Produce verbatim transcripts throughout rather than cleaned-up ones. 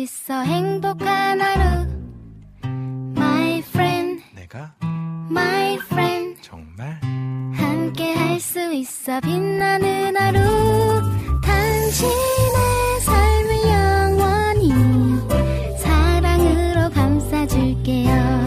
있어 행복한 하루 My friend 내가 My friend 정말 함께 할 수 있어 빛나는 하루 당신의 삶을 영원히 사랑으로 감싸줄게요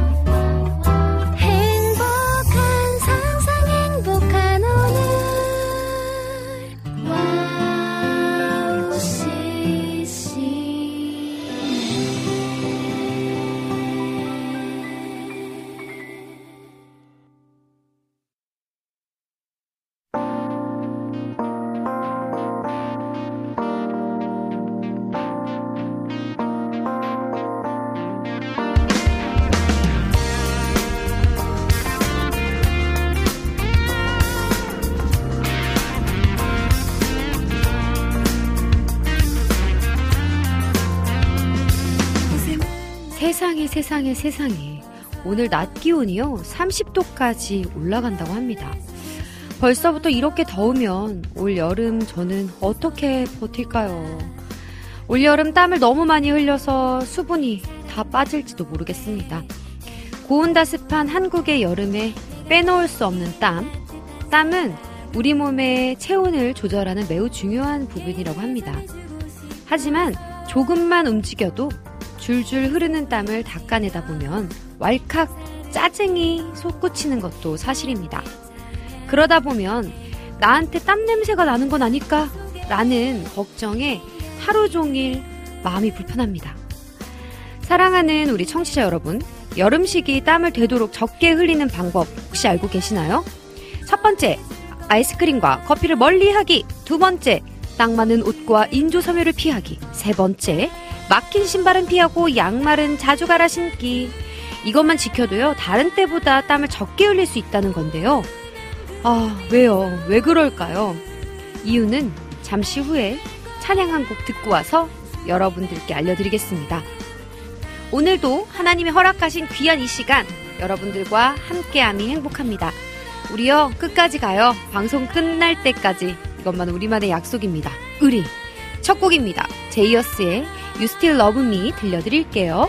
세상에 세상에 세상에 오늘 낮 기온이요 삼십 도까지 올라간다고 합니다. 벌써부터 이렇게 더우면 올 여름 저는 어떻게 버틸까요? 올 여름 땀을 너무 많이 흘려서 수분이 다 빠질지도 모르겠습니다. 고온다습한 한국의 여름에 빼놓을 수 없는 땀. 땀은 우리 몸의 체온을 조절하는 매우 중요한 부분이라고 합니다. 하지만 조금만 움직여도 줄줄 흐르는 땀을 닦아내다 보면 왈칵 짜증이 솟구치는 것도 사실입니다. 그러다 보면 나한테 땀 냄새가 나는 건 아닐까? 라는 걱정에 하루 종일 마음이 불편합니다. 사랑하는 우리 청취자 여러분, 여름 시기 땀을 되도록 적게 흘리는 방법 혹시 알고 계시나요? 첫 번째, 아이스크림과 커피를 멀리하기. 두 번째, 딱 맞는 옷과 인조 섬유를 피하기. 세 번째, 막힌 신발은 피하고 양말은 자주 갈아 신기. 이것만 지켜도요 다른 때보다 땀을 적게 흘릴 수 있다는 건데요. 아 왜요? 왜 그럴까요? 이유는 잠시 후에 찬양 한 곡 듣고 와서 여러분들께 알려드리겠습니다. 오늘도 하나님이 허락하신 귀한 이 시간 여러분들과 함께함이 행복합니다. 우리요 끝까지 가요. 방송 끝날 때까지. 이것만 우리만의 약속입니다. 우리 첫 곡입니다. 제이어스의 You Still Love Me 들려드릴게요.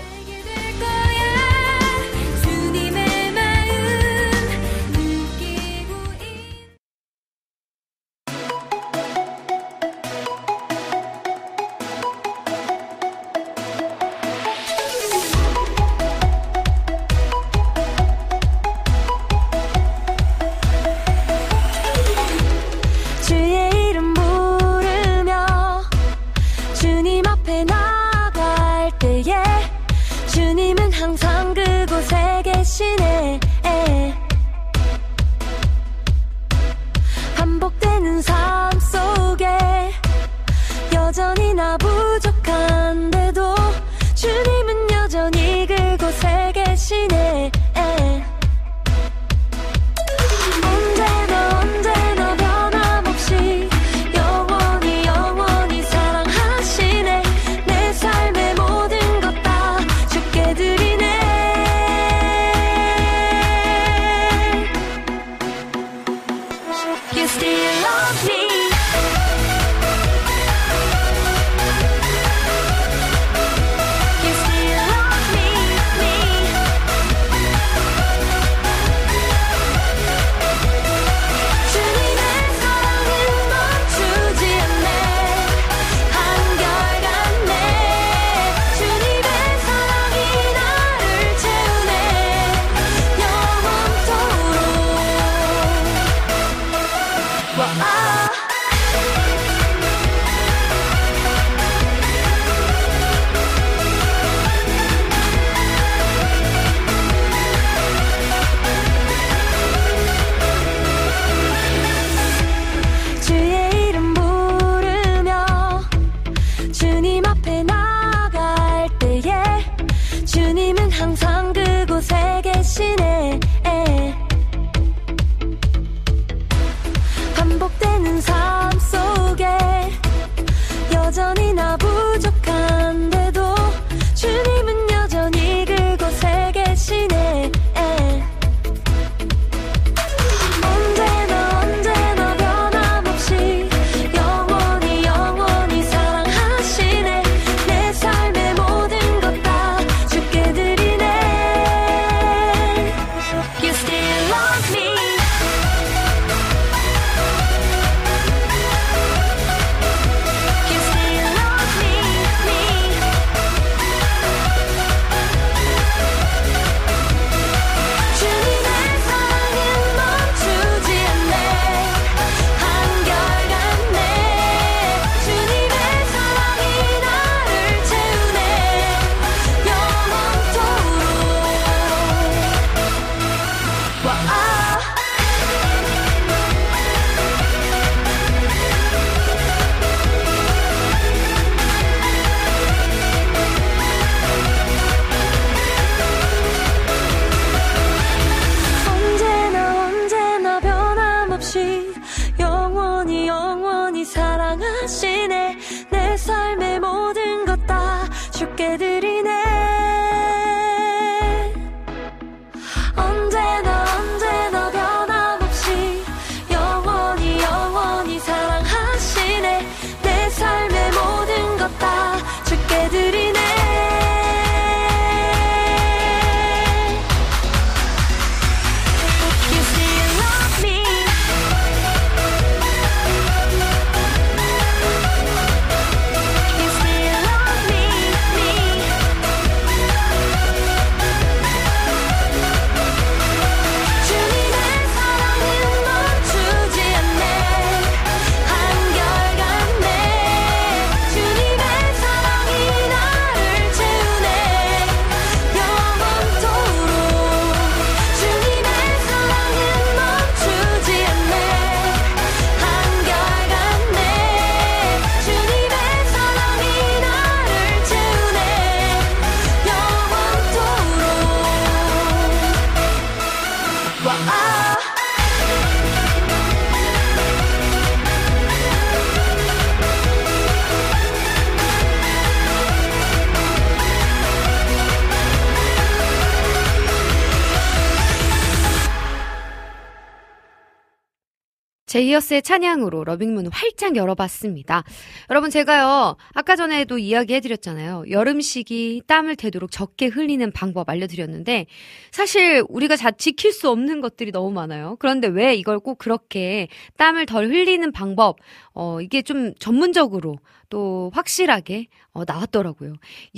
제이어스의 찬양으로 러빙문을 활짝 열어봤습니다. 여러분 제가요 아까 전에도 이야기해드렸잖아요. 여름 시기 땀을 되도록 적게 흘리는 방법 알려드렸는데 사실 우리가 자 지킬 수 없는 것들이 너무 많아요. 그런데 왜 이걸 꼭 그렇게 땀을 덜 흘리는 방법 어 이게 좀 전문적으로 또 확실하게 어, 나왔더라고요.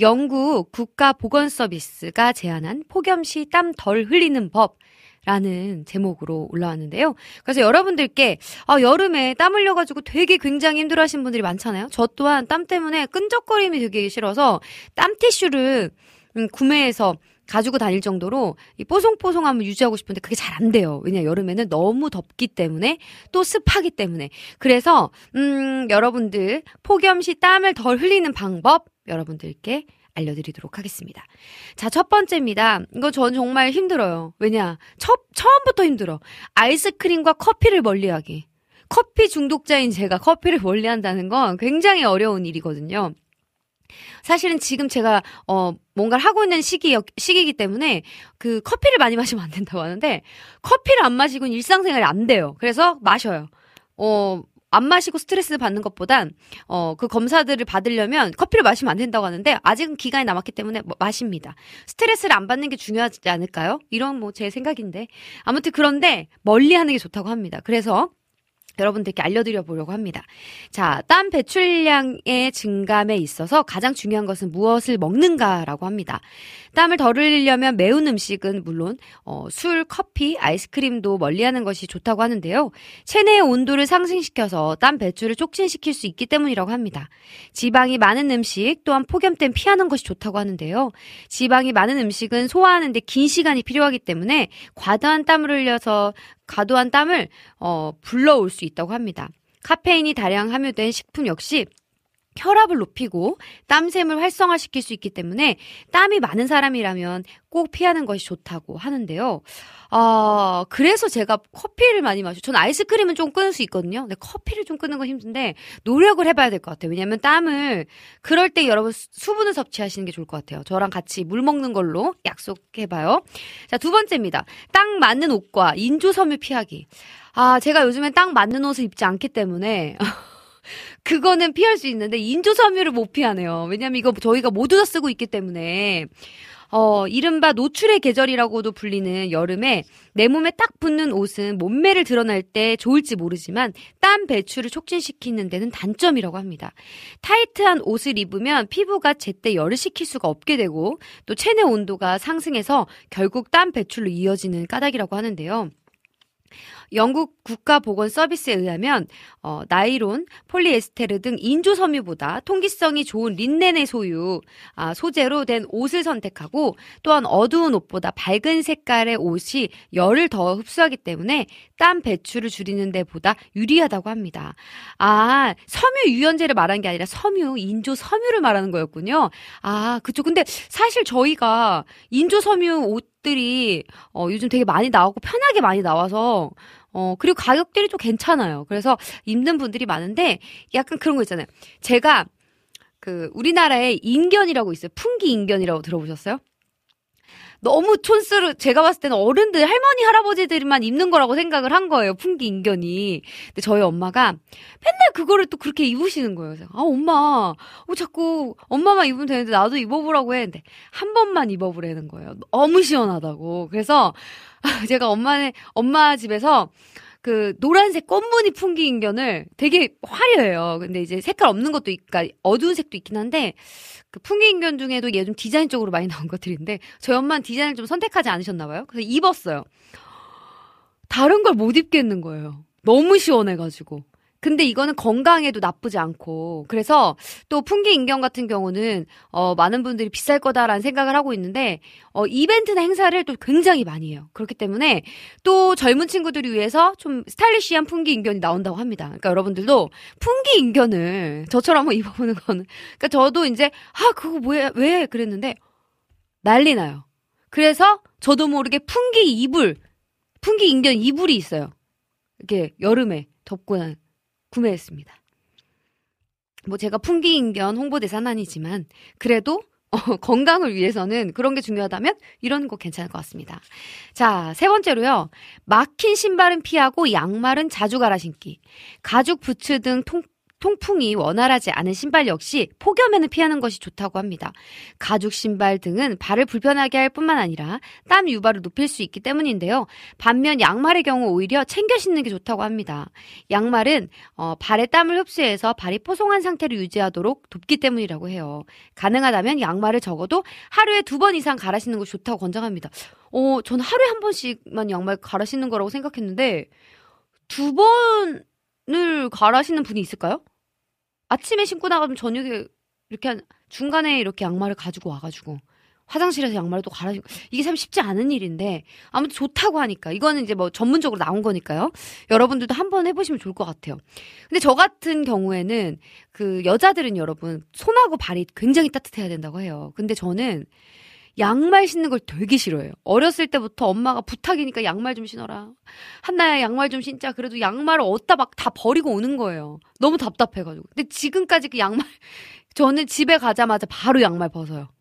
영국 국가보건서비스가 제안한 폭염 시 땀 덜 흘리는 법 라는 제목으로 올라왔는데요. 그래서 여러분들께 아, 여름에 땀 흘려가지고 되게 굉장히 힘들어하시는 분들이 많잖아요. 저 또한 땀 때문에 끈적거림이 되게 싫어서 땀 티슈를 음, 구매해서 가지고 다닐 정도로 이 뽀송뽀송함을 유지하고 싶은데 그게 잘 안 돼요. 왜냐 여름에는 너무 덥기 때문에 또 습하기 때문에. 그래서 음, 여러분들 폭염 시 땀을 덜 흘리는 방법 여러분들께 알려드리도록 하겠습니다. 자, 첫 번째입니다. 이거 전 정말 힘들어요. 왜냐? 첫, 처음부터 힘들어. 아이스크림과 커피를 멀리하기. 커피 중독자인 제가 커피를 멀리한다는 건 굉장히 어려운 일이거든요. 사실은 지금 제가 어 뭔가를 하고 있는 시기 시기이기 때문에 그 커피를 많이 마시면 안 된다고 하는데 커피를 안 마시고는 일상생활이 안 돼요. 그래서 마셔요. 어 안 마시고 스트레스 받는 것보단 어 그 검사들을 받으려면 커피를 마시면 안 된다고 하는데 아직은 기간이 남았기 때문에 뭐, 마십니다. 스트레스를 안 받는 게 중요하지 않을까요? 이런 뭐 제 생각인데 아무튼 그런데 멀리하는 게 좋다고 합니다. 그래서 여러분들께 알려드려 보려고 합니다. 자, 땀 배출량의 증감에 있어서 가장 중요한 것은 무엇을 먹는가라고 합니다. 땀을 덜 흘리려면 매운 음식은 물론 어, 술, 커피, 아이스크림도 멀리하는 것이 좋다고 하는데요. 체내의 온도를 상승시켜서 땀 배출을 촉진시킬 수 있기 때문이라고 합니다. 지방이 많은 음식 또한 폭염 땐 피하는 것이 좋다고 하는데요. 지방이 많은 음식은 소화하는 데 긴 시간이 필요하기 때문에 과도한 땀을 흘려서 과도한 땀을 어, 불러올 수 있다고 합니다. 카페인이 다량 함유된 식품 역시 혈압을 높이고 땀샘을 활성화시킬 수 있기 때문에 땀이 많은 사람이라면 꼭 피하는 것이 좋다고 하는데요. 아, 그래서 제가 커피를 많이 마셔요. 전 아이스크림은 좀 끊을 수 있거든요. 근데 커피를 좀 끊는 건 힘든데 노력을 해봐야 될 것 같아요. 왜냐하면 땀을 그럴 때 여러분 수분을 섭취하시는 게 좋을 것 같아요. 저랑 같이 물 먹는 걸로 약속해봐요. 자, 두 번째입니다. 딱 맞는 옷과 인조섬유 피하기. 아, 제가 요즘엔 딱 맞는 옷을 입지 않기 때문에 그거는 피할 수 있는데 인조섬유를 못 피하네요. 왜냐면 이거 저희가 모두 다 쓰고 있기 때문에 어, 이른바 노출의 계절이라고도 불리는 여름에 내 몸에 딱 붙는 옷은 몸매를 드러낼 때 좋을지 모르지만 땀 배출을 촉진시키는 데는 단점이라고 합니다. 타이트한 옷을 입으면 피부가 제때 열을 식힐 수가 없게 되고 또 체내 온도가 상승해서 결국 땀 배출로 이어지는 까닭이라고 하는데요. 영국 국가보건서비스에 의하면 어, 나일론, 폴리에스테르 등 인조섬유보다 통기성이 좋은 린넨의 소유, 아, 소재로 된 옷을 선택하고 또한 어두운 옷보다 밝은 색깔의 옷이 열을 더 흡수하기 때문에 땀 배출을 줄이는 데보다 유리하다고 합니다. 아, 섬유 유연제를 말한 게 아니라 섬유, 인조섬유를 말하는 거였군요. 아, 그쵸. 근데 사실 저희가 인조섬유 옷들이 어, 요즘 되게 많이 나오고 편하게 많이 나와서 어, 그리고 가격들이 또 괜찮아요. 그래서 입는 분들이 많은데 약간 그런 거 있잖아요. 제가 그 우리나라에 인견이라고 있어요. 풍기 인견이라고 들어보셨어요? 너무 촌스러, 제가 봤을 때는 어른들, 할머니, 할아버지들만 입는 거라고 생각을 한 거예요. 풍기 인견이. 근데 저희 엄마가 맨날 그거를 또 그렇게 입으시는 거예요. 그래서, 아, 엄마, 어, 자꾸 엄마만 입으면 되는데 나도 입어보라고 했는데 한 번만 입어보라는 거예요. 너무 시원하다고. 그래서 제가 엄마네, 엄마 집에서 그 노란색 꽃무늬 풍기 인견을 되게 화려해요. 근데 이제 색깔 없는 것도 있, 그러니까 어두운 색도 있긴 한데 그 풍기 인견 중에도 얘 좀 디자인적으로 많이 나온 것들인데 저희 엄마는 디자인을 좀 선택하지 않으셨나 봐요. 그래서 입었어요. 다른 걸 못 입겠는 거예요. 너무 시원해가지고. 근데 이거는 건강에도 나쁘지 않고 그래서 또 풍기 인견 같은 경우는 어 많은 분들이 비쌀 거다라는 생각을 하고 있는데 어 이벤트나 행사를 또 굉장히 많이 해요. 그렇기 때문에 또 젊은 친구들을 위해서 좀 스타일리시한 풍기 인견이 나온다고 합니다. 그러니까 여러분들도 풍기 인견을 저처럼 한번 입어보는 거는 그러니까 저도 이제 아 그거 뭐야 왜 그랬는데 난리 나요. 그래서 저도 모르게 풍기 이불 풍기 인견 이불이 있어요. 이렇게 여름에 덥고 난 구매했습니다. 뭐 제가 풍기인견 홍보대사는 아니지만 그래도 어, 건강을 위해서는 그런 게 중요하다면 이런 거 괜찮을 것 같습니다. 자, 세 번째로요. 막힌 신발은 피하고 양말은 자주 갈아 신기. 가죽 부츠 등 통, 통풍이 원활하지 않은 신발 역시 폭염에는 피하는 것이 좋다고 합니다. 가죽 신발 등은 발을 불편하게 할 뿐만 아니라 땀 유발을 높일 수 있기 때문인데요. 반면 양말의 경우 오히려 챙겨 신는 게 좋다고 합니다. 양말은 어, 발의 땀을 흡수해서 발이 포송한 상태를 유지하도록 돕기 때문이라고 해요. 가능하다면 양말을 적어도 하루에 두 번 이상 갈아 신는 것이 좋다고 권장합니다. 어, 저는 하루에 한 번씩만 양말 갈아 신는 거라고 생각했는데 두 번을 갈아 신는 분이 있을까요? 아침에 신고 나가면 저녁에 이렇게 한 중간에 이렇게 양말을 가지고 와가지고 화장실에서 양말을 또 갈아 신고 이게 참 쉽지 않은 일인데 아무튼 좋다고 하니까 이거는 이제 뭐 전문적으로 나온 거니까요. 여러분들도 한번 해보시면 좋을 것 같아요. 근데 저 같은 경우에는 그 여자들은 여러분 손하고 발이 굉장히 따뜻해야 된다고 해요. 근데 저는 양말 신는 걸 되게 싫어해요. 어렸을 때부터 엄마가 부탁이니까 양말 좀 신어라. 한나야 양말 좀 신자. 그래도 양말을 어디다 막 다 버리고 오는 거예요. 너무 답답해가지고. 근데 지금까지 그 양말 저는 집에 가자마자 바로 양말 벗어요.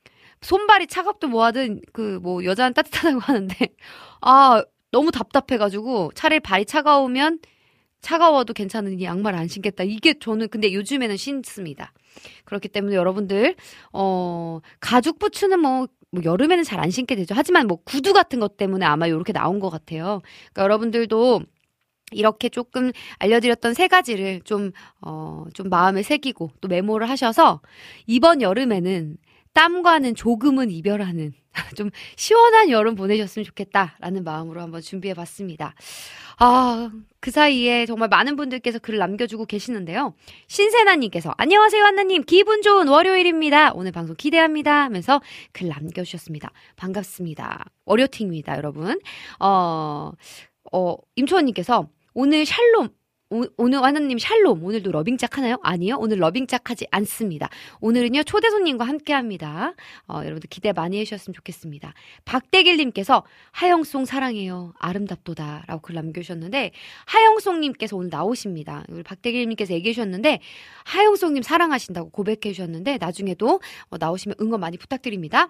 손발이 차갑든 뭐하든 그 뭐 여자는 따뜻하다고 하는데 아 너무 답답해가지고 차라리 발이 차가우면 차가워도 괜찮으니 양말 안 신겠다. 이게 저는 근데 요즘에는 신습니다. 그렇기 때문에 여러분들 어 가죽 부츠는 뭐, 뭐 여름에는 잘 안 신게 되죠. 하지만 뭐 구두 같은 것 때문에 아마 이렇게 나온 것 같아요. 그러니까 여러분들도 이렇게 조금 알려드렸던 세 가지를 좀, 어, 좀 마음에 새기고 또 메모를 하셔서 이번 여름에는 땀과는 조금은 이별하는 좀 시원한 여름 보내셨으면 좋겠다라는 마음으로 한번 준비해봤습니다. 아, 그 사이에 정말 많은 분들께서 글을 남겨주고 계시는데요. 신세나님께서 안녕하세요 한나님 기분 좋은 월요일입니다. 오늘 방송 기대합니다 하면서 글 남겨주셨습니다. 반갑습니다. 월요팅입니다 여러분. 어, 어, 임초원님께서 오늘 샬롬 오, 오늘 하나님 샬롬 오늘도 러빙짝 하나요? 아니요 오늘 러빙짝 하지 않습니다. 오늘은요 초대 손님과 함께합니다. 어, 여러분들 기대 많이 해주셨으면 좋겠습니다. 박대길님께서 하영송 사랑해요 아름답도다 라고 글 남겨주셨는데 하영송님께서 오늘 나오십니다. 우리 박대길님께서 얘기해 주셨는데 하영송님 사랑하신다고 고백해 주셨는데 나중에도 어, 나오시면 응원 많이 부탁드립니다.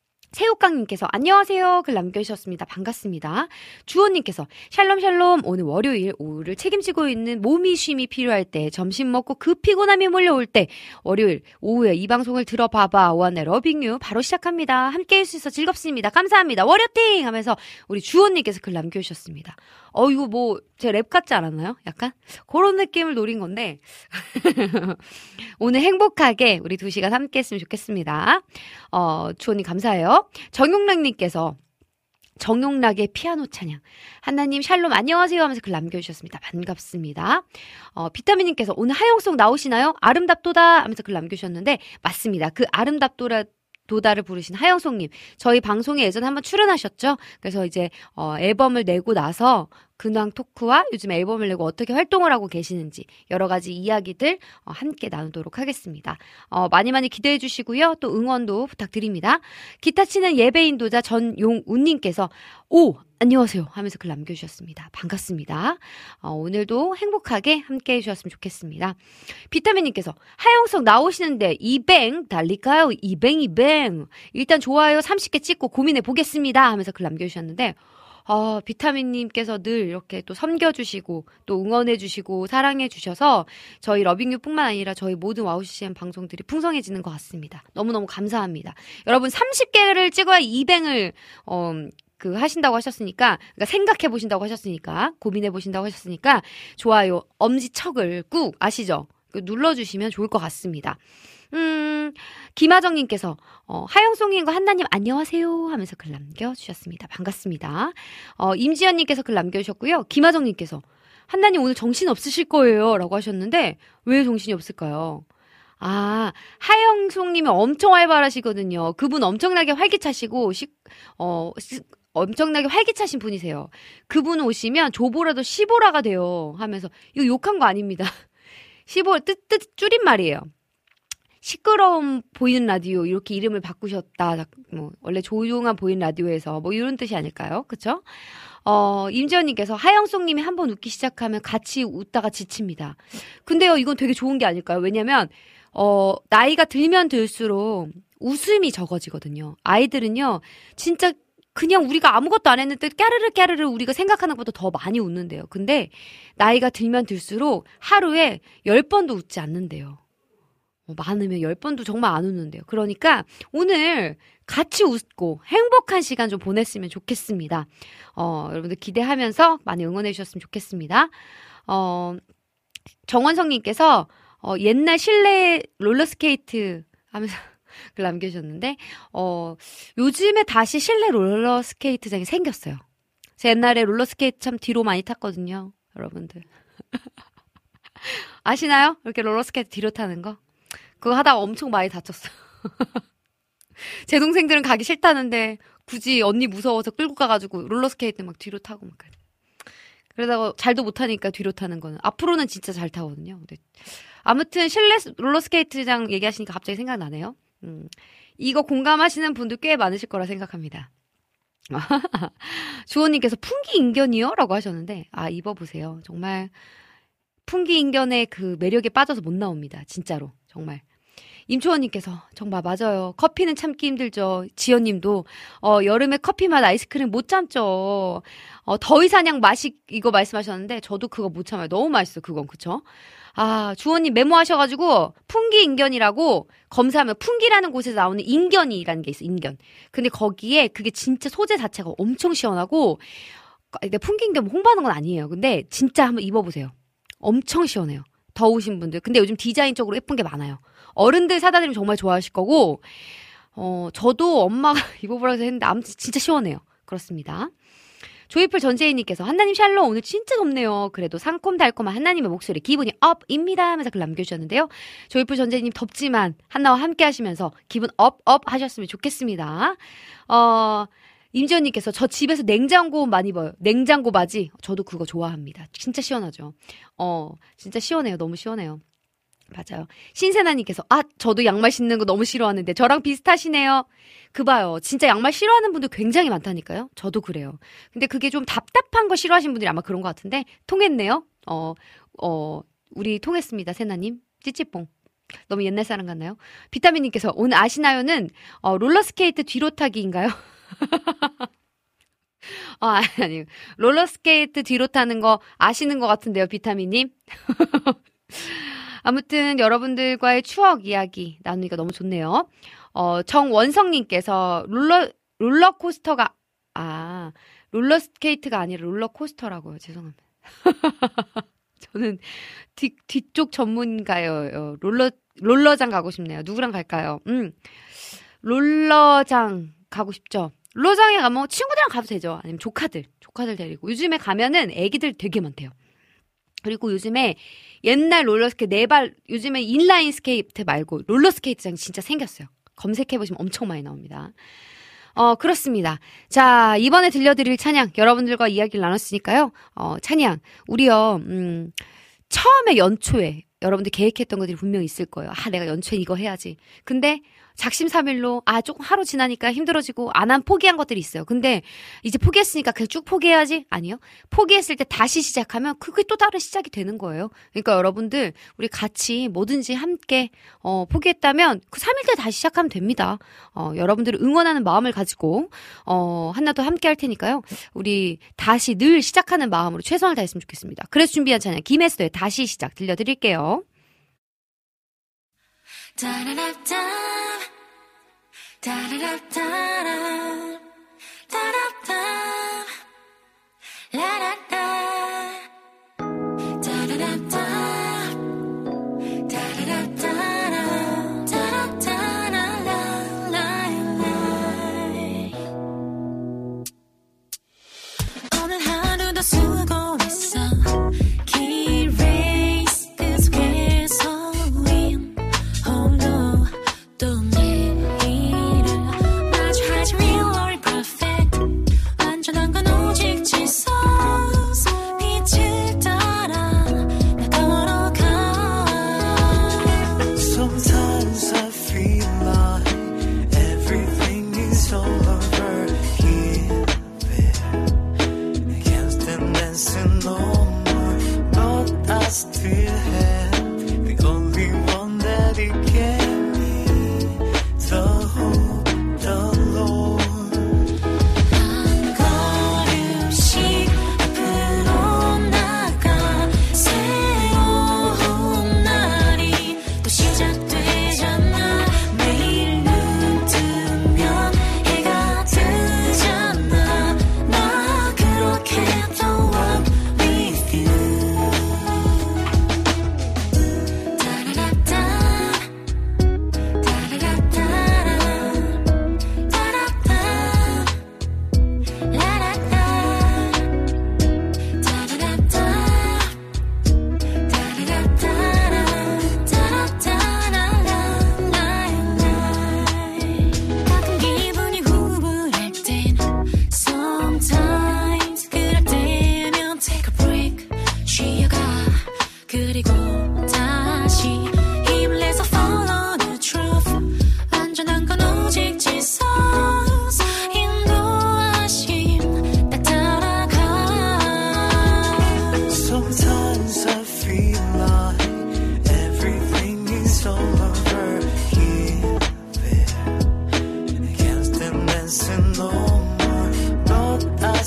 새우깡님께서 안녕하세요 글 남겨주셨습니다. 반갑습니다. 주호님께서 샬롬 샬롬 오늘 월요일 오후를 책임지고 있는 몸이 쉼이 필요할 때 점심 먹고 그 피곤함이 몰려올 때 월요일 오후에 이 방송을 들어봐봐 오한의 러빙유 바로 시작합니다. 함께할 수 있어 즐겁습니다. 감사합니다. 월요팅 하면서 우리 주호님께서 글 남겨주셨습니다. 어 이거 뭐 제 랩 같지 않았나요? 약간 그런 느낌을 노린 건데 오늘 행복하게 우리 두 시간 함께 했으면 좋겠습니다. 어 주호님 감사해요. 정용락님께서 정용락의 피아노 찬양 하나님 샬롬 안녕하세요 하면서 글 남겨주셨습니다. 반갑습니다. 어, 비타민님께서 오늘 하영송 나오시나요? 아름답도다 하면서 글 남겨주셨는데 맞습니다. 그 아름답도라 도다를 부르신 하영송님 저희 방송에 예전에 한번 출연하셨죠. 그래서 이제 어, 앨범을 내고 나서 근황 토크와 요즘 앨범을 내고 어떻게 활동을 하고 계시는지 여러 가지 이야기들 어, 함께 나누도록 하겠습니다. 어, 많이 많이 기대해 주시고요. 또 응원도 부탁드립니다. 기타 치는 예배 인도자 전용운님께서 오! 안녕하세요 하면서 글 남겨주셨습니다. 반갑습니다. 어, 오늘도 행복하게 함께 해주셨으면 좋겠습니다. 비타민님께서 하영석 나오시는데 이뱅 달릴까요? 이뱅 이뱅 일단 좋아요 삼십 개 찍고 고민해 보겠습니다 하면서 글 남겨주셨는데 어, 비타민님께서 늘 이렇게 또 섬겨주시고 또 응원해주시고 사랑해주셔서 저희 러빙유뿐만 아니라 저희 모든 와우씨씨엠 방송들이 풍성해지는 것 같습니다. 너무너무 감사합니다. 여러분 삼십 개를 찍어야 이뱅을 어, 그 하신다고 하셨으니까 그러니까 생각해 보신다고 하셨으니까 고민해 보신다고 하셨으니까 좋아요 엄지척을 꾹 아시죠? 눌러주시면 좋을 것 같습니다. 음 김하정님께서 어, 하영송님과 한나님 안녕하세요 하면서 글 남겨주셨습니다. 반갑습니다. 어, 임지연님께서 글 남겨주셨고요. 김하정님께서 한나님 오늘 정신 없으실 거예요 라고 하셨는데 왜 정신이 없을까요? 아, 하영송님이 엄청 활발하시거든요. 그분 엄청나게 활기차시고, 시, 어, 시, 엄청나게 활기차신 분이세요. 그분 오시면 조보라도 시보라가 돼요. 하면서, 이거 욕한 거 아닙니다. 시보, 뜻, 뜻, 줄임말이에요. 시끄러움 보이는 라디오, 이렇게 이름을 바꾸셨다. 뭐, 원래 조용한 보이는 라디오에서, 뭐, 이런 뜻이 아닐까요? 그쵸? 어, 임지연님께서 하영송님이 한번 웃기 시작하면 같이 웃다가 지칩니다. 근데요, 이건 되게 좋은 게 아닐까요? 왜냐면, 어, 나이가 들면 들수록 웃음이 적어지거든요. 아이들은요, 진짜 그냥 우리가 아무것도 안 했는데 까르르 까르르 우리가 생각하는 것보다 더 많이 웃는데요. 근데 나이가 들면 들수록 하루에 열 번도 웃지 않는데요. 많으면 열 번도 정말 안 웃는데요. 그러니까 오늘 같이 웃고 행복한 시간 좀 보냈으면 좋겠습니다. 어, 여러분들 기대하면서 많이 응원해 주셨으면 좋겠습니다. 어, 정원성님께서 어, 옛날 실내 롤러스케이트 하면서 글 남겨주셨는데 어, 요즘에 다시 실내 롤러스케이트장이 생겼어요. 제가 옛날에 롤러스케이트 참 뒤로 많이 탔거든요. 여러분들. 아시나요? 이렇게 롤러스케이트 뒤로 타는 거? 그거 하다가 엄청 많이 다쳤어요. 제 동생들은 가기 싫다는데 굳이 언니 무서워서 끌고 가가지고 롤러스케이트 막 뒤로 타고 막 그래. 그러다가 잘도 못하니까 뒤로 타는 거는 앞으로는 진짜 잘 타거든요. 근데 아무튼 실내 롤러스케이트장 얘기하시니까 갑자기 생각나네요. 음, 이거 공감하시는 분들 꽤 많으실 거라 생각합니다. 주호님께서 풍기인견이요? 라고 하셨는데 아 입어보세요. 정말 풍기인견의 그 매력에 빠져서 못 나옵니다. 진짜로 정말. 임초원님께서 정말 맞아요. 커피는 참기 힘들죠. 지연님도 어, 여름에 커피 맛 아이스크림 못 참죠. 어, 더위사냥 맛이 이거 말씀하셨는데 저도 그거 못 참아요. 너무 맛있어 그건 그쵸? 아 주원님 메모하셔가지고 풍기인견이라고 검사하면 풍기라는 곳에서 나오는 인견이라는 게 있어. 인견. 근데 거기에 그게 진짜 소재 자체가 엄청 시원하고 근데 풍기인견 홍보하는 건 아니에요. 근데 진짜 한번 입어보세요. 엄청 시원해요. 더우신 분들. 근데 요즘 디자인적으로 예쁜 게 많아요. 어른들 사다 드리면 정말 좋아하실 거고, 어, 저도 엄마가 입어보라고 해서 했는데, 아무튼 진짜 시원해요. 그렇습니다. 조이풀 전재희님께서, 한나님 샬롬, 오늘 진짜 덥네요. 그래도 상콤달콤한 한나님의 목소리, 기분이 업입니다. 하면서 글 남겨주셨는데요. 조이풀 전재희님 덥지만, 한나와 함께 하시면서 기분 업, 업 하셨으면 좋겠습니다. 어, 임지연님께서, 저 집에서 냉장고 많이 입어요. 냉장고 바지. 저도 그거 좋아합니다. 진짜 시원하죠. 어, 진짜 시원해요. 너무 시원해요. 맞아요. 신세나님께서 아 저도 양말 신는 거 너무 싫어하는데 저랑 비슷하시네요. 그 봐요. 진짜 양말 싫어하는 분들 굉장히 많다니까요. 저도 그래요. 근데 그게 좀 답답한 거 싫어하시는 분들이 아마 그런 것 같은데 통했네요. 어, 어, 우리 통했습니다. 세나님. 찌찌뽕. 너무 옛날 사람 같나요? 비타민님께서 오늘 아시나요는 어, 롤러스케이트 뒤로 타기인가요? 아, 아니 롤러스케이트 뒤로 타는 거 아시는 것 같은데요. 비타민님. 아무튼 여러분들과의 추억 이야기 나누니까 너무 좋네요. 어, 정원성님께서 롤러, 롤러코스터가, 아, 롤러스케이트가 아니라 롤러코스터라고요. 죄송합니다. 저는 뒤, 뒤쪽 전문가예요. 롤러, 롤러장 가고 싶네요. 누구랑 갈까요? 음, 롤러장 가고 싶죠. 롤러장에 가면 친구들이랑 가도 되죠. 아니면 조카들, 조카들 데리고. 요즘에 가면은 애기들 되게 많대요. 그리고 요즘에 옛날 롤러스케이트 네발 요즘에 인라인 스케이트 말고 롤러스케이트장이 진짜 생겼어요. 검색해보시면 엄청 많이 나옵니다. 어 그렇습니다. 자 이번에 들려드릴 찬양 여러분들과 이야기를 나눴으니까요. 어 찬양 우리요 음, 처음에 연초에 여러분들 계획했던 것들이 분명히 있을 거예요. 아 내가 연초에 이거 해야지. 근데 작심삼일로 아 조금 하루 지나니까 힘들어지고 안 한 포기한 것들이 있어요. 근데 이제 포기했으니까 그냥 쭉 포기해야지? 아니요. 포기했을 때 다시 시작하면 그게 또 다른 시작이 되는 거예요. 그러니까 여러분들 우리 같이 뭐든지 함께 어, 포기했다면 그 삼 일 뒤에 다시 시작하면 됩니다. 어, 여러분들을 응원하는 마음을 가지고 어, 한나도 함께 할 테니까요. 우리 다시 늘 시작하는 마음으로 최선을 다했으면 좋겠습니다. 그래서 준비한 찬양 김혜수의 다시 시작 들려드릴게요. 따라라따라 따라따 라라따 따라라따 따라라따라 따라따라 라라라이 오늘 하루도 수고했어 Key race 계속해서 win Oh no 또 Dancing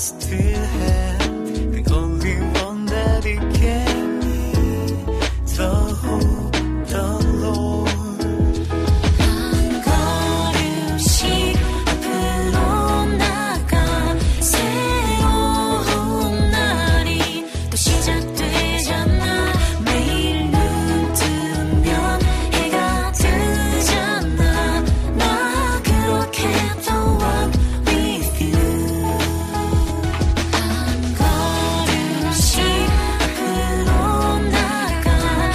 still have the only one that it can be, the hope, the Lord. 한 걸음씩 앞으로 나가 새로운 날이 또 시작되잖아. 매일 눈 뜨면 해가 뜨잖아. 나 그렇게 또 walk with you. 한 걸음씩 앞으로 나가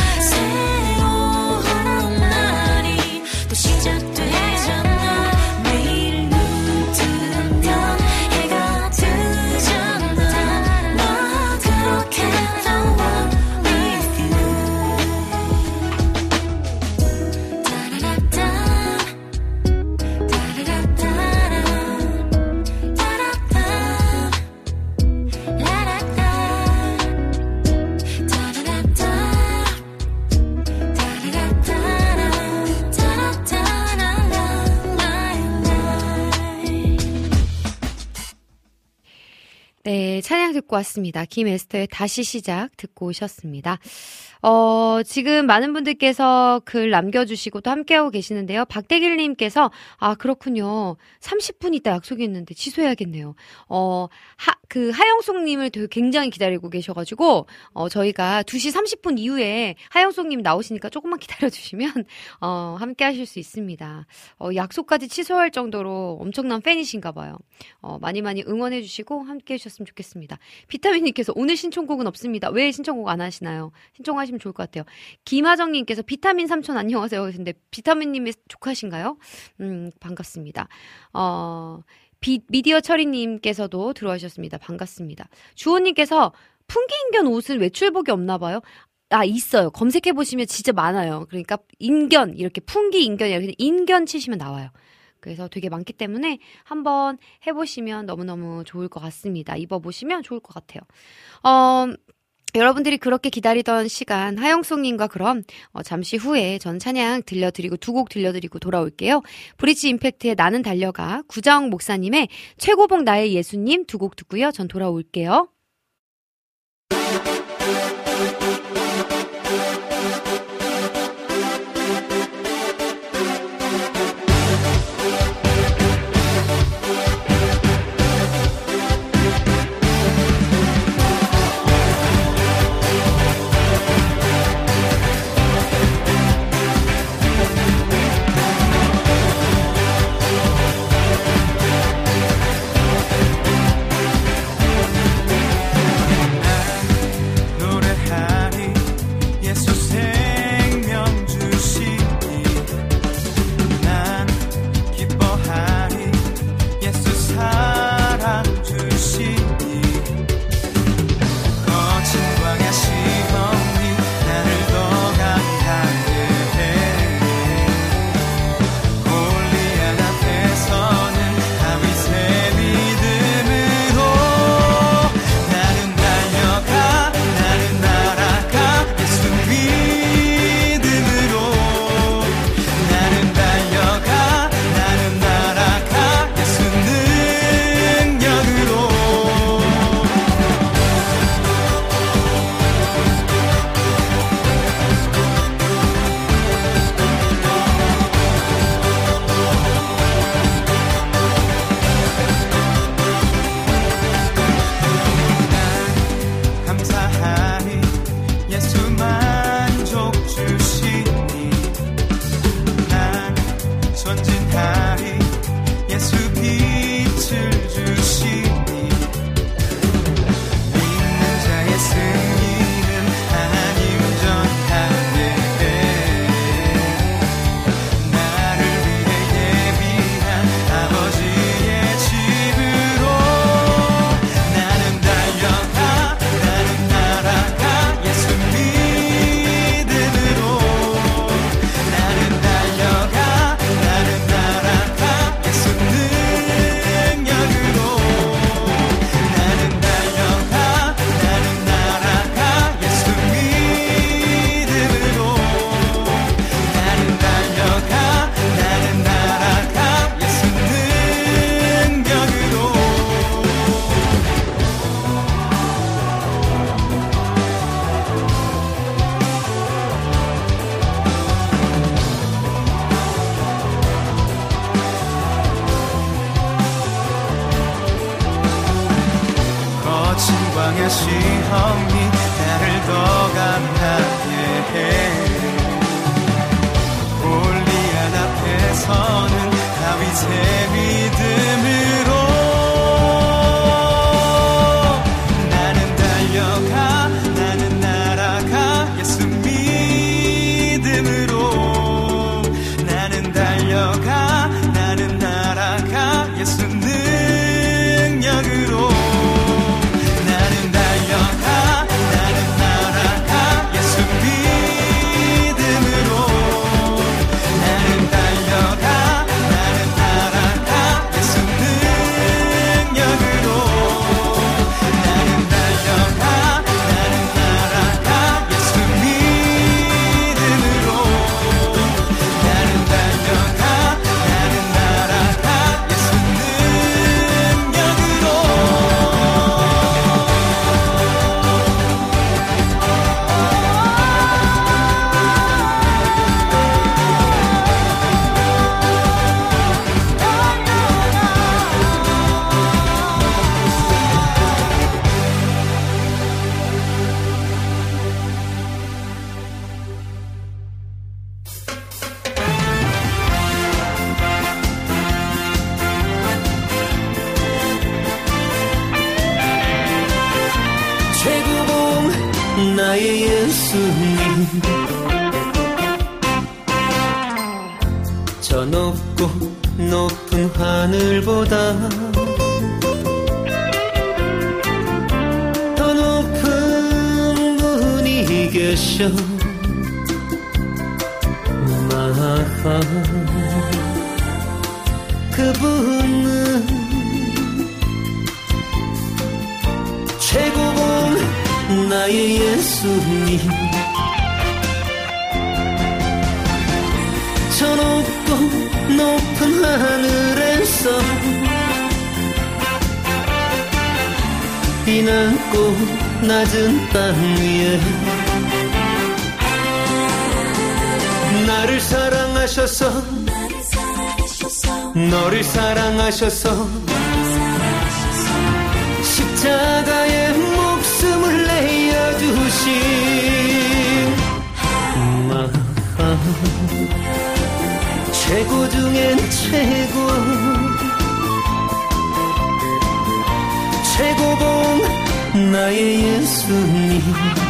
새로운 날이 또 시작되잖아. 매일 눈 뜨면 해가 뜨잖아. 나 그렇게 또 walk with you. 따라라따 네, 찬양 듣고 왔습니다. 김에스터의 다시 시작 듣고 오셨습니다. 어, 지금 많은 분들께서 글 남겨주시고 또 함께하고 계시는데요. 박대길님께서, 아, 그렇군요. 삼십 분 있다 약속이 있는데 취소해야겠네요. 어, 하, 그, 하영송님을 되게 굉장히 기다리고 계셔가지고, 어, 저희가 두 시 삼십 분 이후에 하영송님 나오시니까 조금만 기다려주시면, 어, 함께 하실 수 있습니다. 어, 약속까지 취소할 정도로 엄청난 팬이신가 봐요. 어, 많이 많이 응원해주시고 함께 해주셨으면 좋겠습니다. 비타민님께서 오늘 신청곡은 없습니다. 왜 신청곡 안 하시나요? 신청하시면 좋을 것 같아요. 김하정님께서 비타민 삼촌 안녕하세요. 근데 비타민님의 조카신가요? 음, 반갑습니다. 어, 비, 미디어 처리님께서도 들어와주셨습니다. 반갑습니다. 주호님께서 풍기인견 옷은 외출복이 없나 봐요. 아, 있어요. 검색해보시면 진짜 많아요. 그러니까 인견, 이렇게 풍기 인견이라 그냥 인견 치시면 나와요. 그래서 되게 많기 때문에 한번 해보시면 너무너무 좋을 것 같습니다. 입어보시면 좋을 것 같아요. 어, 여러분들이 그렇게 기다리던 시간 하영송님과 그럼 어, 잠시 후에 전 찬양 들려드리고 두 곡 들려드리고 돌아올게요. 브릿지 임팩트의 나는 달려가, 구자영 목사님의 최고봉 나의 예수님 두 곡 듣고요. 전 돌아올게요. 노래하는 왕의 시험이 나를 더 강하게 해. 골리앗 앞에서는 다윗의 믿음으로 나는 달려가 나는 날아가 예수 믿음으로 나는 달려가 나는 날아가 예수 능력으로 나는 달려가 나는 날아가 예수 믿음으로 나는 달려가 나는 날아가 예수 능력으로 나는 달려가 나는 날아가 예수 믿음으로 나는 달려가 나는 날아가 예수 능력으로 최고봉 나의 예수님 저 높고 높은 하늘보다 더 높은 분이 계셔 마하 그분은 최고봉 나의 예수님 저 높고 높은 하늘에서 비난고 낮은 땅 위에 나를 사랑하셔서 너를 사랑하셔서 십자가에 목숨을 내어주신 마음 최고 중엔 최고 최고봉 나의 예수님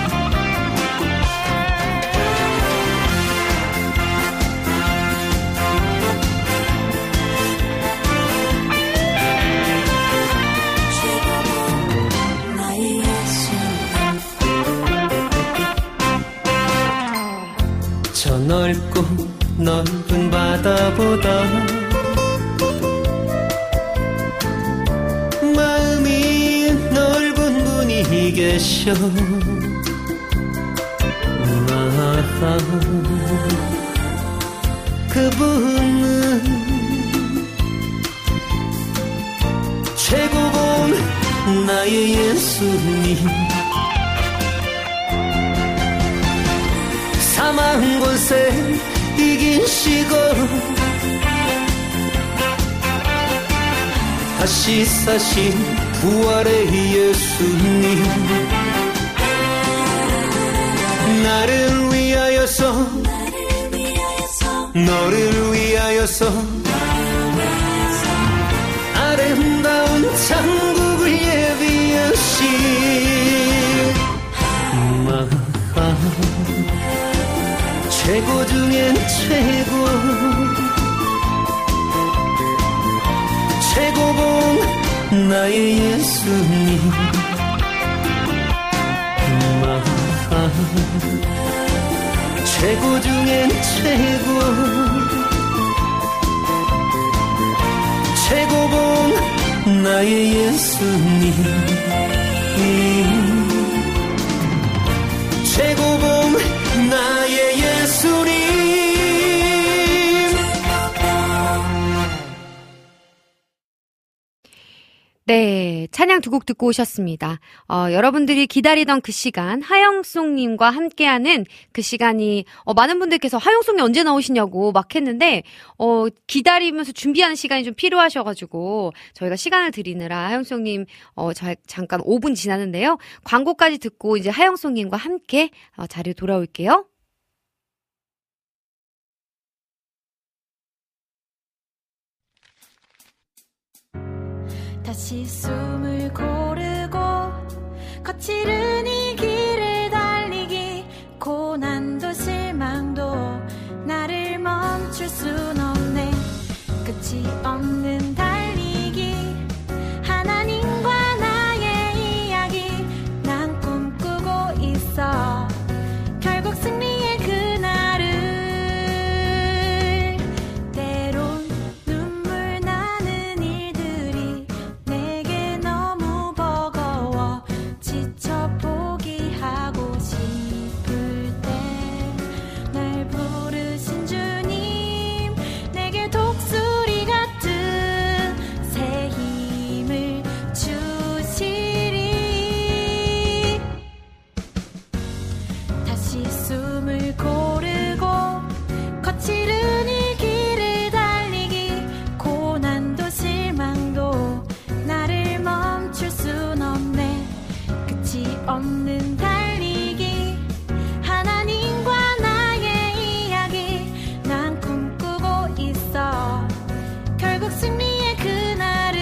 저 넓고 넓은 바다보다 마음이 넓은 분이 계셔 마하 그분은 최고봉 나의 예수님 사망 권세 이기시고 다시 사신 부활의 예수님 나를 위하여서 너를 위하여서 아름다운 천국을 예비하신 마음 최고 중엔 최고 최고봉 나의 예수님 마음 최고 중엔 최고 최고봉 나의 예수님 최고봉 나의 예수님 네, 찬양 두 곡 듣고 오셨습니다. 어, 여러분들이 기다리던 그 시간, 하영송님과 함께하는 그 시간이, 어, 많은 분들께서 하영송이 언제 나오시냐고 막 했는데, 어, 기다리면서 준비하는 시간이 좀 필요하셔가지고, 저희가 시간을 드리느라 하영송님, 어, 자, 잠깐 오 분 지났는데요. 광고까지 듣고 이제 하영송님과 함께 어, 자리에 돌아올게요. 다시 숨을 고르고 거칠은 이 길을 달리기 고난도 실망도 나를 멈출 순 없네 끝이 없는 달리기 하나님과 나의 이야기 난 꿈꾸고 있어 결국 승리의 그날을 때론 눈물 나는 일들이 내게 너무 버거워 지쳐 포기하고 싶을 때 날 부르신 주님 내게 독수리 같은 새 힘을 주시리 다시 숨을 고르고 거칠은 이 길을 달리기 고난도 실망도 나를 멈출 순 없네 끝이 없는 달리기 하나님과 나의 이야기 난 꿈꾸고 있어 결국 승리의 그날을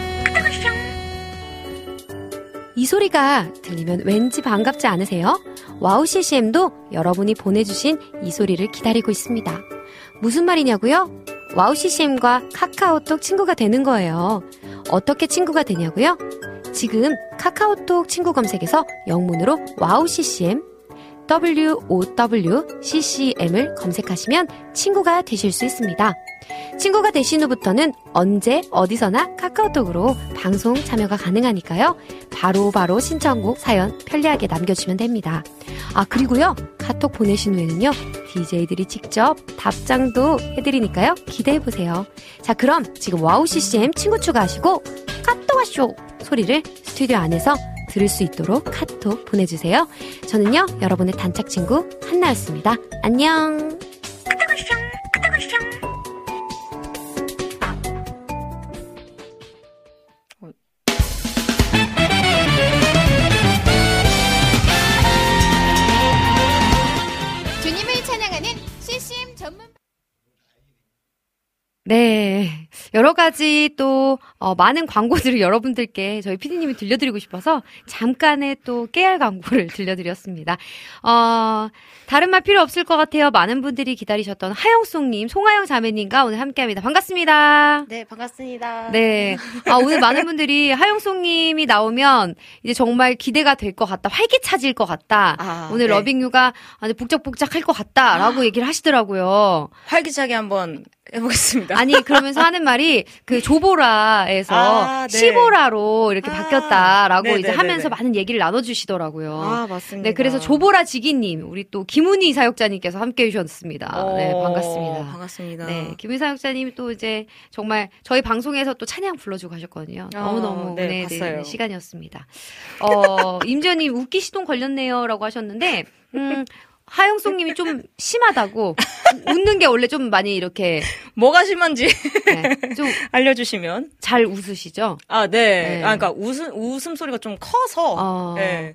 이 소리가 들리면 왠지 반갑지 않으세요? 와우 씨씨엠도 여러분이 보내주신 이 소리를 기다리고 있습니다. 무슨 말이냐고요? 와우 씨씨엠과 카카오톡 친구가 되는 거예요. 어떻게 친구가 되냐고요? 지금 카카오톡 친구 검색에서 영문으로 와우 씨씨엠 더블유 오 더블유 씨씨엠을 검색하시면 친구가 되실 수 있습니다. 친구가 되신 후부터는 언제 어디서나 카카오톡으로 방송 참여가 가능하니까요. 바로바로 바로 신청곡 사연 편리하게 남겨주시면 됩니다. 아 그리고요 카톡 보내신 후에는요 디제이들이 직접 답장도 해드리니까요 기대해보세요. 자 그럼 지금 와우 씨씨엠 친구 추가하시고 카톡 와쇼 소리를 스튜디오 안에서 들을 수 있도록 카톡 보내주세요. 저는요 여러분의 단짝 친구 한나였습니다. 안녕. 주님을 찬양하는 씨씨엠 전문 네. 여러 가지 또, 어, 많은 광고들을 여러분들께 저희 피디님이 들려드리고 싶어서 잠깐의 또 깨알 광고를 들려드렸습니다. 어, 다른 말 필요 없을 것 같아요. 많은 분들이 기다리셨던 하영송님, 송하영 자매님과 오늘 함께 합니다. 반갑습니다. 네, 반갑습니다. 네. 아, 오늘 많은 분들이 하영송님이 나오면 이제 정말 기대가 될 것 같다. 활기차질 것 같다. 아, 오늘 네. 러빙유가 아주 북적북적 할 것 같다. 라고 얘기를 하시더라고요. 활기차게 한번 해보겠습니다. 아니 그러면서 하는 말이 그 조보라에서 아, 네. 시보라로 이렇게 아, 바뀌었다라고 네네네네. 이제 하면서 많은 얘기를 나눠주시더라고요. 아, 맞습니다. 네, 그래서 조보라 지기님, 우리 또 김은희 사역자님께서 함께 해주셨습니다. 어, 네, 반갑습니다. 반갑습니다. 네, 김은희 사역자님이 또 이제 정말 저희 방송에서 또 찬양 불러주고 하셨거든요. 어, 너무너무 네, 은혜되는 봤어요. 시간이었습니다. 어, 임지연님 웃기 시동 걸렸네요라고 하셨는데, 음, 하영송님이 좀 심하다고 웃는 게 원래 좀 많이 이렇게 뭐가 심한지 네, 좀 알려주시면. 잘 웃으시죠? 아, 네. 네. 아, 그러니까 웃음 웃음 소리가 좀 커서. 어. 네.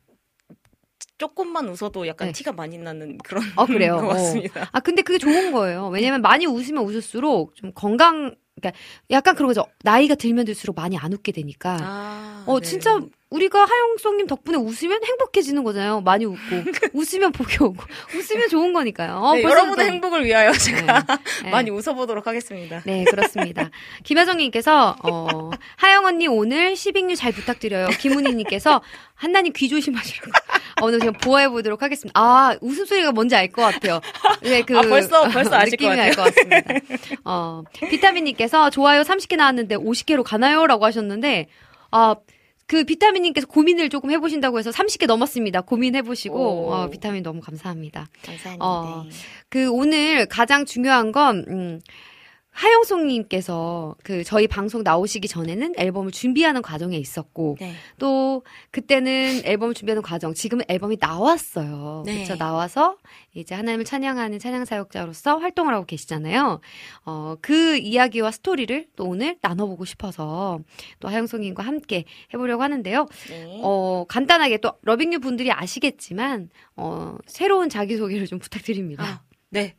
조금만 웃어도 약간 네. 티가 많이 나는 그런 어, 그래요. 것 같습니다. 어. 아, 근데 그게 좋은 거예요. 왜냐면 많이 웃으면 웃을수록 좀 건강, 그러니까 약간 그런 거죠. 나이가 들면 들수록 많이 안 웃게 되니까. 아, 어, 네. 진짜 우리가 하영송님 덕분에 웃으면 행복해지는 거잖아요. 많이 웃고. 웃으면 복이 오고. 웃으면 좋은 거니까요. 어, 네, 벌써 여러분의 또- 행복을 위하여 제가 네. 많이 웃어보도록 하겠습니다. 네, 그렇습니다. 김하정님께서, 어, 하영 언니 오늘 시빙률 잘 부탁드려요. 김은희님께서, 한나님 귀 조심하시라고. 어, 오늘 제가 보호해보도록 하겠습니다. 아, 웃음소리가 뭔지 알 것 같아요. 네, 그. 아, 벌써- 벌써 아실 느낌이 것 같아요. 알 것 같습니다. 어, 비타민님께서 좋아요 삼십 개 나왔는데 오십 개로 가나요? 라고 하셨는데, 아, 그 비타민님께서 고민을 조금 해보신다고 해서 삼십 개 넘었습니다. 고민해보시고, 오. 어, 비타민 너무 감사합니다. 감사합니다. 어, 그 오늘 가장 중요한 건, 음, 하영송님께서 그 저희 방송 나오시기 전에는 앨범을 준비하는 과정에 있었고 네. 또 그때는 앨범을 준비하는 과정, 지금은 앨범이 나왔어요. 네. 그렇죠. 나와서 이제 하나님을 찬양하는 찬양사역자로서 활동을 하고 계시잖아요. 어, 그 이야기와 스토리를 또 오늘 나눠보고 싶어서 또 하영송님과 함께 해보려고 하는데요. 네. 어, 간단하게 또 러빙유 분들이 아시겠지만 어, 새로운 자기소개를 좀 부탁드립니다. 아, 네.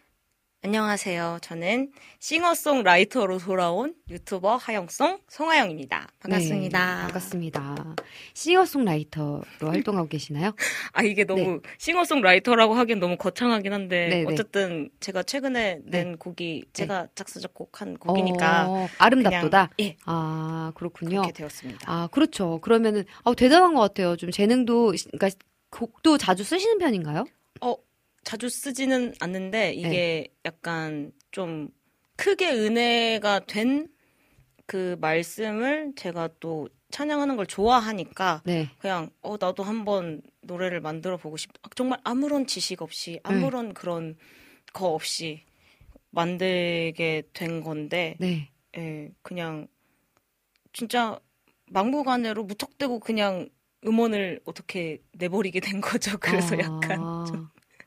안녕하세요. 저는 싱어송라이터로 돌아온 유튜버 하영송 송하영입니다. 반갑습니다. 네, 반갑습니다. 싱어송라이터로 활동하고 계시나요? 아, 이게 너무 네. 싱어송라이터라고 하기엔 너무 거창하긴 한데 네, 네. 어쨌든 제가 최근에 낸 네. 곡이 제가 작사 작곡한 곡이니까 어, 아름답도다. 그냥, 예. 아, 그렇군요. 그렇게 되었습니다. 아, 그렇죠. 그러면은 아, 대단한 것 같아요. 좀 재능도, 그러니까 곡도 자주 쓰시는 편인가요? 어, 자주 쓰지는 않는데 이게 네. 약간 좀 크게 은혜가 된 그 말씀을 제가 또 찬양하는 걸 좋아하니까 네. 그냥 어 나도 한번 노래를 만들어 보고 싶. 정말 아무런 지식 없이 아무런 네. 그런 거 없이 만들게 된 건데, 네. 예, 그냥 진짜 막무가내로 무턱대고 그냥 음원을 어떻게 내버리게 된 거죠. 그래서 아. 약간 좀,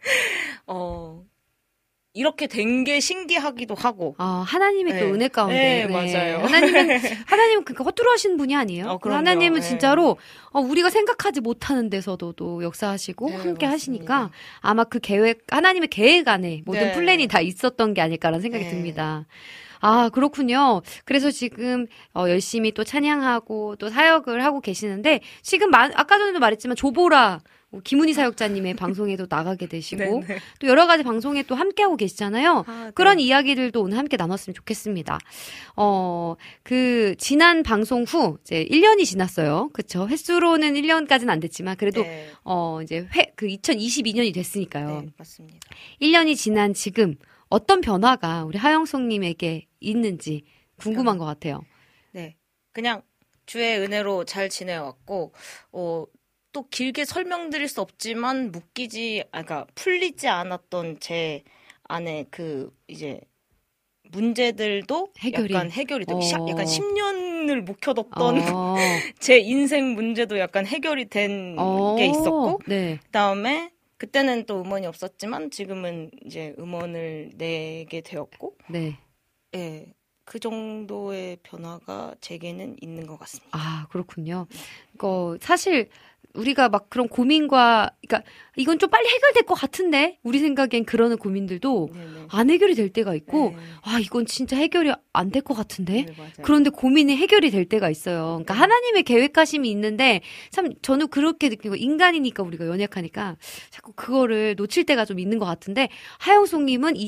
어 이렇게 된 게 신기하기도 하고. 아, 하나님의 네. 또 은혜 가운데. 네, 맞아요. 하나님은, 하나님은 그러니까 허투루 하시는 분이 아니에요. 어, 그럼요. 하나님은 네. 진짜로, 어, 우리가 생각하지 못하는 데서도 또 역사하시고, 네, 함께 맞습니다. 하시니까, 아마 그 계획, 하나님의 계획 안에 모든 네. 플랜이 다 있었던 게 아닐까라는 생각이 네. 듭니다. 아, 그렇군요. 그래서 지금, 어, 열심히 또 찬양하고 또 사역을 하고 계시는데, 지금, 마, 아까 전에도 말했지만, 조보라, 김은희 사역자님의 방송에도 나가게 되시고 네네. 또 여러 가지 방송에 또 함께하고 계시잖아요. 아, 네. 그런 이야기들도 오늘 함께 나눴으면 좋겠습니다. 어, 그 지난 방송 후 이제 일 년이 지났어요. 그렇죠? 횟수로는 일 년까지는 안 됐지만 그래도 네. 어, 이제 회 그 이천이십이 년이 됐으니까요. 네, 맞습니다. 일 년이 지난 지금 어떤 변화가 우리 하영송 님에게 있는지 궁금한 것 같아요. 네, 그냥 주의 은혜로 잘 지내왔고, 어, 또 길게 설명드릴 수 없지만 묶이지, 아, 그러니까 풀리지 않았던 제 안에 그 이제 문제들도 해결이. 약간 해결이 되고, 어. 약간 십 년을 묵혀뒀던 어, 제 인생 문제도 약간 해결이 된 어, 게 있었고, 네. 그다음에 그때는 또 음원이 없었지만 지금은 이제 음원을 내게 되었고, 네. 예, 그 정도의 변화가 제게는 있는 것 같습니다. 아, 그렇군요. 그 사실 우리가 막 그런 고민과, 그러니까 이건 좀 빨리 해결될 것 같은데 우리 생각엔 그러는 고민들도 네네. 안 해결이 될 때가 있고, 네. 아, 이건 진짜 해결이 안 될 것 같은데. 네, 맞아요. 그런데 고민이 해결이 될 때가 있어요. 그러니까 네. 하나님의 계획하심이 있는데 참 저는 그렇게 느끼고, 인간이니까 우리가 연약하니까 자꾸 그거를 놓칠 때가 좀 있는 것 같은데, 하영송님은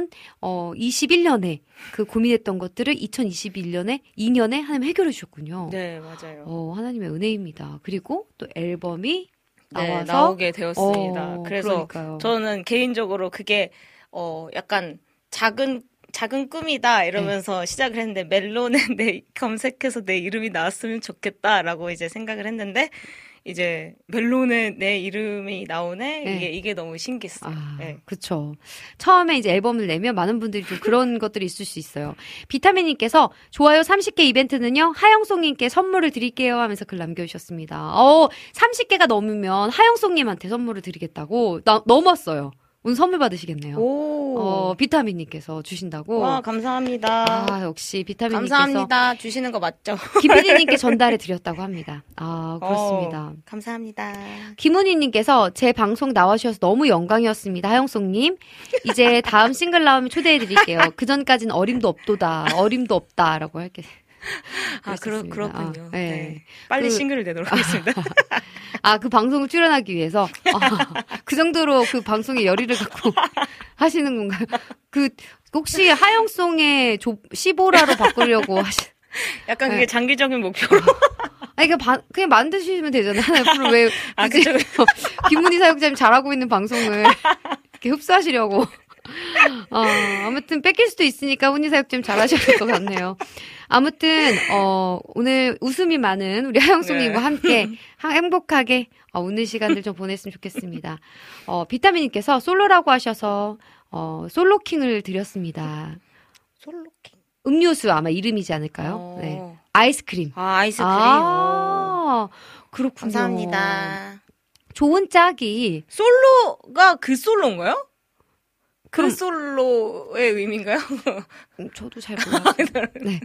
이천이십일 년에 그 고민했던 것들을 이천이십일 년에 이 년에 하나님 해결해 주셨군요. 네, 맞아요. 어, 하나님의 은혜입니다. 그리고 또 앨범이 네, 나와서 나오게 되었습니다. 어, 그래서 그러니까요. 저는 개인적으로 그게 어 약간 작은 작은 꿈이다 이러면서 네. 시작을 했는데, 멜론에 내 검색해서 내 이름이 나왔으면 좋겠다라고 이제 생각을 했는데, 이제 멜론에 내 이름이 나오네. 네. 이게 이게 너무 신기했어요. 아, 네. 그쵸. 처음에 이제 앨범을 내면 많은 분들이 좀 그런 것들이 있을 수 있어요. 비타민님께서 좋아요 삼십 개 이벤트는요, 하영송님께 선물을 드릴게요 하면서 글 남겨주셨습니다. 어, 삼십 개가 넘으면 하영송님한테 선물을 드리겠다고. 나, 넘었어요. 오늘 선물 받으시겠네요. 오, 어, 비타민님께서 주신다고. 와 감사합니다. 아, 역시 비타민님께서 감사합니다. 주시는 거 맞죠? 김피디님께 전달해 드렸다고 합니다. 아, 그렇습니다. 어, 감사합니다. 김은희님께서 제 방송 나와주셔서 너무 영광이었습니다. 하영송님. 이제 다음 싱글 나오면 초대해드릴게요. 그 전까지는 어림도 없도다. 어림도 없다라고 할게. 아, 그렇, 그렇습니다. 그렇군요. 아, 네. 네. 빨리 그- 싱글을 내도록 하겠습니다. 아, 그 방송을 출연하기 위해서. 아, 그 정도로 그 방송에 열의를 갖고 하시는 건가요? 그, 혹시 하영송의 조, 시보라로 바꾸려고 하시, 약간 그게 네. 장기적인 목표로. 아니, 그냥, 바, 그냥 만드시면 되잖아요. 앞으로 왜, 아, 굳이 그쵸. 김문희 사역자님 잘하고 있는 방송을 이렇게 흡수하시려고. 어, 아무튼 뺏길 수도 있으니까 훈이 사역자님 잘하셔야 될 것 같네요. 아무튼, 어, 오늘 웃음이 많은 우리 하영송님과 네. 함께 하- 행복하게 어, 웃는 시간들 좀 보냈으면 좋겠습니다. 어, 비타민님께서 솔로라고 하셔서, 어, 솔로킹을 드렸습니다. 솔로 음료수 아마 이름이지 않을까요? 어. 네. 아이스크림. 아, 아이스크림. 아, 그렇군요. 감사합니다. 좋은 짝이. 솔로가 그 솔로인가요? 그 그럼- 솔로의 의미인가요? 음, 저도 잘 몰라요. 네.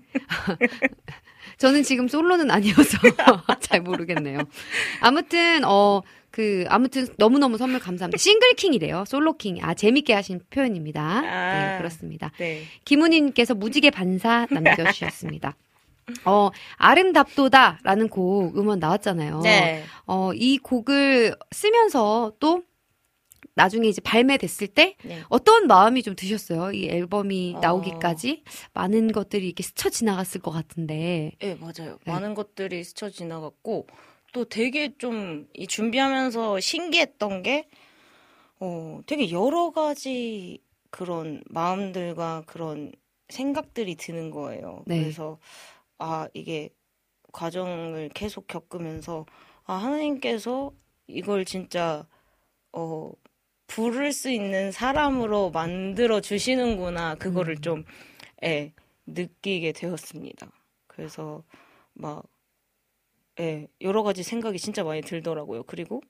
저는 지금 솔로는 아니어서 잘 모르겠네요. 아무튼 어 그 아무튼 너무너무 선물 감사합니다. 싱글킹이래요. 솔로킹. 아 재밌게 하신 표현입니다. 아. 네, 그렇습니다. 네. 김우님께서 무지개 반사 남겨주셨습니다. 어 아름답도다라는 곡 음원 나왔잖아요. 네. 어 이 곡을 쓰면서 또 나중에 이제 발매됐을 때 네. 어떤 마음이 좀 드셨어요? 이 앨범이 어. 나오기까지 많은 것들이 이렇게 스쳐 지나갔을 것 같은데. 네, 맞아요. 네. 많은 것들이 스쳐 지나갔고, 또 되게 좀, 이 준비하면서 신기했던 게, 어, 되게 여러 가지 그런 마음들과 그런 생각들이 드는 거예요. 네. 그래서, 아, 이게 과정을 계속 겪으면서, 아, 하나님께서 이걸 진짜, 어, 부를 수 있는 사람으로 만들어 주시는구나. 그거를 음. 좀, 예, 느끼게 되었습니다. 그래서, 막, 예, 여러 가지 생각이 진짜 많이 들더라고요. 그리고,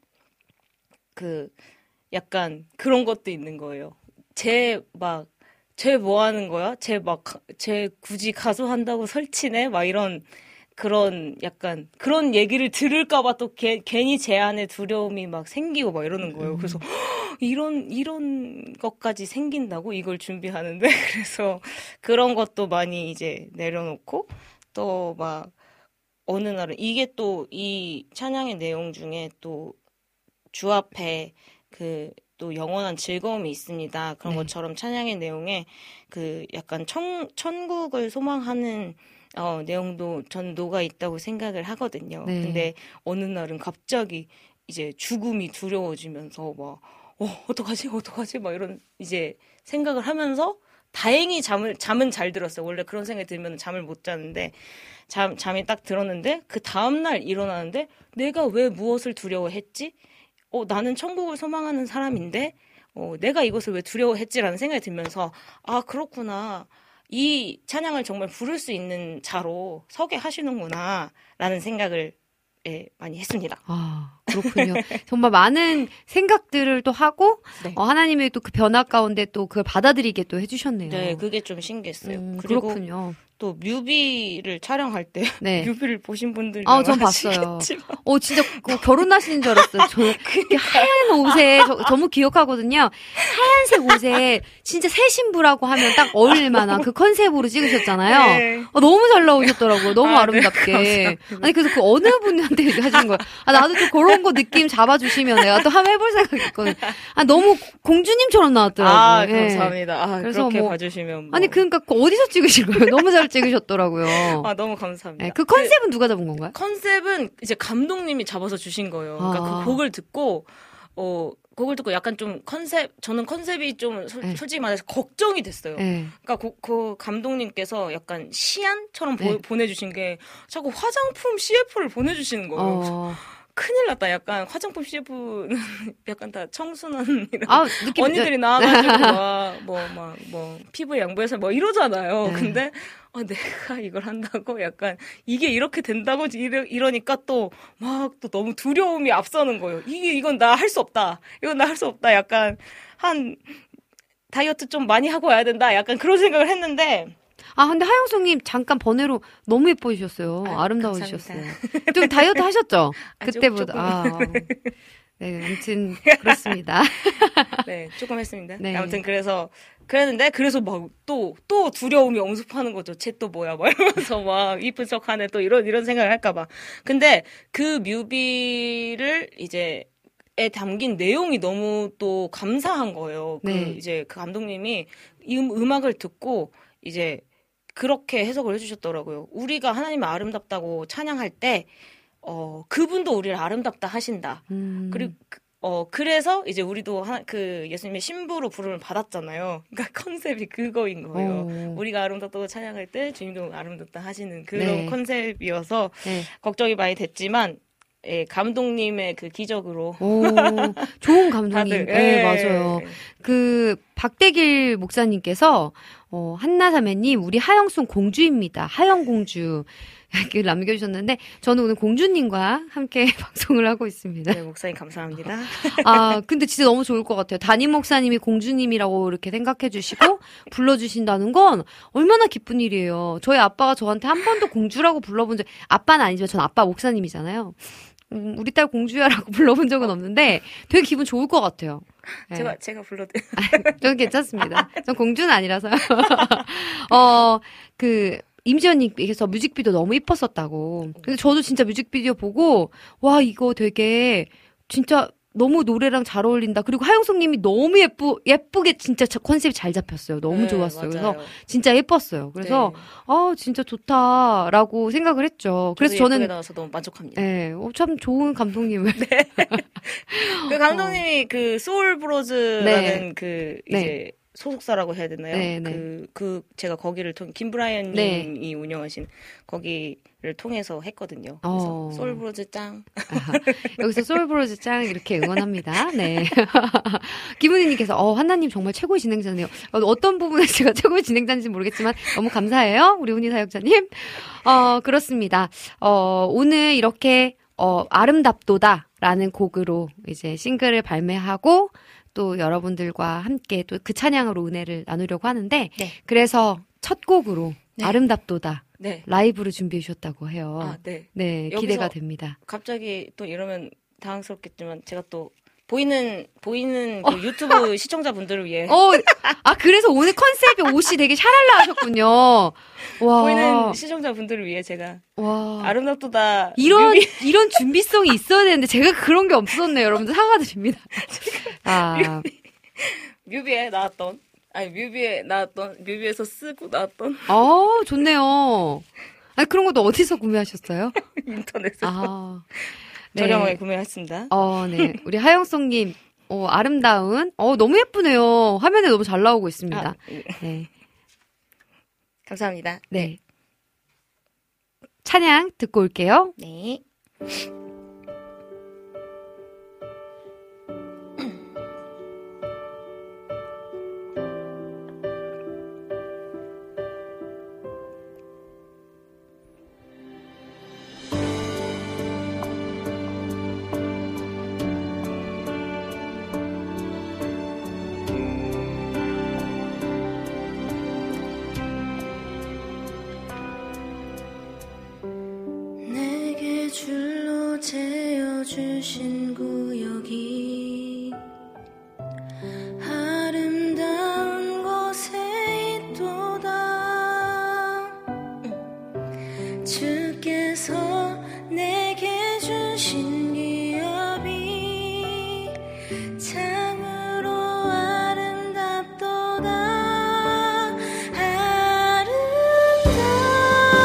그, 약간 그런 것도 있는 거예요. 쟤 막, 쟤 뭐 하는 거야? 쟤 막, 가- 쟤 굳이 가수 한다고 설치네? 막 이런, 그런 약간, 그런 얘기를 들을까봐 또 개- 괜히 제 안에 두려움이 막 생기고 막 이러는 거예요. 그래서, 이런, 이런 것까지 생긴다고? 이걸 준비하는데? 그래서 그런 것도 많이 이제 내려놓고, 또 막, 어느 날은, 이게 또 이 찬양의 내용 중에 또 주 앞에 그 또 영원한 즐거움이 있습니다. 그런 네. 것처럼 찬양의 내용에 그 약간 천, 천국을 소망하는 어, 내용도 전 녹아 있다고 생각을 하거든요. 네. 근데 어느 날은 갑자기 이제 죽음이 두려워지면서 막, 어, 어떡하지? 어떡하지? 막 이런 이제 생각을 하면서 다행히 잠을, 잠은 잘 들었어요. 원래 그런 생각이 들면 잠을 못 자는데 잠, 잠이 딱 들었는데 그 다음날 일어나는데 내가 왜 무엇을 두려워했지? 어, 나는 천국을 소망하는 사람인데 어, 내가 이것을 왜 두려워했지라는 생각이 들면서 아, 그렇구나. 이 찬양을 정말 부를 수 있는 자로 서게 하시는구나 라는 생각을 예, 많이 했습니다. 아, 그렇군요. 정말 많은 생각들을 또 하고, 네. 어, 하나님의 또 그 변화 가운데 또 그걸 받아들이게 또 해주셨네요. 네, 그게 좀 신기했어요. 음, 그리고 그렇군요. 또 뮤비를 촬영할 때 네. 뮤비를 보신 분들이 아, 전 봤어요. 어, 진짜 그 결혼하시는 줄 알았어요. 저 이렇게 하얀 옷에 저, 너무 기억하거든요. 하얀색 옷에 진짜 새 신부라고 하면 딱 어울릴 만한 그 컨셉으로 찍으셨잖아요. 네. 어, 너무 잘 나오셨더라고요. 너무 아, 아, 름답게 네, 감사합니다. 아니 그래서 그 어느 분한테 얘기 하시는 거예요. 아 나도 좀 그런 거 느낌 잡아주시면 내가 또 한번 해볼 생각했거든. 아 너무 공주님처럼 나왔더라고요. 아, 예. 감사합니다. 아, 그래서 그렇게 뭐- 봐주시면 뭐. 아니 그러니까 그 어디서 찍으신 거예요? 너무 잘 찍으셨더라고요. 아, 너무 감사합니다. 네, 그 컨셉은 누가 잡은 건가요? 컨셉은 이제 감독님이 잡아서 주신 거예요. 그러니까 아. 그 곡을 듣고 어 곡을 듣고 약간 좀 컨셉 저는 컨셉이 좀 솔- 네. 솔직히 말해서 걱정이 됐어요. 네. 그러니까 그, 그 감독님께서 약간 시안처럼 보, 네. 보내주신 게 자꾸 화장품 씨에프를 보내주시는 거예요. 어. 큰일 났다. 약간 화장품 씨에프는 약간 다 청순한 이런 아 느낌 언니들이 나와가지고 막뭐막 뭐 피부 양보해서 뭐 이러잖아요. 네. 근데 어, 내가 이걸 한다고 약간 이게 이렇게 된다고 이러, 이러니까 또 막 또 너무 두려움이 앞서는 거예요. 이게 이건 나 할 수 없다. 이건 나 할 수 없다. 약간 한 다이어트 좀 많이 하고 와야 된다. 약간 그런 생각을 했는데 아 근데 하영숙님 잠깐 번외로 너무 예뻐지셨어요. 아, 아름다워지셨어요. 좀 다이어트 하셨죠? 아, 그때보다. 조금. 아, 네, 아무튼 그렇습니다. 네, 조금 했습니다. 네. 아무튼 그래서 그랬는데 그래서 막 또 또 두려움이 엄습하는 거죠. 쟤 또 뭐야? 막 이러면서 막 이쁜 척하네 또 이런 이런 생각을 할까 봐. 근데 그 뮤비를 이제 에 담긴 내용이 너무 또 감사한 거예요. 네. 그 이제 그 감독님이 이 음, 음악을 듣고 이제 그렇게 해석을 해주셨더라고요. 우리가 하나님을 아름답다고 찬양할 때 어, 그분도 우리를 아름답다 하신다. 음. 그리고 그- 어 그래서 이제 우리도 하나, 그 예수님의 신부로 부름을 받았잖아요. 그러니까 컨셉이 그거인 거예요. 어. 우리가 아름답다고 찬양할 때 주님도 아름답다 하시는 그런 네. 컨셉이어서 네. 걱정이 많이 됐지만 예, 감독님의 그 기적으로 오, 좋은 감독님. 다들 네, 예. 맞아요. 그 박대길 목사님께서 어, 한나사매님 우리 하영순 공주입니다. 하영공주 이렇게 남겨주셨는데 저는 오늘 공주님과 함께 방송을 하고 있습니다. 네, 목사님 감사합니다. 아 근데 진짜 너무 좋을 것 같아요. 담임 목사님이 공주님이라고 이렇게 생각해 주시고 불러주신다는 건 얼마나 기쁜 일이에요. 저희 아빠가 저한테 한 번도 공주라고 불러본 적 아빠는 아니지만 전 아빠 목사님이잖아요. 음, 우리 딸 공주야라고 불러본 적은 없는데 되게 기분 좋을 것 같아요. 네. 제가 제가 불러드려. 저는 괜찮습니다. 전 공주는 아니라서요. 어, 그 임지연님께서 뮤직비디오 너무 이뻤었다고. 근데 저도 진짜 뮤직비디오 보고 와 이거 되게 진짜 너무 노래랑 잘 어울린다. 그리고 하영숙님이 너무 예쁘 예쁘게 진짜 컨셉이 잘 잡혔어요. 너무 네, 좋았어요. 맞아요. 그래서 진짜 예뻤어요. 그래서 네. 아 진짜 좋다라고 생각을 했죠. 그래서 저는 나와서 너무 만족합니다. 네, 어, 참 좋은 감독님을. 네. 그 감독님이 어. 그 소울 브로즈라는 네. 그 이제 네. 소속사라고 해야 되나요? 네, 네. 그, 그 제가 거기를 통 김브라이언님이 네. 운영하신 거기를 통해서 했거든요. 그래서 어. 소울 브로즈 짱. 아하, 여기서 소울브로즈 짱 이렇게 응원합니다. 네. 김은희님께서 어 한나님 정말 최고의 진행자네요. 어, 어떤 부분에 제가 최고의 진행자인지 모르겠지만 너무 감사해요. 우리 훈이 사역자님. 어 그렇습니다. 어 오늘 이렇게 어 아름답도다라는 곡으로 이제 싱글을 발매하고 또 여러분들과 함께 또 그 찬양으로 은혜를 나누려고 하는데 네. 그래서 첫 곡으로 네. 아름답도다 네. 라이브를 준비해 주셨다고 해요. 아, 네. 네, 기대가 됩니다. 갑자기 또 이러면 당황스럽겠지만 제가 또 보이는 보이는 그 어. 유튜브 시청자분들을 위해 어, 아 그래서 오늘 컨셉이 옷이 되게 샤랄라 하셨군요. 와. 보이는 시청자분들을 위해 제가 와. 아름답도다 이런 뮤비. 이런 준비성이 있어야 되는데 제가 그런 게 없었네요. 여러분들 사과드립니다. 아. 뮤비, 뮤비에 나왔던 아니 뮤비에 나왔던 뮤비에서 쓰고 나왔던 어, 좋네요. 아니 그런 것도 어디서 구매하셨어요? 인터넷에서 아. 네. 저렴하게 구매했습니다. 어, 네. 우리 하영성님, 어, 아름다운, 어, 너무 예쁘네요. 화면에 너무 잘 나오고 있습니다. 아, 네. 네. 감사합니다. 네. 찬양 듣고 올게요. 네. 줄로 재어주신 구역이 아름다운 곳에 있도다. 주께서 내게 주신 기업이 참으로 아름답도다.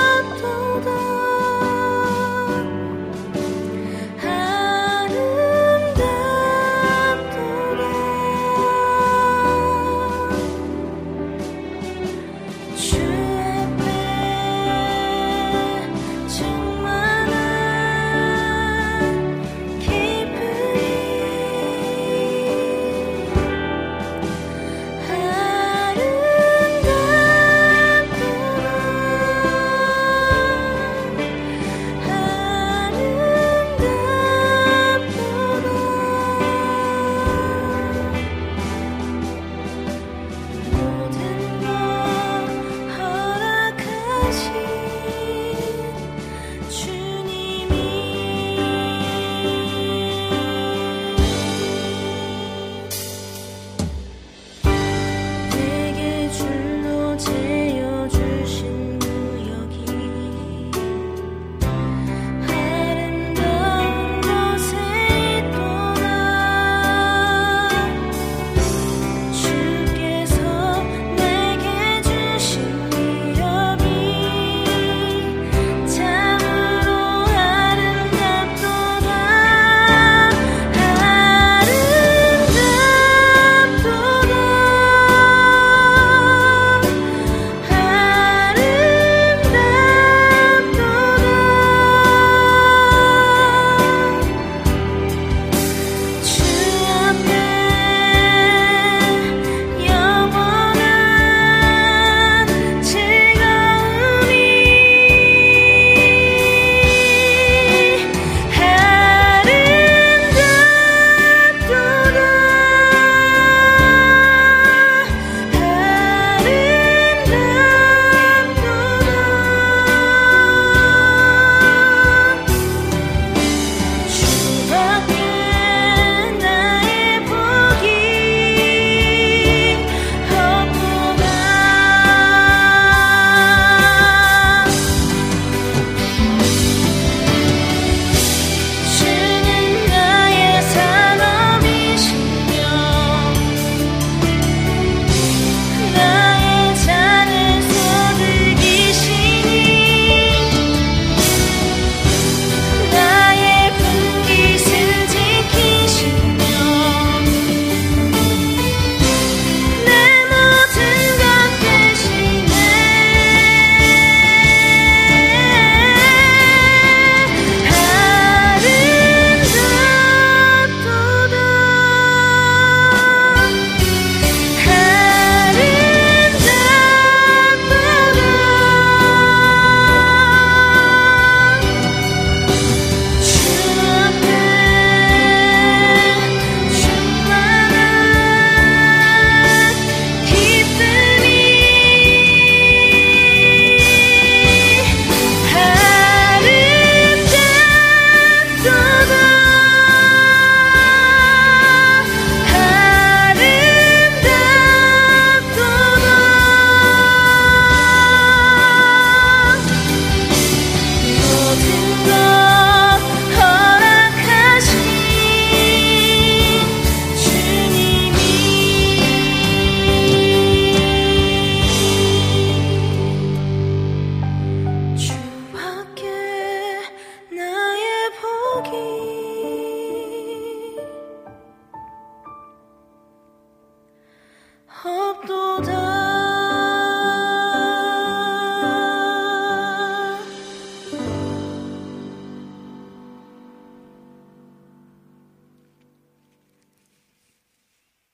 아름답도다. 아름답도다.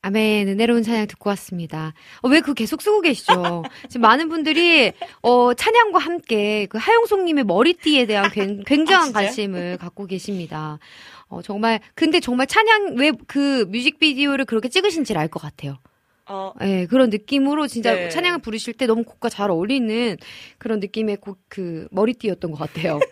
아멘, 은혜로운 찬양 듣고 왔습니다. 어, 왜 그거 계속 쓰고 계시죠? 지금 많은 분들이, 어, 찬양과 함께 그 하영송님의 머리띠에 대한 굉, 굉장한 아, 관심을 갖고 계십니다. 어, 정말, 근데 정말 찬양, 왜 그 뮤직비디오를 그렇게 찍으신지 알 것 같아요. 어, 네, 그런 느낌으로 진짜 네. 찬양을 부르실 때 너무 곡과 잘 어울리는 그런 느낌의 곡, 그, 머리띠였던 것 같아요.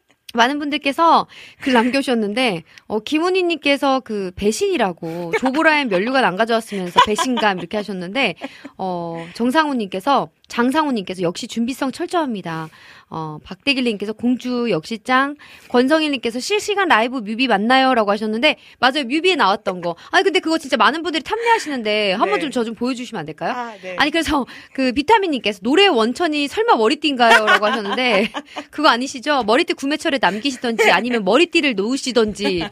많은 분들께서 글 남겨주셨는데, 어, 김은희님께서 그 배신이라고 조보라엔 면류관 안 가져왔으면서 배신감 이렇게 하셨는데, 어, 정상훈님께서, 장상훈님께서 역시 준비성 철저합니다. 어, 박대길님께서 공주 역시 짱, 권성일님께서 실시간 라이브 뮤비 맞나요? 라고 하셨는데, 맞아요. 뮤비에 나왔던 거. 아니, 근데 그거 진짜 많은 분들이 탐내하시는데, 한번 네. 좀 저 좀 보여주시면 안 될까요? 아, 네. 아니, 그래서 그 비타민님께서 노래 원천이 설마 머리띠인가요? 라고 하셨는데, 그거 아니시죠? 머리띠 구매철에 남기시던지 아니면 머리띠를 놓으시던지,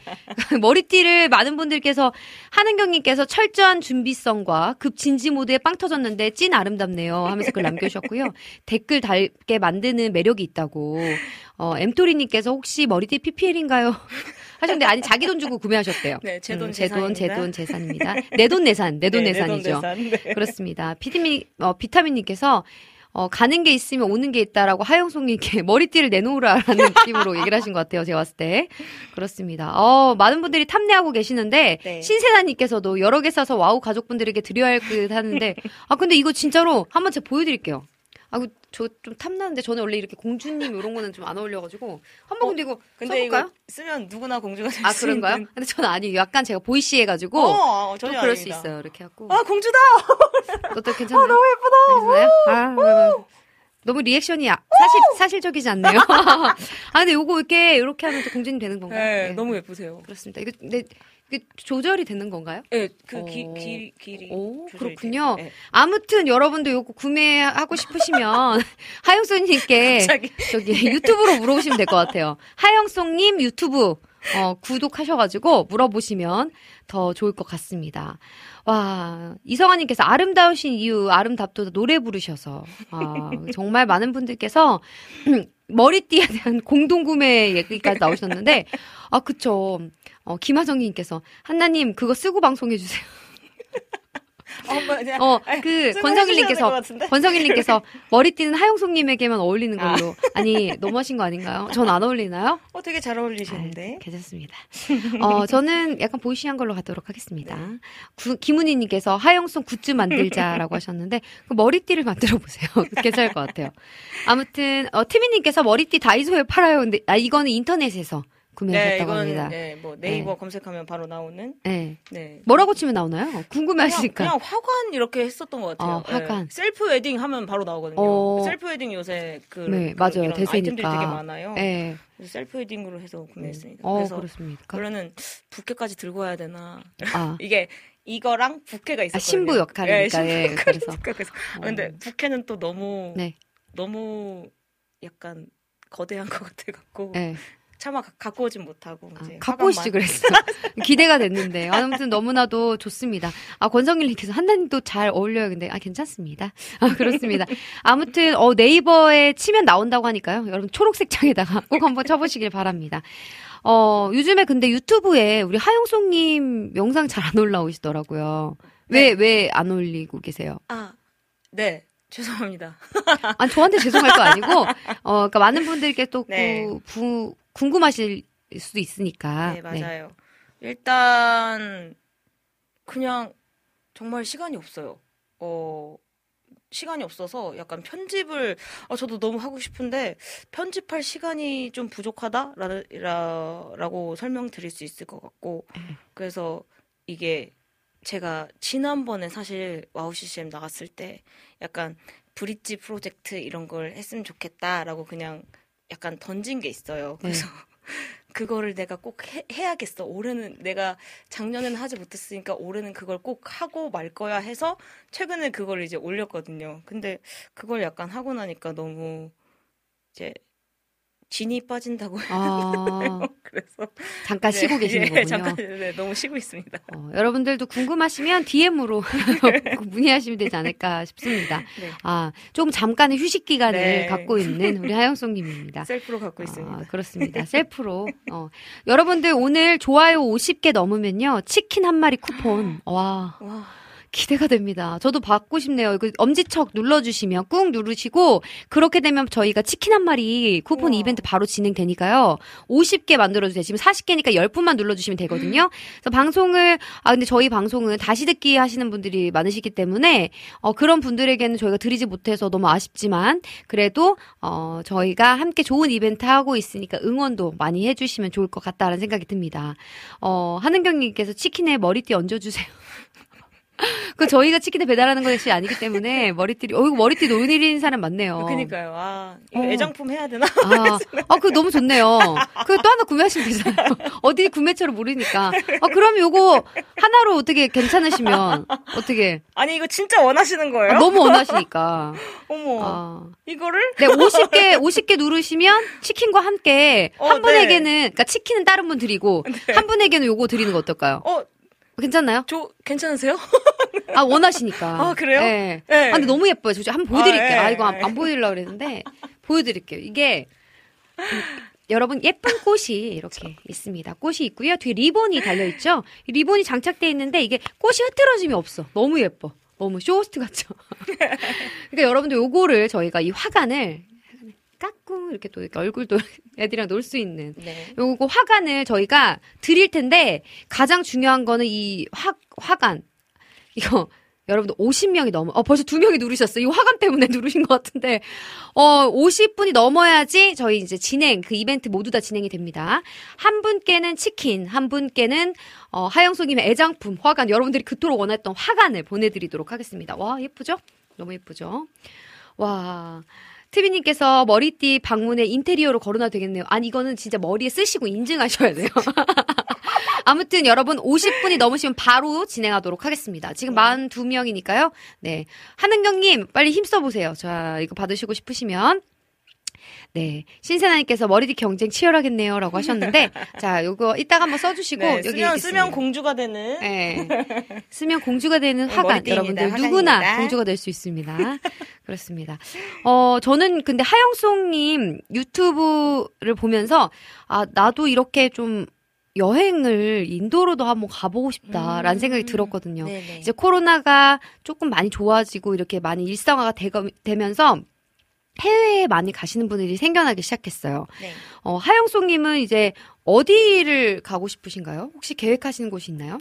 머리띠를 많은 분들께서, 한은경님께서 철저한 준비성과 급 진지 모드에 빵 터졌는데 찐 아름답네요. 하면서 글 남겨주셨고요. 댓글 달게 만드는 매력이 있다고. 어, 엠토리님께서 혹시 머리띠 피피엘인가요? 하셨는데, 아니, 자기 돈 주고 구매하셨대요. 네, 제 돈 음, 제 돈, 제 재산입니다. 돈, 재산입니다. 내 돈 내산, 내 돈 네, 내산이죠. 내 돈 내산. 네. 그렇습니다. 피디미, 어, 비타민님께서, 어, 가는 게 있으면 오는 게 있다라고 하영송님께 머리띠를 내놓으라라는 느낌으로 얘기를 하신 것 같아요. 제가 봤을 때. 그렇습니다. 어, 많은 분들이 탐내하고 계시는데, 네. 신세나님께서도 여러 개 사서 와우 가족분들에게 드려야 할 듯 하는데, 아, 근데 이거 진짜로 한번 제가 보여드릴게요. 아, 저 좀 탐나는데 저는 원래 이렇게 공주님 이런 거는 좀 안 어울려가지고 한번 어, 근데 이거 근데 써볼까요? 이거 쓰면 누구나 공주가 될 수 아 그런가요? 있는. 근데 저는 아니 약간 제가 보이시 해가지고 어, 또 전혀 그럴 아닙니다. 수 있어요. 이렇게 하고 아, 공주다! 그것도 괜찮나요? 아, 너무 예쁘다. 아, 아, 너무 리액션이 아- 사실 사실적이지 않네요. 아 근데 요거 이렇게 이렇게 하면 또 공주님 되는 건가요? 네, 네. 너무 예쁘세요. 그렇습니다. 이거 근데 이게 조절이 되는 건가요? 네, 그 어. 기, 길, 길이. 오, 조절이 그렇군요. 돼요. 네. 아무튼 여러분도 요거 구매하고 싶으시면 하영송님께 갑자기. 저기 유튜브로 물어보시면 될 것 같아요. 하영송님 유튜브 어, 구독하셔가지고 물어보시면 더 좋을 것 같습니다. 와, 이성아님께서 아름다우신 이유, 아름답도다 노래 부르셔서. 아, 정말 많은 분들께서 머리띠에 대한 공동구매 얘기까지 나오셨는데, 아, 그쵸. 어, 김하정님께서, 한나님, 그거 쓰고 방송해주세요. 어, 뭐, 그냥, 어, 아니, 그, 쓰고 권성일님께서, 해주셔야 될것 같은데? 권성일님께서, 머리띠는 하영송님에게만 어울리는 걸로. 아니, 너무하신 거 아닌가요? 전 안 어울리나요? 어, 되게 잘 어울리시는데. 아, 괜찮습니다. 어, 저는 약간 보이시한 걸로 가도록 하겠습니다. 구, 김은희님께서 하영송 굿즈 만들자라고 하셨는데, 그 머리띠를 만들어 보세요. 괜찮을 것 같아요. 아무튼, 어, 티미님께서 머리띠 다이소에 팔아요. 근데, 아, 이거는 인터넷에서 네, 구매하셨다고 이건, 합니다. 네, 뭐, 네이버 네. 검색하면 바로 나오는. 네. 네. 뭐라고 치면 나오나요? 궁금해 그냥, 하시니까. 그냥 화관 이렇게 했었던 것 같아요. 어, 화관. 네. 셀프 웨딩 하면 바로 나오거든요. 어. 셀프 웨딩 요새 그, 네, 그 맞아요. 이런 대세니까. 아이템들이 되게 많아요. 네. 그래서 셀프 웨딩으로 해서 구매했습니다. 어, 그래서 그렇습니까? 원래는 부케까지 들고 와야 되나. 아. 이게 이거랑 부케가 있었거든요. 아, 신부 역할이니까, 네, 신부 예, 역할이니까. 그래서. 그래서. 아, 어. 근데 부케는 또 너무 네. 너무 약간 거대한 것 같아갖고 네. 차마 가- 갖고 오진 못하고 아, 이제 갖고 오시지 화관만. 그랬어. 기대가 됐는데. 아무튼 너무나도 좋습니다. 아, 권성길님께서 한나님도 잘 어울려요. 근데, 아, 괜찮습니다. 아, 그렇습니다. 아무튼, 어, 네이버에 치면 나온다고 하니까요. 여러분, 초록색 창에다가 꼭 한번 쳐보시길 바랍니다. 어, 요즘에 근데 유튜브에 우리 하영송님 영상 잘 안 올라오시더라고요. 왜, 왜 안 올리고 계세요? 아, 네. 죄송합니다. 아, 저한테 죄송할 거 아니고, 어, 그러니까 많은 분들께 또 네. 구, 부, 궁금하실 수도 있으니까. 네, 맞아요. 일단 그냥 정말 시간이 없어요. 어, 시간이 없어서 약간 편집을 아, 저도 너무 하고 싶은데 편집할 시간이 좀 부족하다라고 설명드릴 수 있을 것 같고 그래서 이게 제가 지난번에 사실 와우 씨씨엠 나갔을 때 약간 브릿지 프로젝트 이런 걸 했으면 좋겠다라고 그냥 약간 던진 게 있어요. 그래서 그거를 내가 꼭 해, 해야겠어. 올해는 내가 작년에는 하지 못했으니까 올해는 그걸 꼭 하고 말 거야 해서 최근에 그걸 이제 올렸거든요. 근데 그걸 약간 하고 나니까 너무 이제 진이 빠진다고 해요. 아, 그래서 잠깐 쉬고 계시는 예, 거군요. 잠깐 네, 너무 쉬고 있습니다. 어, 여러분들도 궁금하시면 디엠으로 문의하시면 되지 않을까 싶습니다. 네. 아, 조금 잠깐의 휴식 기간을 네. 갖고 있는 우리 하영송님입니다. 셀프로 갖고 있습니다. 아, 그렇습니다. 셀프로. 어. 여러분들 오늘 좋아요 오십 개 넘으면요. 치킨 한 마리 쿠폰. 와. 와, 기대가 됩니다. 저도 받고 싶네요. 그 엄지척 눌러주시면 꾹 누르시고 그렇게 되면 저희가 치킨 한 마리 쿠폰 우와. 이벤트 바로 진행되니까요. 오십 개 만들어주세요. 지금 사십 개니까 십 분만 눌러주시면 되거든요. 그래서 방송을 아 근데 저희 방송은 다시 듣기 하시는 분들이 많으시기 때문에 어, 그런 분들에게는 저희가 드리지 못해서 너무 아쉽지만 그래도 어, 저희가 함께 좋은 이벤트 하고 있으니까 응원도 많이 해주시면 좋을 것 같다라는 생각이 듭니다. 어, 한은경님께서 치킨에 머리띠 얹어주세요. 그 저희가 치킨을 배달하는 것이 아니기 때문에 머리띠, 어, 이거 머리띠 노일인 사람 많네요. 그니까요. 아, 이거 어. 애장품 해야 되나? 아, 아, 그거 너무 좋네요. 그거 또 하나 구매하시면 되잖아요. 어디 구매처를 모르니까. 아, 그럼 요거 하나로 어떻게 괜찮으시면 어떻게. 아니, 이거 진짜 원하시는 거예요? 아, 너무 원하시니까. 어머. 아. 이거를? 네, 오십 개, 오십 개 누르시면 치킨과 함께 어, 한 네. 분에게는, 그러니까 치킨은 다른 분 드리고 네. 한 분에게는 요거 드리는 거 어떨까요? 어, 괜찮나요? 저, 괜찮으세요? 아, 원하시니까. 아, 그래요? 네. 네. 아, 근데 너무 예뻐요. 저 한번 보여드릴게요. 아, 아, 네. 이거 안, 안 보여드리려고 그랬는데, 보여드릴게요. 이게, 음, 여러분, 예쁜 꽃이 이렇게 있습니다. 꽃이 있고요. 뒤에 리본이 달려있죠? 이 리본이 장착되어 있는데, 이게 꽃이 흐트러짐이 없어. 너무 예뻐. 너무 쇼호스트 같죠? 그러니까 여러분들 요거를 저희가 이 화관을, 깎고 이렇게 또 이렇게 얼굴도 애들이랑 놀 수 있는 네. 요거 화관을 저희가 드릴 텐데 가장 중요한 거는 이 화, 화관 이거 여러분들 오십 명이 넘어 어 벌써 두 명이 누르셨어요. 이 화관 때문에 누르신 것 같은데 어 오십 분이 넘어야지 저희 이제 진행 그 이벤트 모두 다 진행이 됩니다. 한 분께는 치킨, 한 분께는 어 하영숙님의 애장품 화관 여러분들이 그토록 원했던 화관을 보내드리도록 하겠습니다. 와 예쁘죠? 너무 예쁘죠? 와. 트비님께서 머리띠 방문에 인테리어로 걸어놔도 되겠네요. 아니 이거는 진짜 머리에 쓰시고 인증하셔야 돼요. 아무튼 여러분 오십 분이 넘으시면 바로 진행하도록 하겠습니다. 지금 사십이 명이니까요. 네, 한은경님 빨리 힘써보세요. 자 이거 받으시고 싶으시면 네 신세나님께서 머리띠 경쟁 치열하겠네요 라고 하셨는데 자 요거 이따가 한번 써주시고 네, 여기 쓰면, 있겠습니다. 쓰면 공주가 되는. 네. 쓰면 공주가 되는 네, 화관 머리띠입니다. 여러분들 화관입니다. 누구나 공주가 될 수 있습니다. 그렇습니다. 어 저는 근데 하영송님 유튜브를 보면서 아 나도 이렇게 좀 여행을 인도로도 한번 가보고 싶다라는 음. 생각이 들었거든요. 네네. 이제 코로나가 조금 많이 좋아지고 이렇게 많이 일상화가 되거, 되면서 해외에 많이 가시는 분들이 생겨나기 시작했어요. 네. 어, 하영송님은 이제 어디를 가고 싶으신가요? 혹시 계획하시는 곳이 있나요?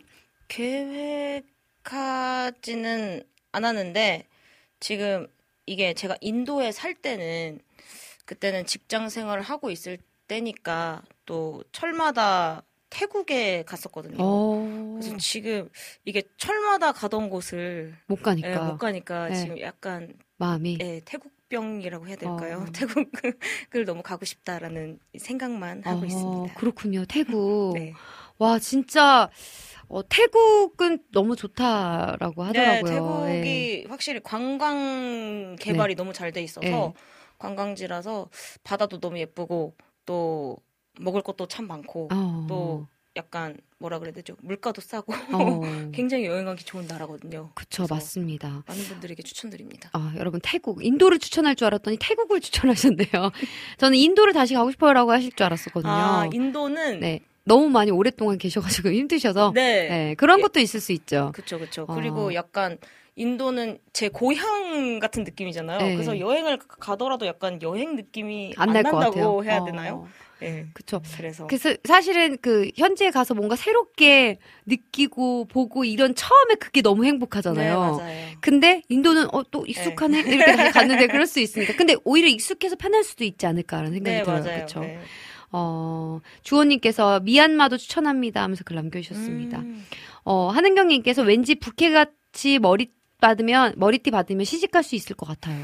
계획하지는 않았는데, 지금 이게 제가 인도에 살 때는, 그때는 직장 생활을 하고 있을 때니까, 또 철마다 태국에 갔었거든요. 어, 그래서 지금 이게 철마다 가던 곳을 못 가니까. 예, 못 가니까 네. 지금 약간 마음이. 예, 태국병이라고 해야 될까요? 어. 태국을 너무 가고 싶다라는 생각만 하고 어, 있습니다. 그렇군요. 태국. 네. 와, 진짜, 어, 태국은 너무 좋다라고 하더라고요. 네, 태국이 예. 확실히 관광 개발이 너무 잘 돼 있어서 네. 관광지라서 바다도 너무 예쁘고 또 먹을 것도 참 많고 어. 또 약간 뭐라 그래야 되죠? 물가도 싸고 어. 굉장히 여행하기 좋은 나라거든요. 그쵸, 그래서 맞습니다. 많은 분들에게 추천드립니다. 아, 여러분, 태국. 인도를 추천할 줄 알았더니 태국을 추천하셨네요. 저는 인도를 다시 가고 싶어요라고 하실 줄 알았었거든요. 아, 인도는 네. 너무 많이 오랫동안 계셔가지고 힘드셔서. 네. 네, 그런 예. 것도 있을 수 있죠. 그쵸, 그쵸. 어. 그리고 약간 인도는 제 고향 같은 느낌이잖아요. 네. 그래서 여행을 가더라도 약간 여행 느낌이 안 안, 날 것 난다고 같아요. 해야 어. 되나요? 네. 그쵸. 그래서 그래서 사실은 그 현지에 가서 뭔가 새롭게 느끼고 보고 이런 처음에 그게 너무 행복하잖아요. 네, 맞아요. 근데 인도는 어 또 익숙하네 이렇게 다시 갔는데 그럴 수 있으니까. 근데 오히려 익숙해서 편할 수도 있지 않을까라는 생각이 네, 들어요. 맞아요. 그렇죠. 네. 어 주호님께서 미얀마도 추천합니다 하면서 글 남겨주셨습니다. 음. 어 한은경님께서 왠지 부캐같이 머리 받으면 머리띠 받으면 시집 갈 수 있을 것 같아요.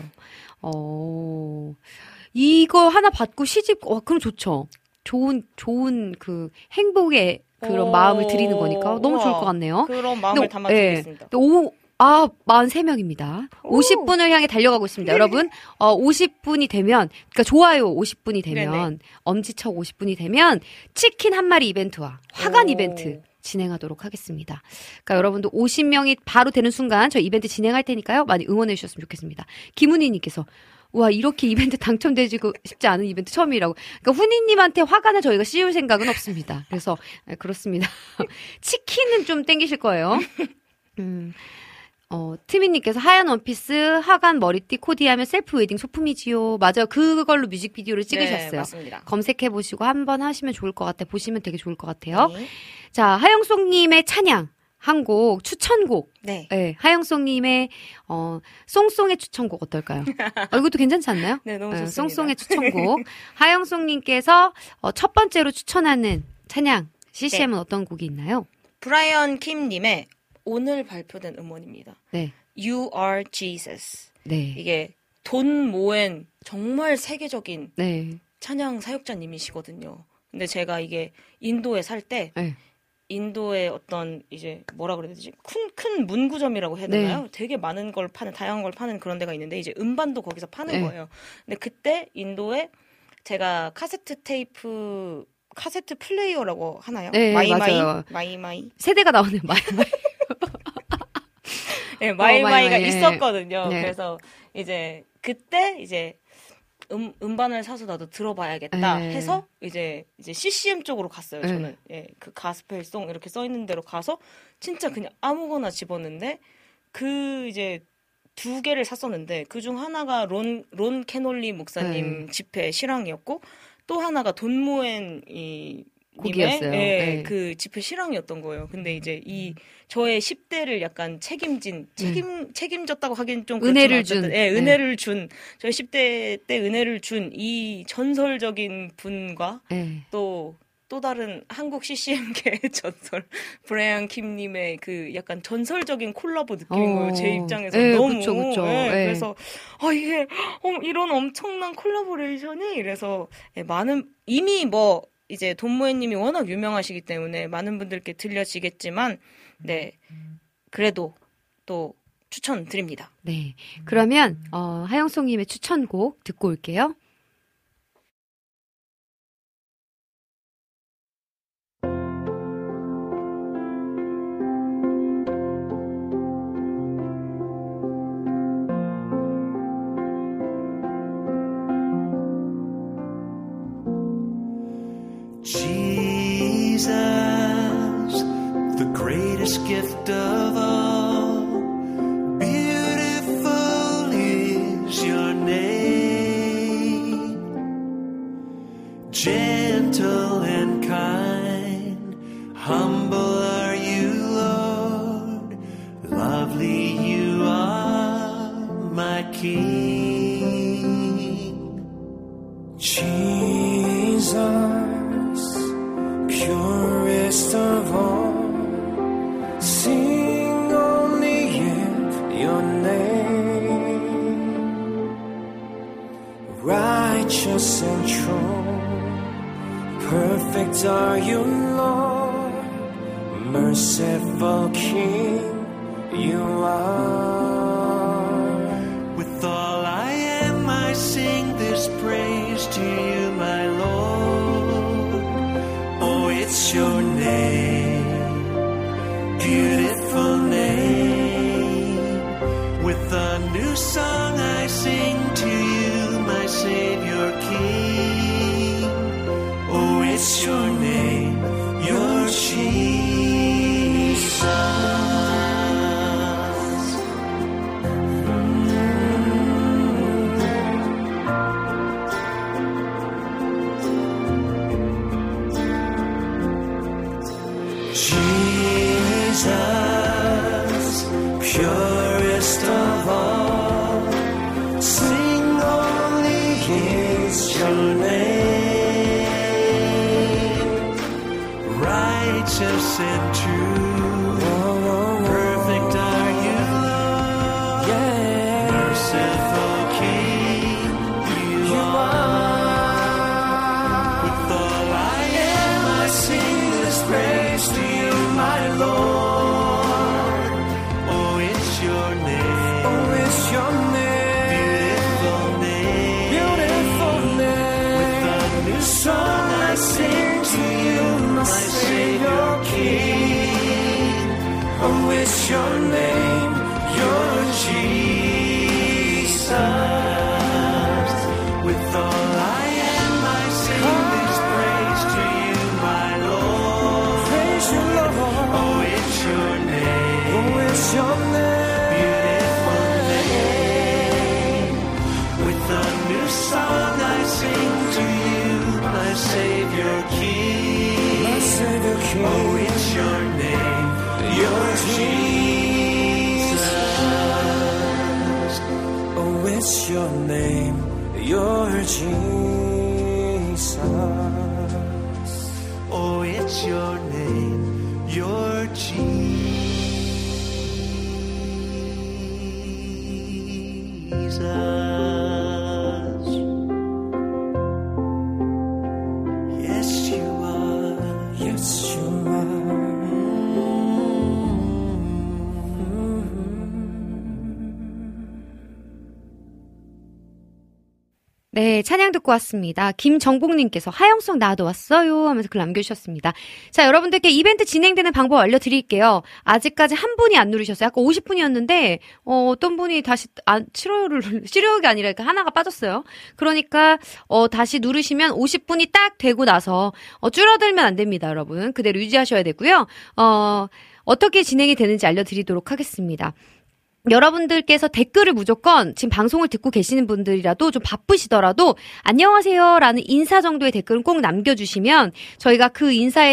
어 이거 하나 받고 시집 어 그럼 좋죠. 좋은 좋은 그 행복의 그런 오. 마음을 드리는 거니까 너무 좋을 우와. 것 같네요. 그런 마음을 근데, 담아드리겠습니다. 예. 오, 아, 사십삼 명입니다. 오. 오십 분을 향해 달려가고 있습니다. 여러분, 어, 오십 분이 되면, 그러니까 좋아요 오십 분이 되면, 네네. 엄지척 오십 분이 되면, 치킨 한 마리 이벤트와 화관 오. 이벤트 진행하도록 하겠습니다. 그러니까 여러분도 오십 명이 바로 되는 순간 저 이벤트 진행할 테니까요. 많이 응원해 주셨으면 좋겠습니다. 김훈희님께서, 와, 이렇게 이벤트 당첨되지고 싶지 않은 이벤트 처음이라고. 그러니까 훈이님한테 화관을 저희가 씌울 생각은 없습니다. 그래서, 네, 그렇습니다. 치킨은 좀 땡기실 거예요. 음. 어, 트미님께서 하얀 원피스, 하관 머리띠, 코디하면 셀프 웨딩 소품이지요. 맞아요. 그걸로 뮤직비디오를 찍으셨어요. 네, 맞습니다. 검색해보시고 한번 하시면 좋을 것 같아요. 보시면 되게 좋을 것 같아요. 네. 자, 하영송님의 찬양. 한 곡, 추천곡. 네. 네, 하영송님의, 어, 송송의 추천곡 어떨까요? 어, 이것도 괜찮지 않나요? 네, 너무 네, 좋습니다. 송송의 추천곡. 하영송님께서, 어, 첫 번째로 추천하는 찬양, 씨씨엠은 네. 어떤 곡이 있나요? 브라이언 킴님의 오늘 발표된 음원입니다. 네. You Are Jesus. 네. 이게 돈 모엔 정말 세계적인 네. 찬양 사역자님이시거든요. 근데 제가 이게 인도에 살 때 네. 인도의 어떤 이제 뭐라 그래야 되지? 큰, 큰 문구점이라고 해야 되나요? 네. 되게 많은 걸 파는, 다양한 걸 파는 그런 데가 있는데 이제 음반도 거기서 파는 네. 거예요. 근데 그때 인도에 제가 카세트 테이프, 카세트 플레이어라고 하나요? 네, 마이마이? 맞아요. 마이마이? 세대가 나오는 마이마이. 네, 마이마이가 어, 마이마이. 있었거든요. 네. 그래서 이제 그때 이제 음, 음반을 사서 나도 들어봐야겠다 네. 해서 이제 이제 씨씨엠 쪽으로 갔어요. 네. 저는 예, 그 가스펠송 이렇게 써 있는 대로 가서 진짜 그냥 아무거나 집었는데 그 이제 두 개를 샀었는데 그 중 하나가 론 론 캐놀리 목사님 네. 집회 실황이었고 또 하나가 돈 모엔 이 곡이었어요. 예, 네. 그 집회 실황이었던 거예요. 근데 이제 이 저의 십 대를 약간 책임진 책임 책임졌다고 하긴 좀 네. 은혜를 그렇지만 준. 예, 네. 은혜를 준 저의 십 대 때 은혜를 준 이 전설적인 분과 네. 또 또 다른 한국 씨씨엠계의 전설 브라이언 킴님의 그 약간 전설적인 콜라보 느낌인 어. 거예요. 제 입장에서 네, 너무 그쵸, 그쵸. 예, 네. 그래서 아 이게 어, 이런 엄청난 콜라보레이션이 이래서 예, 많은 이미 뭐 이제 돈모혜님이 워낙 유명하시기 때문에 많은 분들께 들려지겠지만 네 그래도 또 추천드립니다. 네. 그러면, 어, 하영송님의 추천곡 듣고 올게요. Jesus, the greatest gift of all. Beautiful is your name. Gentle and kind, humble are you, Lord. Lovely you are, my King. Jesus, purest of all, sing only in your name. Righteous and true, perfect are you, Lord. Merciful King, you are. With all I am, I sing this praise to you, my Lord. Oh, it's your name, beautiful name. With a new song I sing to you, my Savior King. Oh, it's your name, your Jesus. Jesus, purest of all, sing only is your name. Righteous and true, perfect are you, Lord. Merciful King, you are. With all I am, I sing this praise to you, my Lord. Oh, it's your name. Oh, it's your name. Beautiful name. Beautiful name. With a new song I sing to you, my Savior King. Oh, it's your name, your Jesus. With all I am, I sing this praise to you, my Lord. Praise you, Lord. Oh, it's your name. Oh, it's your name. your name, your Jesus. Oh, it's your name, your Jesus. Oh, it's your name, your Jesus. Yes, you are. Yes, you 네, 찬양 듣고 왔습니다. 김정복님께서 하영송 나도 왔어요 하면서 글 남겨주셨습니다. 자, 여러분들께 이벤트 진행되는 방법 알려드릴게요. 아직까지 한 분이 안 누르셨어요. 아까 오십 분이었는데 어, 어떤 분이 다시 안, 치료를 치료가 아니라 하나가 빠졌어요. 그러니까 어, 다시 누르시면 오십 분이 딱 되고 나서 어, 줄어들면 안 됩니다, 여러분. 그대로 유지하셔야 되고요. 어, 어떻게 진행이 되는지 알려드리도록 하겠습니다. 여러분들께서 댓글을 무조건 지금 방송을 듣고 계시는 분들이라도 좀 바쁘시더라도 안녕하세요라는 인사 정도의 댓글은 꼭 남겨주시면 저희가 그 인사의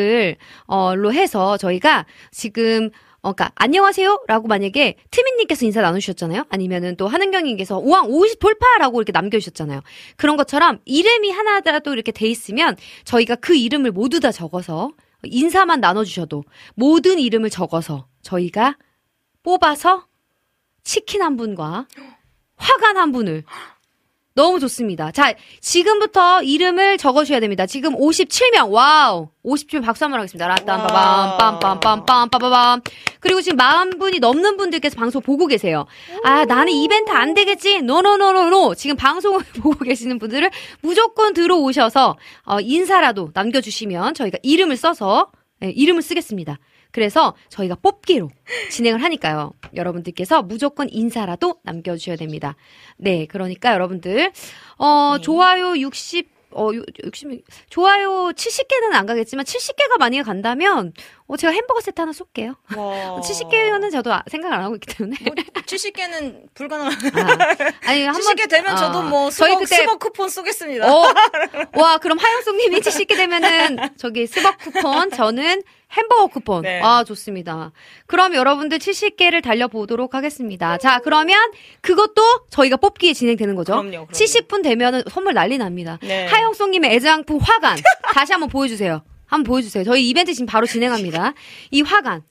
댓글로 해서 저희가 지금 어, 그니까, 안녕하세요? 라고 만약에, 트민님께서 인사 나누셨잖아요? 아니면은 또 한은경님께서 오왕 오십 돌파라고 이렇게 남겨주셨잖아요. 그런 것처럼 이름이 하나라도 이렇게 돼 있으면 저희가 그 이름을 모두 다 적어서, 인사만 나눠주셔도 모든 이름을 적어서 저희가 뽑아서 치킨 한 분과 화관 한 분을 너무 좋습니다. 자, 지금부터 이름을 적어주셔야 됩니다. 지금 오십칠 명, 와우. 오십칠 명 박수 한번 하겠습니다. 라딴빠밤, 빰빰빰빰, 빠바밤. 그리고 지금 사십 분이 넘는 분들께서 방송 보고 계세요. 아, 나는 이벤트 안 되겠지? 노노노노노. 지금 방송을 보고 계시는 분들을 무조건 들어오셔서, 어, 인사라도 남겨주시면 저희가 이름을 써서, 네, 이름을 쓰겠습니다. 그래서 저희가 뽑기로 진행을 하니까요. 여러분들께서 무조건 인사라도 남겨주셔야 됩니다. 네, 그러니까 여러분들 어 네. 좋아요 육십, 어 육십, 좋아요 칠십 개는 안 가겠지만 칠십 개가 만약에 간다면 어 제가 햄버거 세트 하나 쏠게요. 와. 칠십 개는 저도 생각 안 하고 있기 때문에. 뭐 칠십 개는 불가능한. 아, 아니 한 칠십 개 되면 아. 저도 뭐 스벅, 그때... 스벅 쿠폰 쏘겠습니다. 어, 와, 그럼 하영숙님이 칠십 개 되면은 저기 스벅 쿠폰, 저는 햄버거 쿠폰. 네. 아, 좋습니다. 그럼 여러분들 칠십 개를 달려보도록 하겠습니다. 자, 그러면 그것도 저희가 뽑기에 진행되는 거죠. 그럼요, 그럼요. 칠십 분 되면은 선물 난리 납니다. 네. 하영송님의 애장품 화관. 다시 한번 보여주세요. 한번 보여주세요. 저희 이벤트 지금 바로 진행합니다. 이 화관.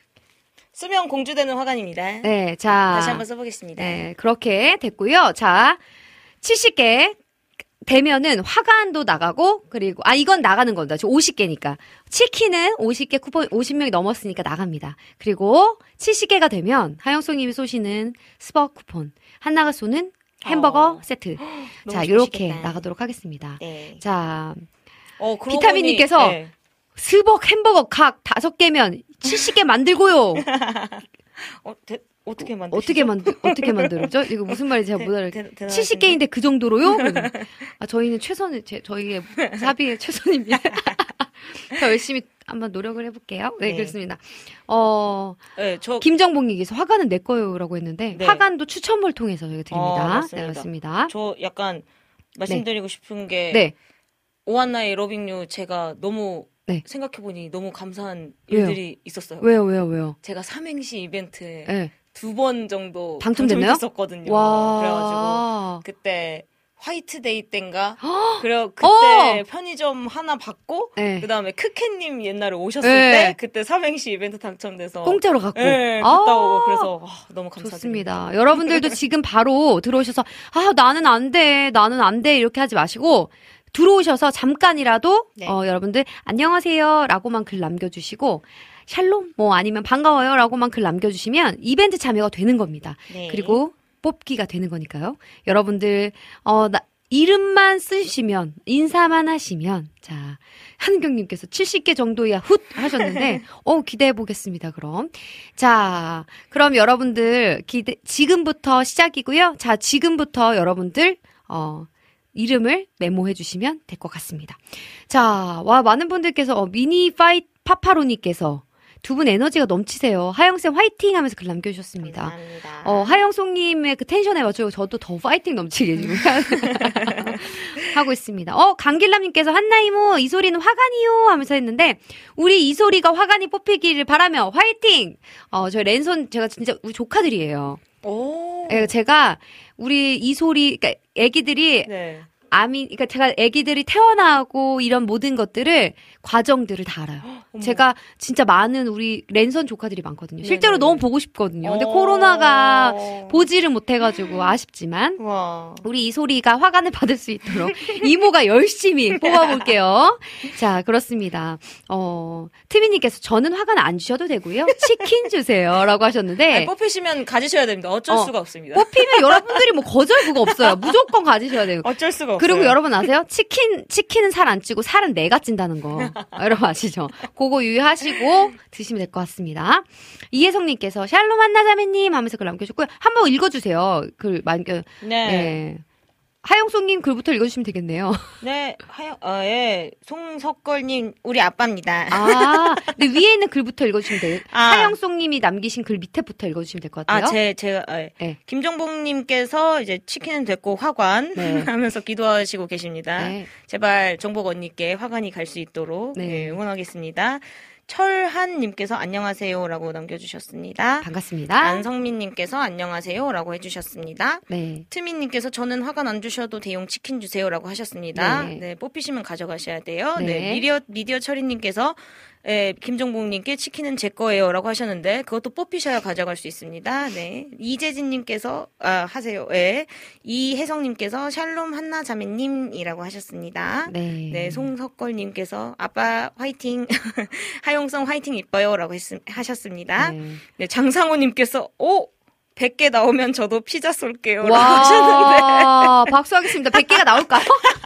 수명 공주되는 화관입니다. 네, 자. 다시 한번 써보겠습니다. 네, 그렇게 됐고요. 자, 칠십 개. 되면은 화관도 나가고, 그리고, 아, 이건 나가는 겁니다. 저 오십 개니까. 치킨은 오십 개 쿠폰, 오십 명이 넘었으니까 나갑니다. 그리고 칠십 개가 되면 하영송님이 쏘시는 스벅 쿠폰, 한나가 쏘는 햄버거 어. 세트. 자, 요렇게 나가도록 하겠습니다. 네. 자, 어, 비타민님께서 보니, 네. 스벅 햄버거 각 다섯 개면 칠십 개 만들고요. 어, 대, 어떻게 만들 어떻게 만들 어떻게 만들었죠? 이거 무슨 말인지 잘 못 알아듣겠어요. 칠십 개인데 그 정도로요? 아, 저희는 최선을 제, 저희의 사비의 최선입니다. 더 열심히 한번 노력을 해볼게요. 네, 네. 그렇습니다. 어, 네, 저 김정복님께서 화관은 내 거요라고 했는데 네. 화관도 추첨을 통해서 저희가 드립니다. 어, 맞습니다. 네, 맞습니다. 저 약간 말씀드리고 네. 싶은 게 네. 오한나의 러빙유 제가 너무 네. 생각해보니 너무 감사한 일들이 왜요? 있었어요. 왜요, 왜요, 왜요? 제가 삼행시 이벤트에 네. 두 번 정도 당첨됐나요? 당첨됐었거든요. 그래가지고 그때 화이트데이 땐가 그래 그때 어! 편의점 하나 받고 네. 그 다음에 크캣님 옛날에 오셨을 네. 때 그때 삼행시 이벤트 당첨돼서 공짜로 갖고 네, 갔다 오고 그래서 아, 너무 감사드립니다. 좋습니다. 여러분들도 지금 바로 들어오셔서 아 나는 안 돼, 나는 안 돼 이렇게 하지 마시고. 들어오셔서 잠깐이라도 네. 어, 여러분들 안녕하세요라고만 글 남겨주시고 샬롬 뭐 아니면 반가워요라고만 글 남겨주시면 이벤트 참여가 되는 겁니다. 네. 그리고 뽑기가 되는 거니까요. 여러분들 어, 나, 이름만 쓰시면 인사만 하시면 자 한경님께서 칠십 개 정도야 훗 하셨는데 어 기대해 보겠습니다. 그럼 자 그럼 여러분들 기대 지금부터 시작이고요. 자 지금부터 여러분들 어. 이름을 메모해 주시면 될 것 같습니다. 자, 와, 많은 분들께서, 어, 미니 파이 파파로니께서 두 분 에너지가 넘치세요. 하영쌤 화이팅 하면서 글 남겨주셨습니다. 감사합니다. 어, 하영송님의 그 텐션에 맞춰 저도 더 파이팅 넘치게 지금 하고 있습니다. 어, 강길남님께서 한나이모 이 소리는 화관이요 하면서 했는데 우리 이 소리가 화관이 뽑히기를 바라며 화이팅! 어, 저희 랜선 제가 진짜 우리 조카들이에요. 오. 예, 제가 우리 이 소리, 그러니까 애기들이 네. 아미, 그러니까 제가 아기들이 태어나고 이런 모든 것들을 과정들을 다 알아요. 어머. 제가 진짜 많은 우리 랜선 조카들이 많거든요. 실제로 네네네. 너무 보고 싶거든요. 근데 어. 코로나가 보지를 못해가지고 아쉽지만 와. 우리 이소리가 화관을 받을 수 있도록 이모가 열심히 뽑아볼게요. 자, 그렇습니다. 어, 트미님께서 저는 화관 안 주셔도 되고요. 치킨 주세요라고 하셨는데 아니, 뽑히시면 가지셔야 됩니다. 어쩔 어, 수가 없습니다. 뽑히면 여러분들이 뭐 거절 그거 없어요. 무조건 가지셔야 돼요. 어쩔 수가 없어요. 그리고 여러분 아세요? 치킨, 치킨은 살 안 찌고 살은 내가 찐다는 거. 여러분 아시죠? 그거 유의하시고 드시면 될 것 같습니다. 이혜성님께서 샬롬 한나자매님 하면서 글 남겨주셨고요. 한번 읽어주세요. 글 남겨. 네. 네. 하영송님 글부터 읽어주시면 되겠네요. 네. 하영, 어, 예. 송석걸님, 우리 아빠입니다. 아, 근데 위에 있는 글부터 읽어주시면 돼요. 아. 하영송님이 남기신 글 밑에부터 읽어주시면 될 것 같아요. 아, 제, 제가, 아, 예. 네. 김정복님께서 이제 치킨은 됐고 화관 네. 하면서 기도하시고 계십니다. 네. 제발 정복 언니께 화관이 갈 수 있도록 네. 예, 응원하겠습니다. 철한님께서 안녕하세요라고 남겨주셨습니다. 반갑습니다. 안성민님께서 안녕하세요라고 해주셨습니다. 네. 트민님께서 저는 화관 안 주셔도 대용 치킨 주세요라고 하셨습니다. 네. 네, 뽑히시면 가져가셔야 돼요. 네. 네, 미디어 미디어 철이님께서 예, 김종복님께 치킨은 제 거예요라고 하셨는데 그것도 뽑히셔야 가져갈 수 있습니다. 네, 이재진님께서 아 하세요. 예, 이혜성님께서 샬롬 한나 자매님이라고 하셨습니다. 네. 네, 송석걸님께서 아빠 화이팅, 하용성 화이팅 이뻐요라고 했, 하셨습니다. 네. 네, 장상호님께서 오 백 개 나오면 저도 피자 쏠게요라고 하셨는데 와, 박수하겠습니다. 백 개가 나올까요?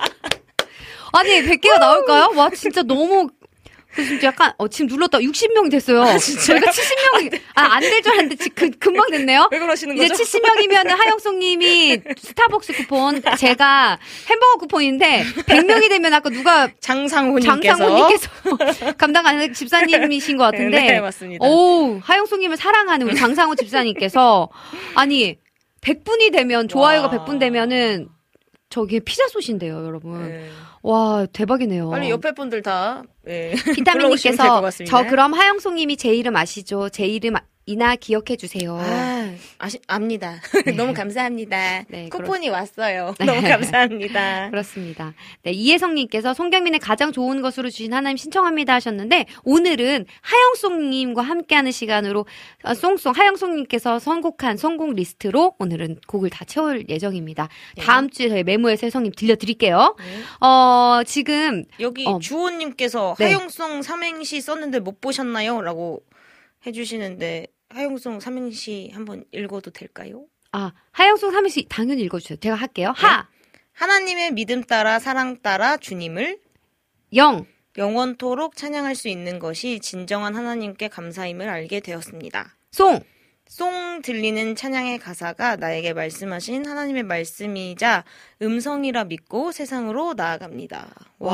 아니, 백 개가 나올까요? 와, 진짜 너무, 지금 약간, 어, 지금 눌렀다. 육십 명이 됐어요. 저희가 칠십 명이, 아, 안 될 줄 알았는데, 지금 금방 됐네요? 왜 그러시는 이제 거죠? 칠십 명이면 하영송님이 스타벅스 쿠폰, 제가 햄버거 쿠폰인데, 백 명이 되면 아까 누가, 장상호님께서 장상호님께서 감당하는 집사님이신 것 같은데, 네, 맞습니다. 오, 하영송님을 사랑하는 우리 장상호 집사님께서, 아니, 백 분이 되면, 좋아요가 와. 백 분 되면은, 저기 피자 솥인데요, 여러분. 네. 와, 대박이네요. 빨리 옆에 분들 다 네. 불러오시면 될것 비타민님께서 같습니다. 저 그럼 하영송님이 제 이름 아시죠? 제 이름이나 기억해 주세요. 아, 아시, 압니다. 너무 감사합니다. 네, 쿠폰이 왔어요. 네. 너무 감사합니다. 그렇습니다. 네, 이혜성님께서 송경민의 가장 좋은 것으로 주신 하나님 신청합니다 하셨는데 오늘은 하영송님과 함께하는 시간으로 아, 송송 하영송님께서 선곡한 선곡 리스트로 오늘은 곡을 다 채울 예정입니다. 네. 다음 주에 저희 메모에서 혜성님 들려드릴게요. 네. 어, 지금 여기 어. 주호님께서 네. 하용성 삼행시 썼는데 못 보셨나요? 라고 해주시는데 하용성 삼행시 한번 읽어도 될까요? 아 하영송 삼행시 당연히 읽어주세요. 제가 할게요. 하, 하나님의 믿음 따라 사랑 따라 주님을 영, 영원토록 찬양할 수 있는 것이 진정한 하나님께 감사임을 알게 되었습니다. 송, 송 들리는 찬양의 가사가 나에게 말씀하신 하나님의 말씀이자 음성이라 믿고 세상으로 나아갑니다. 와,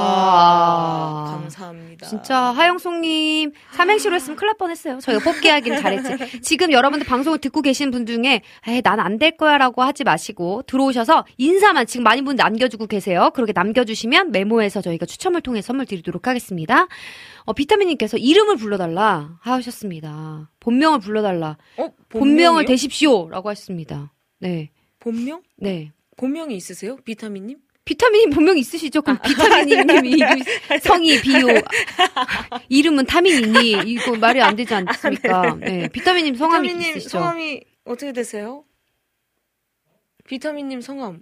와. 감사합니다. 진짜 하영송님 삼행시로 했으면 큰일 날 뻔했어요. 저희가 뽑기 하기는 잘했지. 지금 여러분들 방송을 듣고 계신 분 중에 에이 난 안 될 거야 라고 하지 마시고 들어오셔서 인사만 지금 많은 분 남겨주고 계세요. 그렇게 남겨주시면 메모에서 저희가 추첨을 통해 선물 드리도록 하겠습니다. 어, 비타민님께서 이름을 불러달라 하셨습니다. 본명을 불러달라. 어, 본명을 대십시오 라고 하셨습니다. 네. 본명? 네. 본명이 있으세요? 비타민님? 비타민님 본명 있으시죠? 그럼 아. 비타민님이 성이 비요 이름은 타민이니 이거 말이 안 되지 않습니까? 네, 비타민님 성함이 비타민님 있으시죠? 성함이 어떻게 되세요? 비타민님 성함.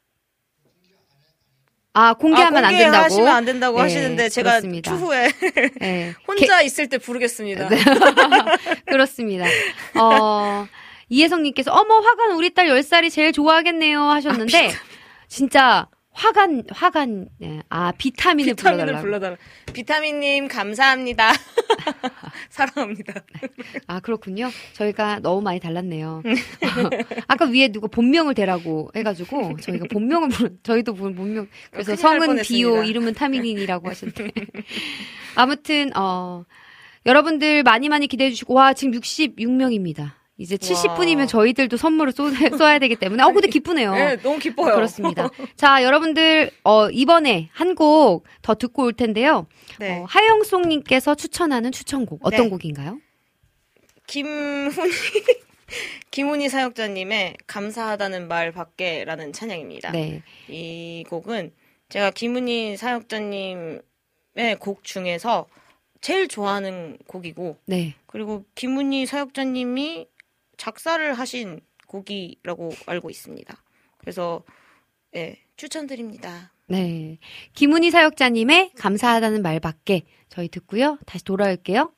아 공개하면 아, 안 된다고. 공개하시면 안 된다고 네, 하시는데 제가 그렇습니다. 추후에 네. 혼자 있을 때 부르겠습니다. 네. 그렇습니다. 어, 이혜성님께서 어머 화관 우리 딸 열 살이 제일 좋아하겠네요 하셨는데 진짜 화관 화관 네. 아 비타민을, 비타민을 불러달라고. 불러달라. 비타민님 감사합니다. 사랑합니다. 아 그렇군요. 저희가 너무 많이 달랐네요. 아까 위에 누가 본명을 대라고 해가지고 저희가 본명을 부르, 저희도 본명 그래서 큰일 날 성은 뻔했습니다. 비오 이름은 타민인이라고 하셨는데 아무튼 어 여러분들 많이 많이 기대해 주시고, 와, 지금 육십육 명입니다. 이제 칠십 분이면 저희들도 선물을 쏘, 쏘아야 되기 때문에. 어, 근데 기쁘네요. 네, 너무 기뻐요. 그렇습니다. 자, 여러분들, 어, 이번에 한 곡 더 듣고 올 텐데요. 네. 어, 하영송님께서 추천하는 추천곡, 어떤 네. 곡인가요? 김훈이, 김훈이 사역자님의 감사하다는 말 밖에라는 찬양입니다. 네. 이 곡은 제가 김훈이 사역자님의 곡 중에서 제일 좋아하는 곡이고, 네. 그리고 김훈이 사역자님이 작사를 하신 곡이라고 알고 있습니다. 그래서 네, 추천드립니다. 네. 김은희 사역자님의 감사하다는 말밖에 저희 듣고요. 다시 돌아올게요.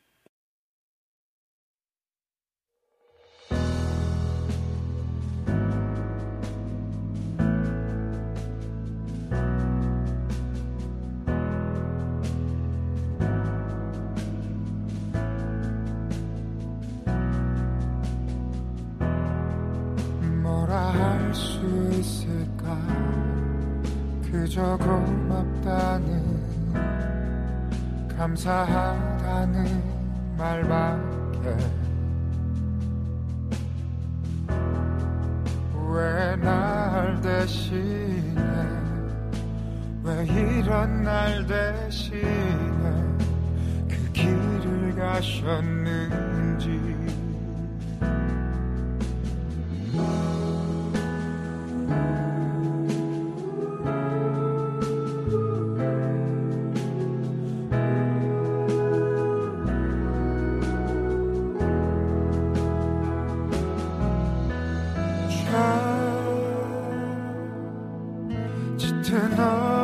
뭐라 할 수 있을까 그저 고맙다는 감사하다는 말밖에 왜 날 대신해 왜 이런 날 대신해 그 길을 가셨는지 짙은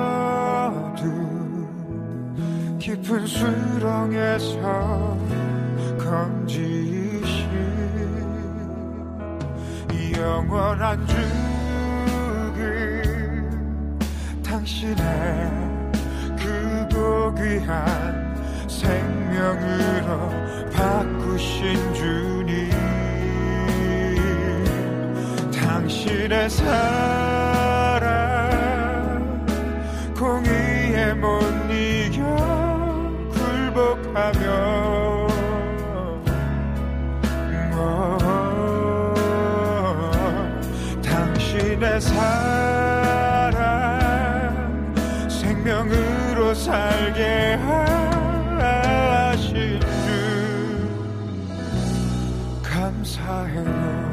어둠 깊은 수렁에서 건지신 이 영원한 죽음 당신의 그 고귀한 생명으로 바꾸신 주님 당신의 사랑 공의에 못 이겨 굴복하며 당신의 사랑 생명으로 살게 하신 주 감사해요.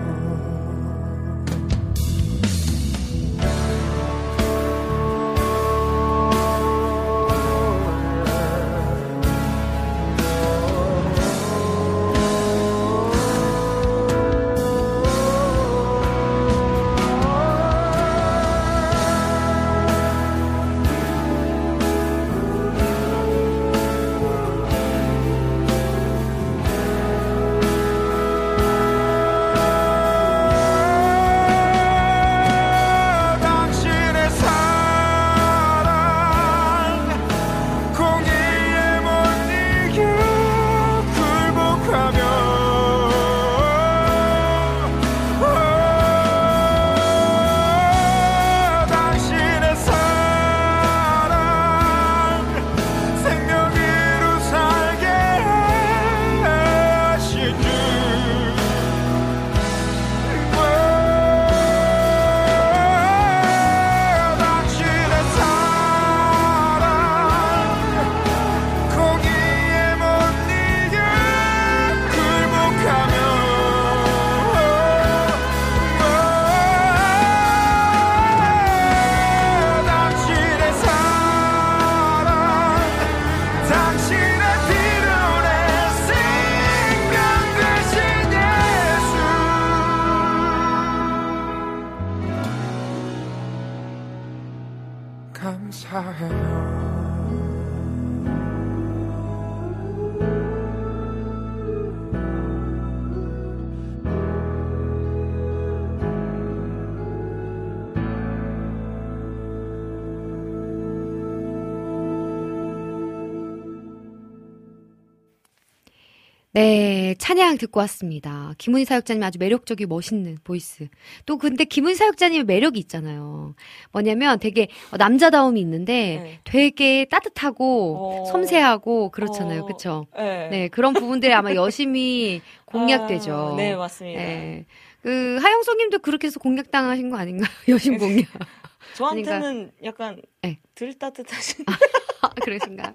네, 찬양 듣고 왔습니다. 김은희 사역자님 아주 매력적이고 멋있는 보이스. 또 근데 김은희 사역자님의 매력이 있잖아요. 뭐냐면 되게 남자다움이 있는데 네. 되게 따뜻하고 어. 섬세하고 그렇잖아요. 어. 그쵸? 네. 네, 그런 부분들이 아마 여심이 공략되죠. 아, 네, 맞습니다. 네. 그 하영석 님도 그렇게 해서 공략당하신 거 아닌가요? 여심 공략. 저한테는 약간 네. 덜 따뜻하신. 아, 그러신가요?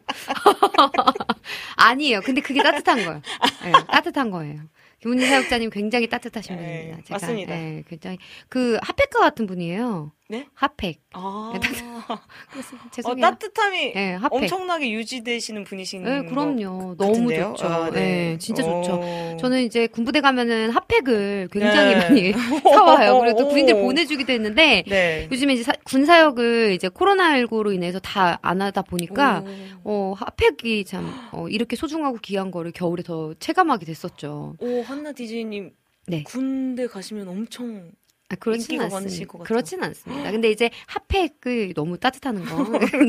아니에요. 근데 그게 따뜻한 거예요. 네, 따뜻한 거예요. 김은희 사역자님 굉장히 따뜻하신 네, 분입니다. 제가, 맞습니다. 네, 굉장히 그 핫팩과 같은 분이에요. 네? 핫팩. 아. 네, 그래서 어, 죄송해요. 따뜻함이 네, 핫팩. 엄청나게 유지되시는 분이신 네, 그럼요. 너무 같은데요? 좋죠. 아, 네. 네. 진짜 오. 좋죠. 저는 이제 군부대 가면은 핫팩을 굉장히 네. 많이 사와요. 그리고 또 오. 군인들 보내주기도 했는데 네. 요즘에 이제 사, 군 사역을 이제 코로나십구로 인해서 다 안 하다 보니까 어, 핫팩이 참 어, 이렇게 소중하고 귀한 거를 겨울에 더 체감하게 됐었죠. 오, 한나 디제이님 네. 군대 가시면 엄청 아, 그렇진 인기가 않습니다. 많으실 것 같아요. 그렇진 않습니다. 근데 이제 핫팩을 너무 따뜻하는 거.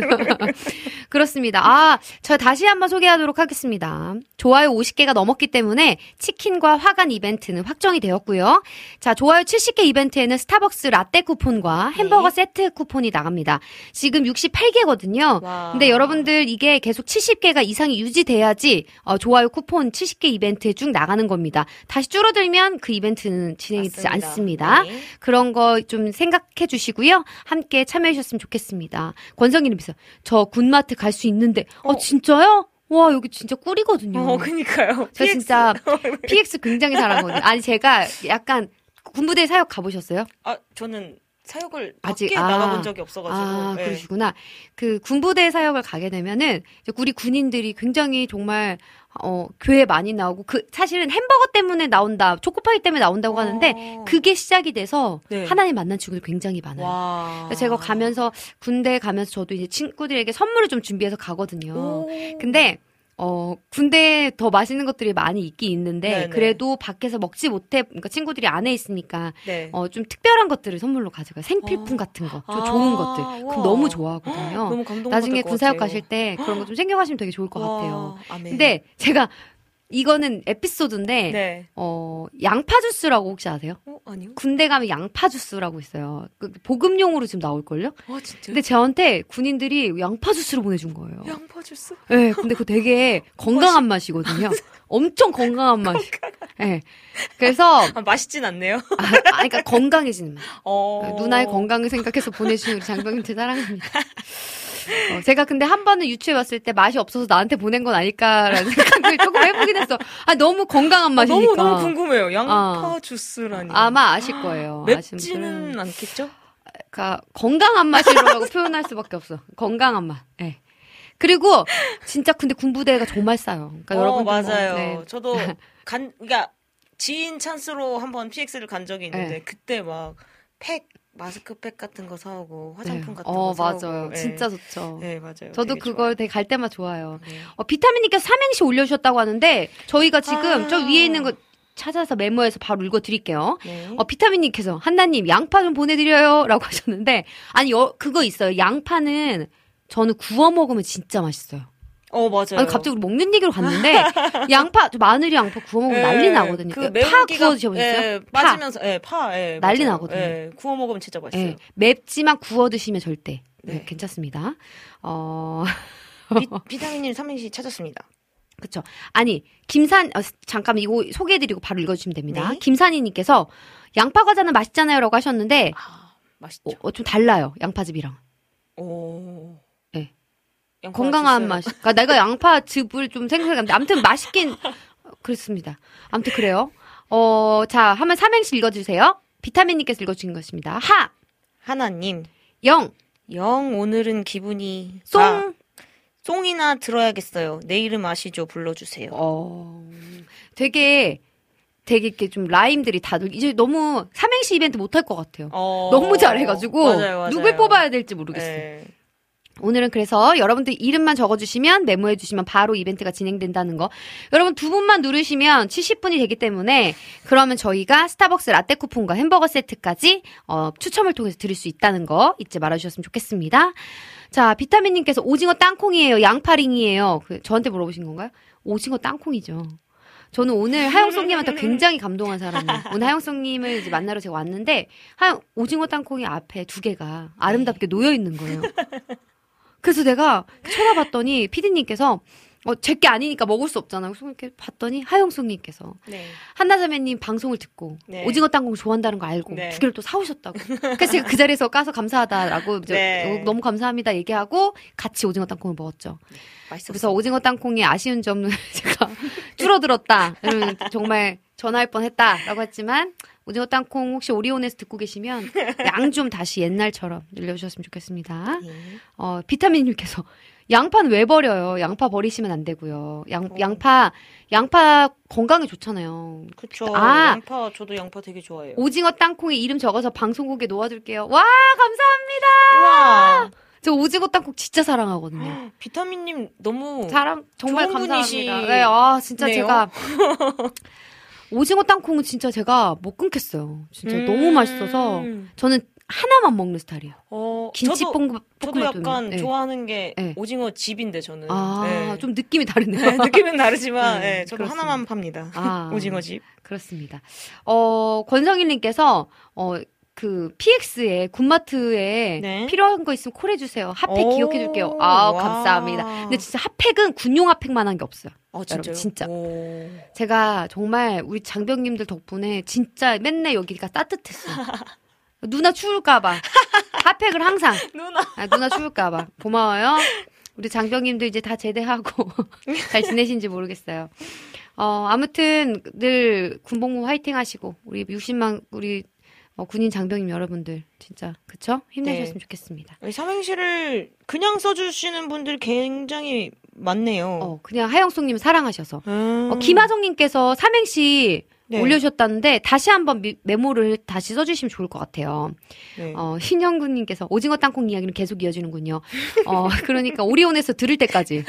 그렇습니다. 아, 저 다시 한번 소개하도록 하겠습니다. 좋아요 오십 개가 넘었기 때문에 치킨과 화간 이벤트는 확정이 되었고요. 자, 좋아요 칠십 개 이벤트에는 스타벅스 라떼 쿠폰과 햄버거 네. 세트 쿠폰이 나갑니다. 지금 육십팔 개거든요. 와. 근데 여러분들 이게 계속 칠십 개가 이상이 유지돼야지 어, 좋아요 쿠폰 칠십 개 이벤트에 쭉 나가는 겁니다. 다시 줄어들면 그 이벤트는 진행이 되지 맞습니다. 않습니다. 네. 그런 거 좀 생각해 주시고요. 함께 참여해 주셨으면 좋겠습니다. 권성희님께서 저 군마트 갈 수 있는데 어, 어. 진짜요? 와 여기 진짜 꿀이거든요. 어, 그니까요. 저 진짜 피엑스 굉장히 잘하거든요. 아니 제가 약간 군부대 사역 가보셨어요? 아, 저는 사역을 아직- 밖에 아. 나가본 적이 없어가지고. 아, 네. 그러시구나. 그 군부대 사역을 가게 되면은 이제 우리 군인들이 굉장히 정말 어 교회 많이 나오고 그 사실은 햄버거 때문에 나온다, 초코파이 때문에 나온다고 하는데 어. 그게 시작이 돼서 네. 하나님 만난 친구들 굉장히 많아요. 와. 그래서 제가 가면서 군대 가면서 저도 이제 친구들에게 선물을 좀 준비해서 가거든요. 오. 근데 어 군대에 더 맛있는 것들이 많이 있긴 있는데 네네. 그래도 밖에서 먹지 못해 그러니까 친구들이 안에 있으니까 네. 어 좀 특별한 것들을 선물로 가져가요. 생필품 아. 같은 거, 좀 아, 좋은 것들. 우와. 그럼 너무 좋아하거든요. 너무 감동. 나중에 군사역 가실 때 그런 거 좀 챙겨가시면 되게 좋을 것 같아요. 아멘. 근데 제가 이거는 에피소드인데 네. 어 양파 주스라고 혹시 아세요? 어, 아니요. 군대 가면 양파 주스라고 있어요. 그 보급용으로 지금 나올걸요? 아, 진짜. 근데 저한테 군인들이 양파 주스를 보내준 거예요. 양파 주스? 네, 근데 그거 되게 건강한 맛이거든요. 엄청 건강한 맛. 네. 그래서 아, 맛있진 않네요. 아, 아, 그러니까 건강해지는 맛. 어. 누나의 건강을 생각해서 보내주신 우리 장병님들 사랑합니다. 어, 제가 근데 한 번은 유추해 봤을 때 맛이 없어서 나한테 보낸 건 아닐까라는 생각을 조금 해보긴 했어. 아, 너무 건강한 아, 맛이니까. 너무 너무 궁금해요. 양파 어. 주스라니. 아마 아실 거예요. 아시는 분들은. 맵지는 않겠죠? 그러니까 건강한 맛이라고 표현할 수밖에 없어. 건강한 맛. 예. 그리고 진짜 근데 군부대가 정말 싸요. 그러니까 어, 여러분 맞아요. 네. 저도 간, 그러니까 지인 찬스로 한번 피엑스를 간 적이 있는데 네. 그때 막 팩, 마스크팩 같은 거 사오고 화장품 네. 같은 어, 거 사오고. 맞아요. 네. 진짜 좋죠. 네, 맞아요. 저도 되게 그걸 되게 갈 때마다 좋아요. 좋아요. 네. 어, 비타민님께서 삼행시 올려주셨다고 하는데 저희가 지금 아. 저 위에 있는 거 찾아서 메모해서 바로 읽어드릴게요. 네. 어, 비타민님께서 한나님 양파 좀 보내드려요 라고 하셨는데 아니 여, 그거 있어요. 양파는 저는 구워 먹으면 진짜 맛있어요. 어, 맞아요. 아니, 갑자기 우리 먹는 얘기로 갔는데 양파 저 마늘이 양파 구워 먹으면 네, 난리 나거든요. 그 파 매운기가 구워 드셔보셨어요? 예, 파. 빠지면서 예, 파 예, 난리 맞아요. 나거든요. 예, 구워 먹으면 진짜 맛있어요. 예, 맵지만 구워 드시면 절대 네, 네. 괜찮습니다. 어 비, 비타민님 삼행시 찾았습니다. 그쵸. 아니, 김산, 어, 잠깐만, 이거 소개해드리고 바로 읽어주시면 됩니다. 네. 김산희님께서 양파 과자는 맛있잖아요 라고 하셨는데, 아, 맛있죠. 어, 어, 좀 달라요. 양파즙이랑. 오. 네. 양파 건강한 주스. 맛. 그러니까 내가 양파즙을 좀 생각했는데, 아무튼 맛있긴, 어, 그렇습니다. 아무튼 그래요. 어, 자, 한번 삼행시 읽어주세요. 비타민님께서 읽어주신 것입니다. 하, 하나님, 영, 영 오늘은 기분이 송, 아, 송이나 들어야겠어요. 내 이름 아시죠? 불러주세요. 어, 되게, 되게 이렇게 좀 라임들이 다들, 이제 너무 삼행시 이벤트 못할 것 같아요. 어, 너무 잘해가지고 맞아요, 맞아요. 누굴 뽑아야 될지 모르겠어요. 예. 오늘은 그래서 여러분들 이름만 적어주시면 메모해주시면 바로 이벤트가 진행된다는 거. 여러분 두 분만 누르시면 칠십 분이 되기 때문에 그러면 저희가 스타벅스 라떼 쿠폰과 햄버거 세트까지 어, 추첨을 통해서 드릴 수 있다는 거 잊지 말아주셨으면 좋겠습니다. 자, 비타민님께서 오징어 땅콩이에요. 양파링이에요. 그 저한테 물어보신 건가요? 오징어 땅콩이죠. 저는 오늘 하영송님한테 굉장히 감동한 사람이에요. 오늘 하영송님을 이제 만나러 제가 왔는데 하영, 오징어 땅콩이 앞에 두 개가 아름답게 네. 놓여 있는 거예요. 그래서 내가 쳐다봤더니 피디님께서 어, 제게 아니니까 먹을 수 없잖아요. 그래서 이렇게 봤더니 하영숙님께서 네. 한나자매님 방송을 듣고 네. 오징어 땅콩 좋아한다는 거 알고 네. 두 개를 또 사오셨다고. 그래서 제가 그 자리에서 까서 감사하다라고 네. 너무 감사합니다 얘기하고 같이 오징어 땅콩을 먹었죠. 네. 맛있었어요. 그래서 오징어 땅콩이 아쉬운 점을 제가 줄어들었다. 정말 전화할 뻔했다라고 했지만 오징어 땅콩 혹시 오리온에서 듣고 계시면 양 좀 다시 옛날처럼 늘려주셨으면 좋겠습니다. 네. 어, 비타민님께서 양파는 왜 버려요? 양파 버리시면 안 되고요. 양, 어. 양파, 양파 건강에 좋잖아요. 그쵸. 아, 양파, 저도 양파 되게 좋아해요. 오징어 땅콩에 이름 적어서 방송국에 놓아둘게요. 와, 감사합니다! 우와. 저 오징어 땅콩 진짜 사랑하거든요. 비타민님 너무 사랑, 정말 감사합니다. 네, 아, 진짜 네요? 제가. 오징어 땅콩은 진짜 제가 못 끊겠어요. 진짜 음~ 너무 맛있어서. 저는 하나만 먹는 스타일이에요. 어, 김치볶음 저도 약간 네. 좋아하는 게 네. 오징어 집인데 저는. 아, 네. 좀 느낌이 다르네요. 네, 느낌은 다르지만 네, 네, 저도 그렇습니다. 하나만 팝니다. 아, 오징어 집. 그렇습니다. 어, 권성일님께서 어, 그 피엑스에 군마트에 네? 필요한 거 있으면 콜해주세요. 핫팩 기억해줄게요. 아, 와. 감사합니다. 근데 진짜 핫팩은 군용 핫팩만한 게 없어요. 어, 진짜요? 진짜. 오. 제가 정말 우리 장병님들 덕분에 진짜 맨날 여기가 따뜻했어요. 누나 추울까봐. 핫팩을 항상. 누나. 아, 누나 추울까봐. 고마워요. 우리 장병님도 이제 다 제대하고 잘 지내신지 모르겠어요. 어, 아무튼 늘 군복무 화이팅 하시고, 우리 육십만, 우리 어, 군인 장병님 여러분들, 진짜, 그쵸? 힘내셨으면 네. 좋겠습니다. 삼행시를 그냥 써주시는 분들 굉장히 많네요. 어, 그냥 하영숙님 사랑하셔서. 음. 어, 김하정님께서 삼행시 네. 올려주셨다는데 다시 한번 미, 메모를 다시 써주시면 좋을 것 같아요. 네. 어, 신영근님께서 오징어 땅콩 이야기는 계속 이어지는군요. 어, 그러니까 오리온에서 들을 때까지.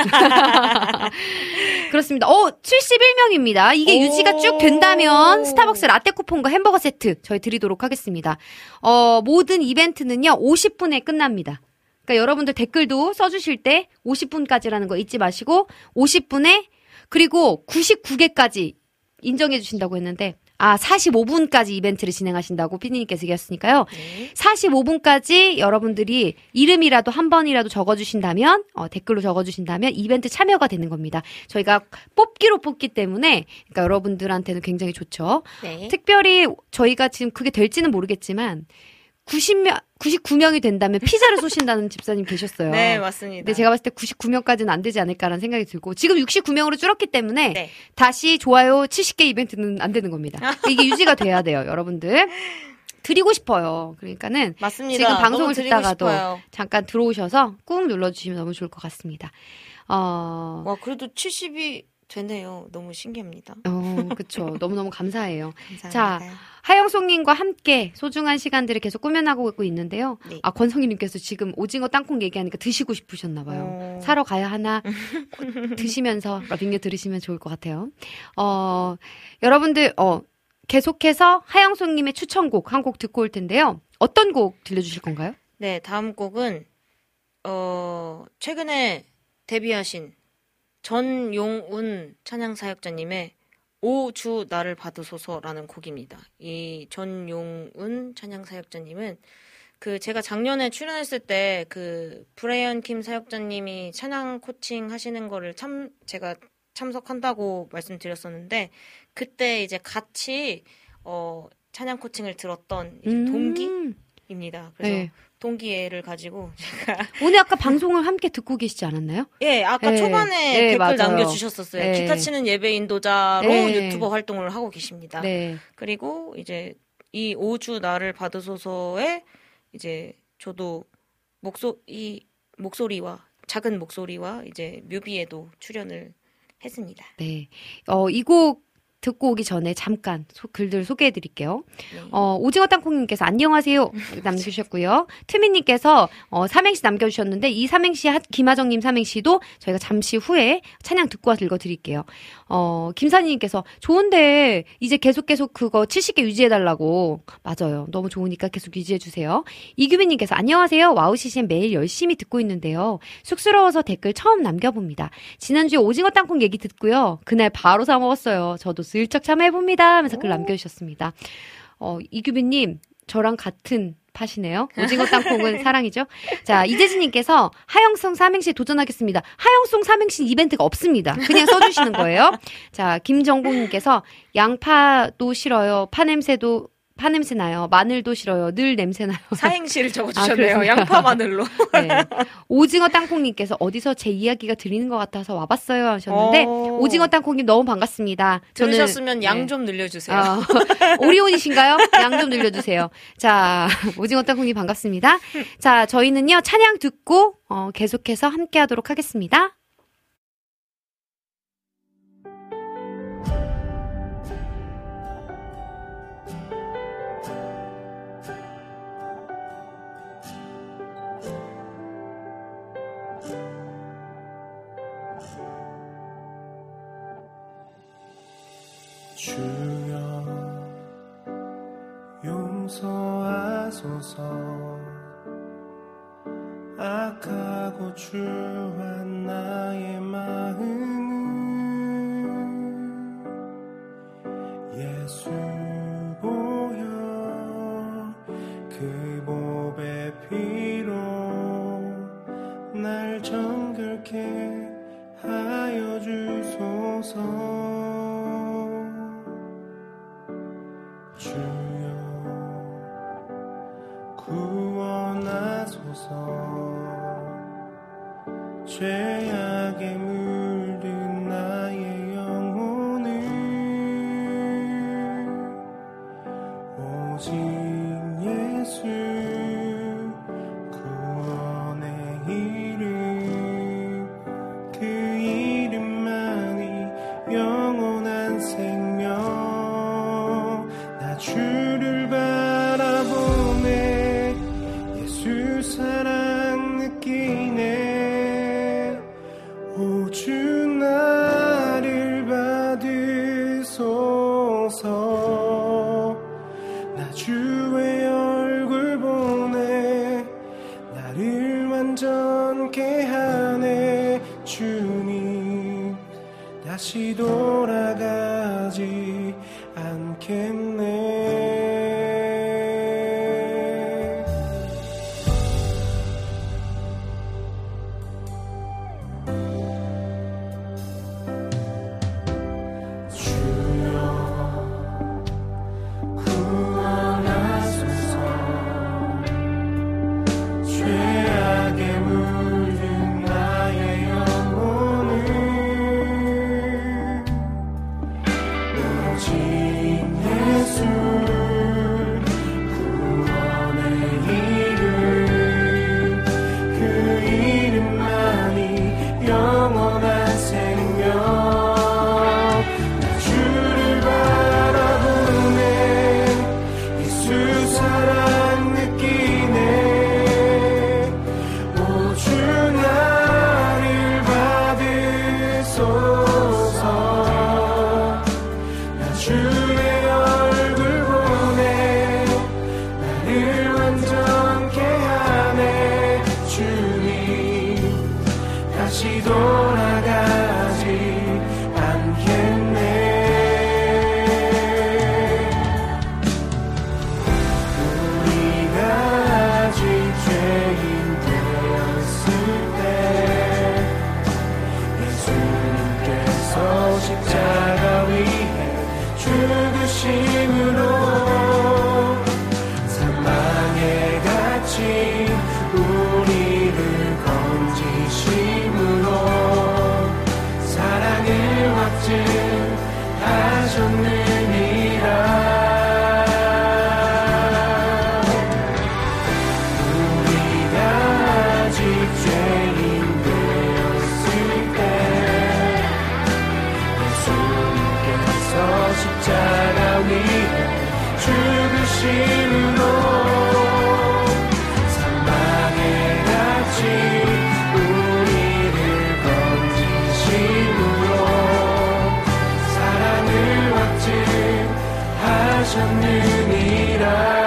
그렇습니다. 어, 칠십일 명입니다. 이게 유지가 쭉 된다면 스타벅스 라떼 쿠폰과 햄버거 세트 저희 드리도록 하겠습니다. 어, 모든 이벤트는요 오십 분에 끝납니다. 그러니까 여러분들 댓글도 써주실 때 오십 분까지라는 거 잊지 마시고 오십 분에 그리고 구십구 개까지 인정해 주신다고 했는데 아 사십오 분까지 이벤트를 진행하신다고 피디님께서 얘기했으니까요. 네. 사십오 분까지 여러분들이 이름이라도 한 번이라도 적어주신다면 어, 댓글로 적어주신다면 이벤트 참여가 되는 겁니다. 저희가 뽑기로 뽑기 때문에 그러니까 여러분들한테는 굉장히 좋죠. 네. 특별히 저희가 지금 그게 될지는 모르겠지만 구십 명, 구십구 명이 된다면 피자를 쏘신다는 집사님 계셨어요. 네, 맞습니다. 근데 제가 봤을 때 구십구 명까지는 안 되지 않을까라는 생각이 들고 지금 육십구 명으로 줄었기 때문에 네. 다시 좋아요 칠십 개 이벤트는 안 되는 겁니다. 이게 유지가 돼야 돼요, 여러분들. 드리고 싶어요. 그러니까는 맞습니다. 지금 방송을 듣다가도 싶어요. 잠깐 들어오셔서 꾹 눌러주시면 너무 좋을 것 같습니다. 어... 와, 그래도 칠십이 되네요. 너무 신기합니다. 어, 그쵸. 너무너무 감사해요. 감사합니다. 자, 하영송님과 함께 소중한 시간들을 계속 꾸며나가고 있는데요. 네. 아, 권성희님께서 지금 오징어 땅콩 얘기하니까 드시고 싶으셨나봐요. 어... 사러 가야 하나? 드시면서 러빙유 들으시면 좋을 것 같아요. 어, 여러분들, 어, 계속해서 하영송님의 추천곡 한 곡 듣고 올 텐데요. 어떤 곡 들려주실 건가요? 네, 다음 곡은, 어, 최근에 데뷔하신 전용운 찬양사역자님의 오 주 나를 받으소서라는 곡입니다. 이 전용운 찬양사역자님은 그 제가 작년에 출연했을 때 그 브라이언 킴 사역자님이 찬양 코칭 하시는 거를 참 제가 참석한다고 말씀드렸었는데 그때 이제 같이 어 찬양 코칭을 들었던 이제 동기입니다. 그래서 네. 동기애를 가지고 제가 오늘 아까 방송을 함께 듣고 계시지 않았나요? 예, 아까 네. 초반에 네, 댓글 맞아요. 남겨주셨었어요. 네. 기타 치는 예배 인도자로 네. 유튜버 활동을 하고 계십니다. 네. 그리고 이제 이 오 주 나를 받으소서에 이제 저도 목소 이 목소리와 작은 목소리와 이제 뮤비에도 출연을 했습니다. 네, 어, 이 곡 듣고 오기 전에 잠깐 소, 글들 소개해 드릴게요. 네. 어, 오징어 땅콩님께서 안녕하세요. 남겨주셨고요. 트미님께서 어, 삼행시 남겨주셨는데 이 삼행시, 김하정님 삼행시도 저희가 잠시 후에 찬양 듣고 와서 읽어드릴게요. 어, 김산희님께서 좋은데 이제 계속 계속 그거 칠십 개 유지해달라고. 맞아요. 너무 좋으니까 계속 유지해주세요. 이규빈님께서 안녕하세요. 와우 씨씨엠 매일 열심히 듣고 있는데요. 쑥스러워서 댓글 처음 남겨봅니다. 지난주에 오징어 땅콩 얘기 듣고요. 그날 바로 사 먹었어요. 저도 슬쩍 참여해봅니다 하면서 글 남겨주셨습니다. 어, 이규빈님 저랑 같은 팟이네요. 오징어 땅콩은 사랑이죠. 자, 이재진님께서 하영송 삼행시 도전하겠습니다. 하영송 삼행시 이벤트가 없습니다. 그냥 써주시는 거예요. 자, 김정국님께서 양파도 싫어요. 파냄새도 파냄새 나요. 마늘도 싫어요. 늘 냄새 나요. 사행시를 적어주셨네요. 아, 양파 마늘로. 네. 오징어 땅콩님께서 어디서 제 이야기가 들리는 것 같아서 와봤어요 하셨는데 오. 오징어 땅콩님 너무 반갑습니다. 저는, 들으셨으면 양 네. 좀 늘려주세요. 어, 오리온이신가요? 양 좀 늘려주세요. 자, 오징어 땅콩님 반갑습니다. 자, 저희는요 찬양 듣고 어, 계속해서 함께하도록 하겠습니다. 주여 용서하소서 악하고 추한 나의 마음을 예수 보여 그 보배 피로 날 정결케 하여 주소서 주여 구원하소서 죄악에 물든 나의 영혼을 오직 예수 구원의 이름 그 이름만이 영원한 생명 주를 바라보네 예수 사랑 느끼네 오 주 나를 받으소서 나 주의 얼굴 보네 나를 완전케 하네 주님 다시 돌아가지 않겠네 십자가 위에 죽으심으로 사망의 가치 우리를 건지심으로 사랑을 확증하셨느니라.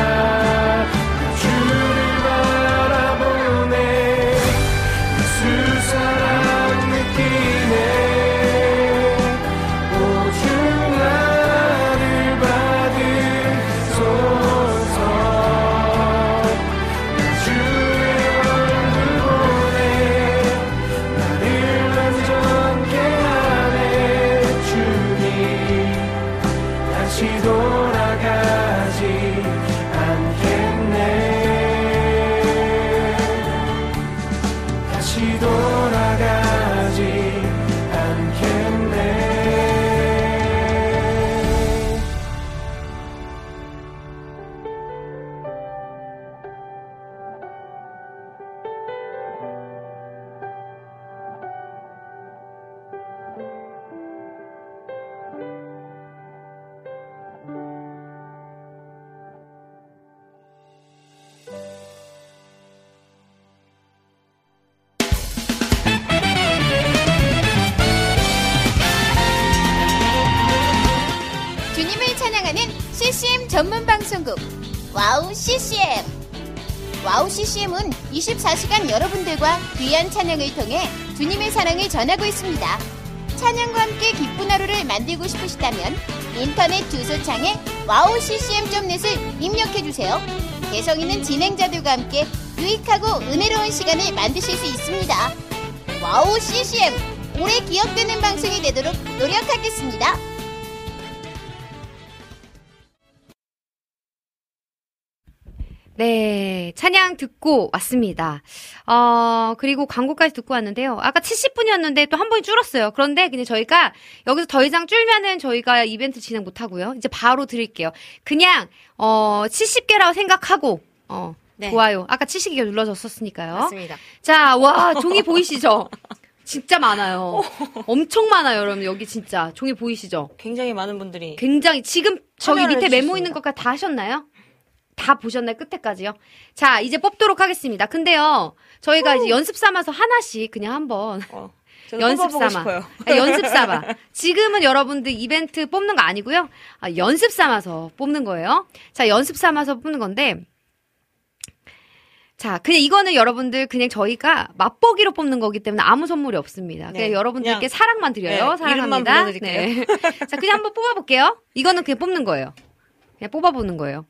씨씨엠 전문 방송국 와우 씨씨엠. 와우 씨씨엠은 이십사 시간 여러분들과 귀한 찬양을 통해 주님의 사랑을 전하고 있습니다. 찬양과 함께 기쁜 하루를 만들고 싶으시다면 인터넷 주소창에 와우 씨씨엠 닷 넷을 입력해주세요. 개성 있는 진행자들과 함께 유익하고 은혜로운 시간을 만드실 수 있습니다. 와우 씨씨엠, 오래 기억되는 방송이 되도록 노력하겠습니다. 네, 찬양 듣고 왔습니다. 어, 그리고 광고까지 듣고 왔는데요. 아까 칠십 분이었는데 또 한 번이 줄었어요. 그런데 그냥 저희가 여기서 더 이상 줄면은 저희가 이벤트 진행 못 하고요. 이제 바로 드릴게요. 그냥, 어, 칠십 개라고 생각하고, 어, 네. 좋아요. 아까 칠십 개 눌러줬었으니까요. 맞습니다. 자, 와, 종이 보이시죠? 진짜 많아요. 엄청 많아요, 여러분. 여기 진짜. 종이 보이시죠? 굉장히 많은 분들이. 굉장히, 지금 저기 밑에 해주셨습니다. 메모 있는 것까지 다 하셨나요? 다 보셨나요? 끝에까지요? 자, 이제 뽑도록 하겠습니다. 근데요, 저희가 오. 이제 연습 삼아서 하나씩 그냥 한번. 어, 연습 삼아. 아, 연습 삼아. 지금은 여러분들 이벤트 뽑는 거 아니고요. 아, 연습 삼아서 뽑는 거예요. 자, 연습 삼아서 뽑는 건데. 자, 그냥 이거는 여러분들 그냥 저희가 맛보기로 뽑는 거기 때문에 아무 선물이 없습니다. 네, 그냥 여러분들께 그냥, 사랑만 드려요. 네, 사랑합니다. 네. 자, 그냥 한번 뽑아볼게요. 이거는 그냥 뽑는 거예요. 그냥 뽑아보는 거예요.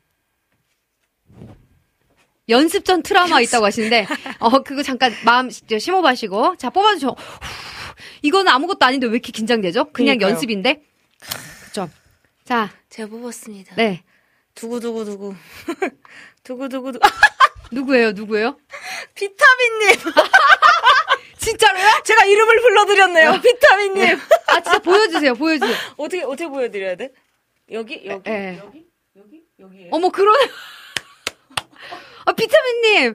연습 전 트라우마 있다고 하시는데, 어, 그거 잠깐 마음 심호흡하시고, 자, 뽑아주죠. 이거는 아무것도 아닌데 왜 이렇게 긴장되죠? 그냥 그러니까요. 연습인데. 그쵸. 자. 제가 뽑았습니다. 네. 두구두구두구. 두구두구두구. 누구예요, 누구예요? 비타민님! 진짜로요? 제가 이름을 불러드렸네요. 어. 비타민님! 네. 아, 진짜 보여주세요, 보여주세요. 어떻게, 어떻게 보여드려야 돼? 여기? 여기? 네. 여기? 여기? 여기에요? 어머, 그러네. 아, 비타민님!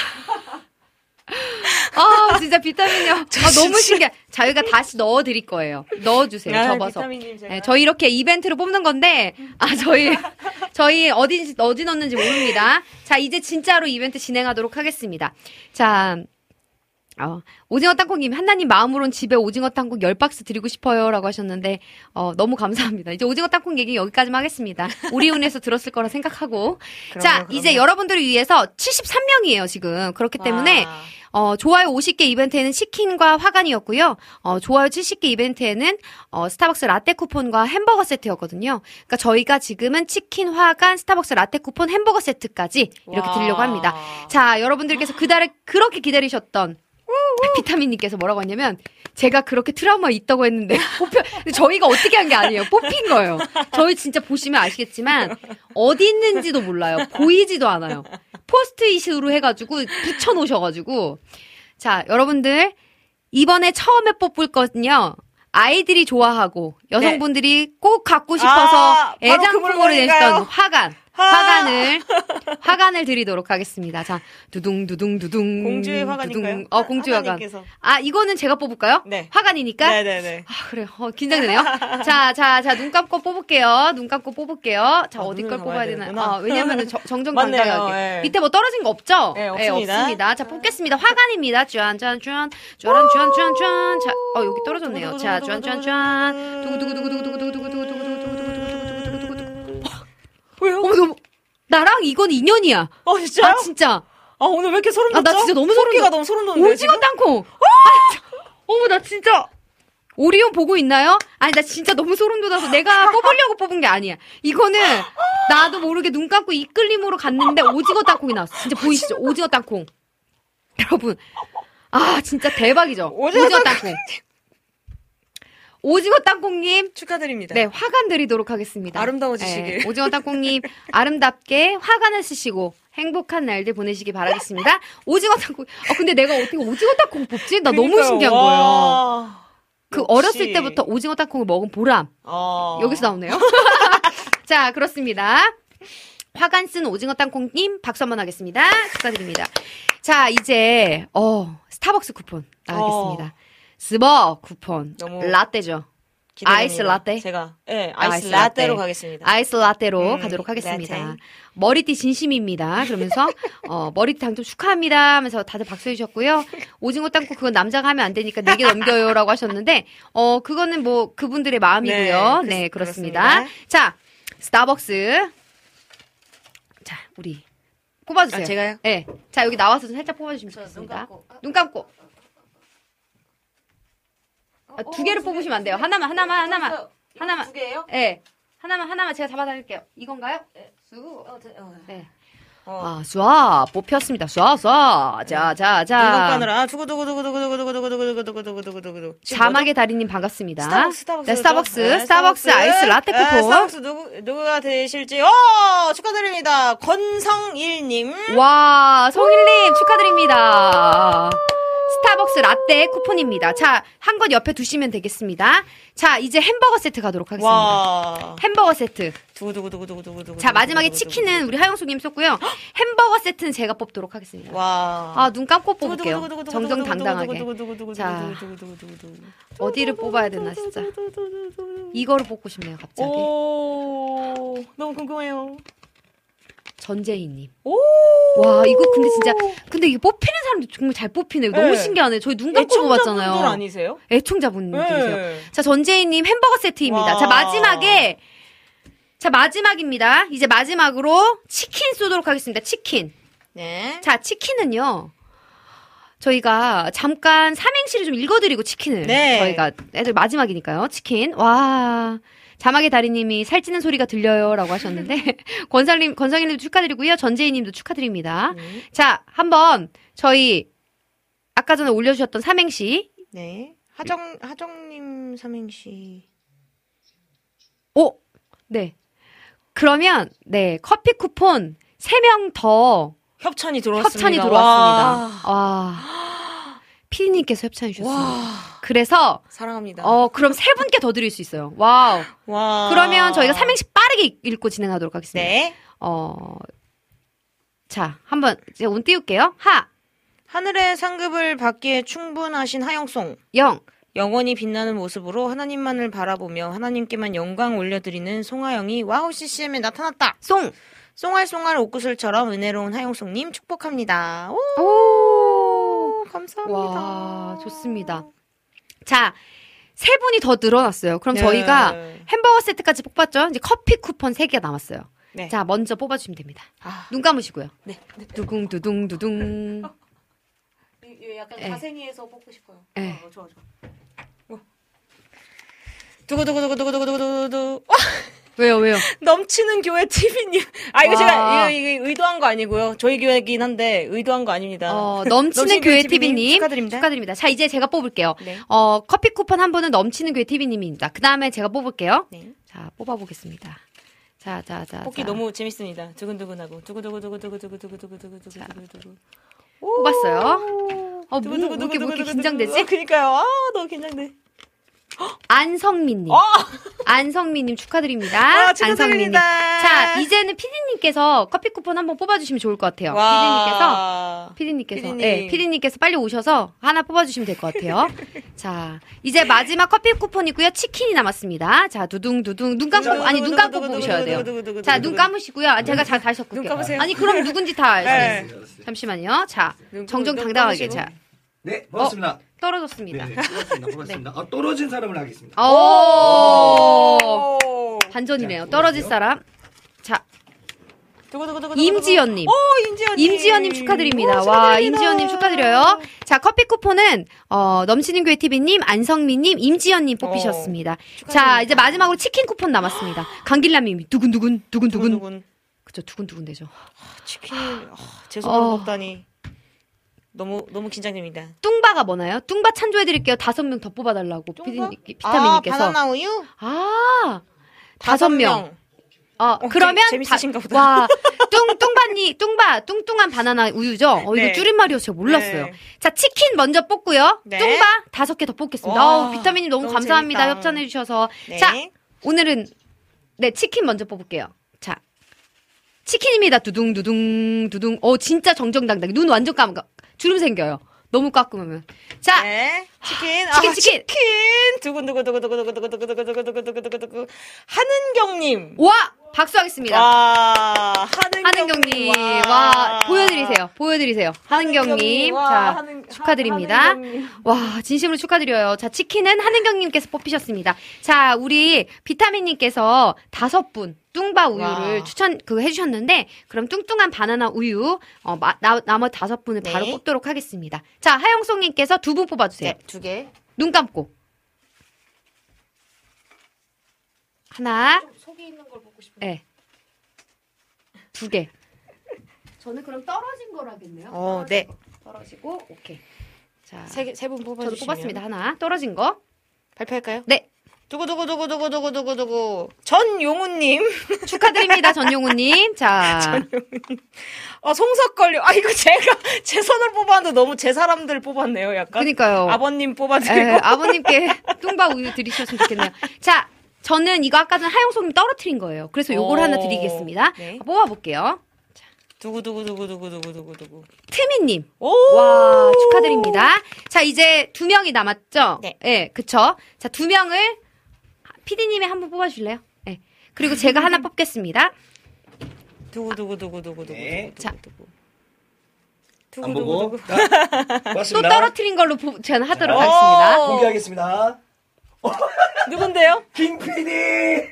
아, 진짜 비타민님. 아, 너무 신기해. 저희가 다시 넣어드릴 거예요. 넣어주세요, 아, 접어서. 비타민님 제가. 네, 저희 이렇게 이벤트로 뽑는 건데, 아, 저희, 저희 어디, 어디 넣는지 모릅니다. 자, 이제 진짜로 이벤트 진행하도록 하겠습니다. 자, 어, 오징어 땅콩님, 한나님 마음으론 집에 오징어 땅콩 열 박스 드리고 싶어요. 라고 하셨는데, 어, 너무 감사합니다. 이제 오징어 땅콩 얘기 여기까지만 하겠습니다. 우리운에서 들었을 거라 생각하고. 그럼요, 자, 그럼요. 이제 여러분들을 위해서 칠십삼 명이에요, 지금. 그렇기 때문에, 와. 어, 좋아요 오십 개 이벤트에는 치킨과 화관이었고요. 어, 좋아요 칠십 개 이벤트에는, 어, 스타벅스 라떼 쿠폰과 햄버거 세트였거든요. 그러니까 저희가 지금은 치킨, 화관, 스타벅스 라떼 쿠폰, 햄버거 세트까지 이렇게 와. 드리려고 합니다. 자, 여러분들께서 그달에 그렇게 기다리셨던 비타민님께서 뭐라고 했냐면 제가 그렇게 트라우마 있다고 했는데 뽑혀 근데 저희가 어떻게 한 게 아니에요. 뽑힌 거예요. 저희 진짜 보시면 아시겠지만 어디 있는지도 몰라요. 보이지도 않아요. 포스트잇으로 해가지고 붙여놓으셔가지고 자 여러분들 이번에 처음에 뽑을 거는요. 아이들이 좋아하고 여성분들이 네. 꼭 갖고 싶어서 아, 애장품으로 내셨던 화관 화관을 화관을 드리도록 하겠습니다. 자, 두둥 두둥 두둥. 공주의 화관인가요? 두둥. 어, 공주의 화관. 아, 이거는 제가 뽑을까요? 네. 화관이니까. 네, 네, 네. 아, 그래요. 어, 긴장되네요. 자, 자, 자, 눈 감고 뽑을게요. 눈 감고 뽑을게요. 자, 아, 어디 걸 눈을 뽑아야 감아야 되나요? 어, 왜냐면은 저- 정정당당하게. 맞네요, 네. 밑에 뭐 떨어진 거 없죠? 네, 없습니다. 없습니다. 자, 뽑겠습니다. 화관입니다. 짠, 짠, 짠. 짠, 짠, 짠, 짠. 자, 어, 여기 떨어졌네요. 자, 짠, 짠, 짠. 두구두구두구두구두구두구두구두구두구두구두구두구두구두구. 왜요? 어머, 너무, 나랑 이건 인연이야. 어, 진짜요? 아, 진짜. 아, 오늘 왜 이렇게 소름 아, 돋죠? 나 진짜 너무 소름 토끼가 돋- 너무 소름 돋는데. 오징어 땅콩. 어머, 나 진짜. 오리온 보고 있나요? 아니, 나 진짜 너무 소름 돋아서 내가 뽑으려고 뽑은 게 아니야. 이거는 나도 모르게 눈 감고 이끌림으로 갔는데 오징어 땅콩이 나왔어. 진짜 보이시죠? 오징어 땅콩. 여러분. 아, 진짜 대박이죠? 오징어 오징어 땅콩. 오징어 땅콩님. 축하드립니다. 네, 화관 드리도록 하겠습니다. 아름다워지시길. 네, 오징어 땅콩님, 아름답게 화관을 쓰시고 행복한 날들 보내시기 바라겠습니다. 오징어 땅콩. 아, 근데 내가 어떻게 오징어 땅콩 뽑지? 나 너무 그러니까요. 신기한 와. 거예요. 그 역시. 어렸을 때부터 오징어 땅콩을 먹은 보람. 어. 여기서 나오네요. 자, 그렇습니다. 화관 쓴 오징어 땅콩님 박수 한번 하겠습니다. 축하드립니다. 자, 이제 어 스타벅스 쿠폰 나가겠습니다. 어. 스버 쿠폰. 너무 라떼죠. 기대됩니다. 아이스 라떼? 제가 네, 아이스, 아이스 라떼로 라떼. 가겠습니다. 아이스 라떼로 음, 가도록 하겠습니다. 라떼. 머리띠 진심입니다. 그러면서 어, 머리띠 당첨 축하합니다 하면서 다들 박수해 주셨고요. 오징어 땅콩 그건 남자가 하면 안 되니까 네 개 넘겨요라고 하셨는데 어 그거는 뭐 그분들의 마음이고요. 네, 네, 그렇- 그렇습니다. 그렇습니다. 자, 스타벅스. 자, 우리 뽑아주세요. 아, 제가요? 네. 자, 여기 나와서 좀 살짝 뽑아주시면 좋겠습니다. 눈 감고. 아, 두 개를 뽑으시면 안 돼요. 하나만, 하나만, 하나만. 하나만. 두 개예요? 네. 하나만, 하나만 제가 잡아드릴게요. 이건가요? 수. 어, 저, 어. 네. 어. 아, 쏴. 뽑혔습니다. 쏴, 쏴. 자, 자, 자. 눈 감고 하느라 두구두구두구두구두구두구두구두구두구두구두구. 자막의 달인님 반갑습니다. 스타벅스, 스타벅스. 네, 스타벅스, 네, 스타벅스 아이스 라떼 네, 쿠폰. 스타벅스 누구, 누가 되실지, 어! 축하드립니다. 권성일님. 와, 성일님 축하드립니다. 스타벅스 라떼 쿠폰입니다. 자, 한 건 옆에 두시면 되겠습니다. 자, 이제 햄버거 세트 가도록 하겠습니다. 와. 햄버거 세트. 두구두구두구두구두구. 자, 마지막에 치킨은 우리 하영숙님 썼고요. 햄버거 세트는 제가 뽑도록 하겠습니다. 와. 아, 눈 감고 뽑을게요. 정정당당하게. 자, 어디를 뽑아야 되나, 진짜. 이거를 뽑고 싶네요, 갑자기. 오, 너무 궁금해요. 전재희님. 오. 와, 이거 근데 진짜, 근데 이게 뽑히는 사람도 정말 잘 뽑히네요. 너무 네. 신기하네. 저희 눈 감고 뽑았잖아요. 애청자분들 아니세요? 애청자분들이세요. 네. 자, 전재희님 햄버거 세트입니다. 와. 자, 마지막에, 자, 마지막입니다. 이제 마지막으로 치킨 쏘도록 하겠습니다. 치킨. 네. 자, 치킨은요. 저희가 잠깐 삼행시를 좀 읽어드리고 치킨을. 네. 저희가 애들 마지막이니까요. 치킨. 와. 자막의 다리님이 살찌는 소리가 들려요. 라고 하셨는데. 권상님, 권상일님도 축하드리고요. 전재희님도 축하드립니다. 음. 자, 한번 저희 아까 전에 올려주셨던 삼행시. 네. 하정, 하정님 삼행시. 오! 네. 그러면, 네. 커피 쿠폰 세 명 더 협찬이 들어왔습니다. 협찬이 들어왔습니다. 와. 피디님께서 협찬해 주셨습니다. 와. 그래서, 사랑합니다. 어, 그럼 세 분께 더 드릴 수 있어요. 와우. 와. 그러면 저희가 삼행시 빠르게 읽고 진행하도록 하겠습니다. 네. 어, 자, 한번 제가 운 띄울게요. 하, 하늘의 상급을 받기에 충분하신 하영송. 영, 영원히 빛나는 모습으로 하나님만을 바라보며 하나님께만 영광 올려드리는 송하영이 와우 씨씨엠에 나타났다. 송. 송알송알 옷구슬처럼 은혜로운 하영송님 축복합니다. 오, 오. 감사합니다. 와, 좋습니다. 자, 세 분이 더 늘어났어요. 그럼 네. 저희가 햄버거 세트까지 뽑았죠? 이제 커피 쿠폰 세 개가 남았어요. 네. 자, 먼저 뽑아주시면 됩니다. 아, 눈 감으시고요. 네. 네. 두둥, 두둥, 두둥. 약간 네. 자생이에서 뽑고 싶어요. 네. 어, 좋아, 좋아. 두구두구두구두구두구두구두구. 왜요, 왜요? 넘치는 교회 티비님. 아, 이거 와. 제가, 이거, 이거 의도한 거 아니고요. 저희 교회긴 한데, 의도한 거 아닙니다. 어, 넘치는 넘치는 교회 교회 티비님 티비님. 축하드립니다. 축하드립니다. 자, 이제 제가 뽑을게요. 네. 어, 커피 쿠폰 한 분은 넘치는 교회 티비님입니다. 그 다음에 제가 뽑을게요. 네. 자, 뽑아보겠습니다. 자, 자, 자. 뽑기 자. 너무 재밌습니다. 두근두근하고. 두구두구두구두구두구두구두구두구두구. 뽑았어요. 어, 뭐, 왜 이렇게, 왜 이렇게 긴장되지? 그니까요. 아, 너무 긴장돼. 안성민님. 어! 안성민님 축하드립니다. 아, 축하드립니다. 안성민님. 자, 이제는 피디님께서 커피 쿠폰 한번 뽑아주시면 좋을 것 같아요. 피디님께서. 피디님께서. 피디님. 네, 피디님께서 빨리 오셔서 하나 뽑아주시면 될 것 같아요. 자, 이제 마지막 커피 쿠폰이고요. 치킨이 남았습니다. 자, 두둥두둥. 눈 감고, 아니, 눈 감고 뽑으셔야 돼요. 자, 눈 감으시고요. 제가 잘 다시 섞을게요. 눈 감으세요. 아니, 그럼 누군지 다 알수 있어요. 네. 잠시만요. 자, 눈 정정당당하게. 감으시고. 자, 네, 고맙습니다. 떨어졌습니다. 네, 네, 고맙습니다. 고맙습니다. 아, 떨어진 사람을 하겠습니다. 오! 오. 반전이네요. 떨어질 사람. 자, 두구두구두구두구. 임지연님. 오, 임지연님. 임지연님 축하드립니다. 오, 와, 축하드립니다. 임지연님 축하드려요. 자, 커피 쿠폰은, 어, 넘치는 교회 티비님, 안성민님, 임지연님 뽑히셨습니다. 어, 자, 이제 마지막으로 치킨 쿠폰 남았습니다. 강길남님, 두근두근, 두근두근. 두근두근. 그쵸, 두근두근 되죠. 치킨, 아, 제 손으로 어. 먹다니. 너무, 너무 긴장됩니다. 뚱바가 뭐나요? 뚱바 찬조해드릴게요. 다섯 명 더 뽑아달라고. 피디님, 아, 비타민님께서. 바나나 우유? 아, 다섯 명. 어, 어, 그러면. 재밌- 재밌으신가 다- 보다. 와, 뚱, 뚱바니, 뚱바, 뚱뚱한 바나나 우유죠? 어, 네. 이거 줄임말이어서 제가 몰랐어요. 네. 자, 치킨 먼저 뽑고요. 네. 뚱바 다섯 개 더 뽑겠습니다. 와, 어, 비타민님 너무, 너무 감사합니다. 재밌다. 협찬해주셔서. 네. 자, 오늘은, 네, 치킨 먼저 뽑을게요. 자, 치킨입니다. 두둥, 두둥, 두둥. 어, 진짜 정정당당. 눈 완전 감가 주름 생겨요. 너무 까끔하면. 자, 네. 치킨. 치킨, 아, 치킨. 치킨. 두근두근두근두근두근두근두근두근두근두근두근두근두근. 한은경님. 와! 박수 하겠습니다. 와, 한은경님. 한은경님, 와, 보여드리세요. 보여드리세요. 한은경님. 와, 자, 한은- 축하드립니다. 한은경님. 와, 진심으로 축하드려요. 자, 치킨은 한은경님께서 뽑히셨습니다. 자, 우리 비타민님께서 다섯 분, 뚱바 우유를 와. 추천, 그거 해주셨는데, 그럼 뚱뚱한 바나나 우유, 어, 마, 나, 나머지 다섯 분을 바로 네. 뽑도록 하겠습니다. 자, 하영송님께서 두 분 뽑아주세요. 네, 두 개. 눈 감고. 하나. 속에 있는 걸 보고 싶은데. 네. 두 개. 저는 그럼 떨어진 걸 하겠네요. 어, 네. 떨어지고, 오케이. 자, 세 개, 세 분 저도 뽑아주시면. 뽑았습니다. 하나. 떨어진 거. 발표할까요? 네. 두구두구두구두구두구두구두구. 전용우님. 축하드립니다, 전용우님. 자, 아, 송석걸요. 아, 이거 제가 제 손을 뽑았는데 너무 제 사람들 뽑았네요, 약간. 그니까요. 아버님 뽑아드리고. 에, 아버님께 뚱바 우유 드리셨으면 좋겠네요. 자, 저는 이거 아까 전 하영송님 떨어뜨린 거예요. 그래서 요걸 오. 하나 드리겠습니다. 네. 뽑아볼게요. 두구두구두구두구두구두구두구. 트미님. 오! 와, 축하드립니다. 자, 이제 두 명이 남았죠? 네. 예, 그쵸? 자, 두 명을 피디님이 한번 뽑아주실래요? 예. 그리고 제가 하나 뽑겠습니다. 두구두구두구두구두구. 네. 자. 안 보고. 두구두구두구. 자, 또 고맙습니다. 떨어뜨린 걸로 보- 저는 하도록 오! 하겠습니다. 공개하겠습니다. 누군데요? 김피디!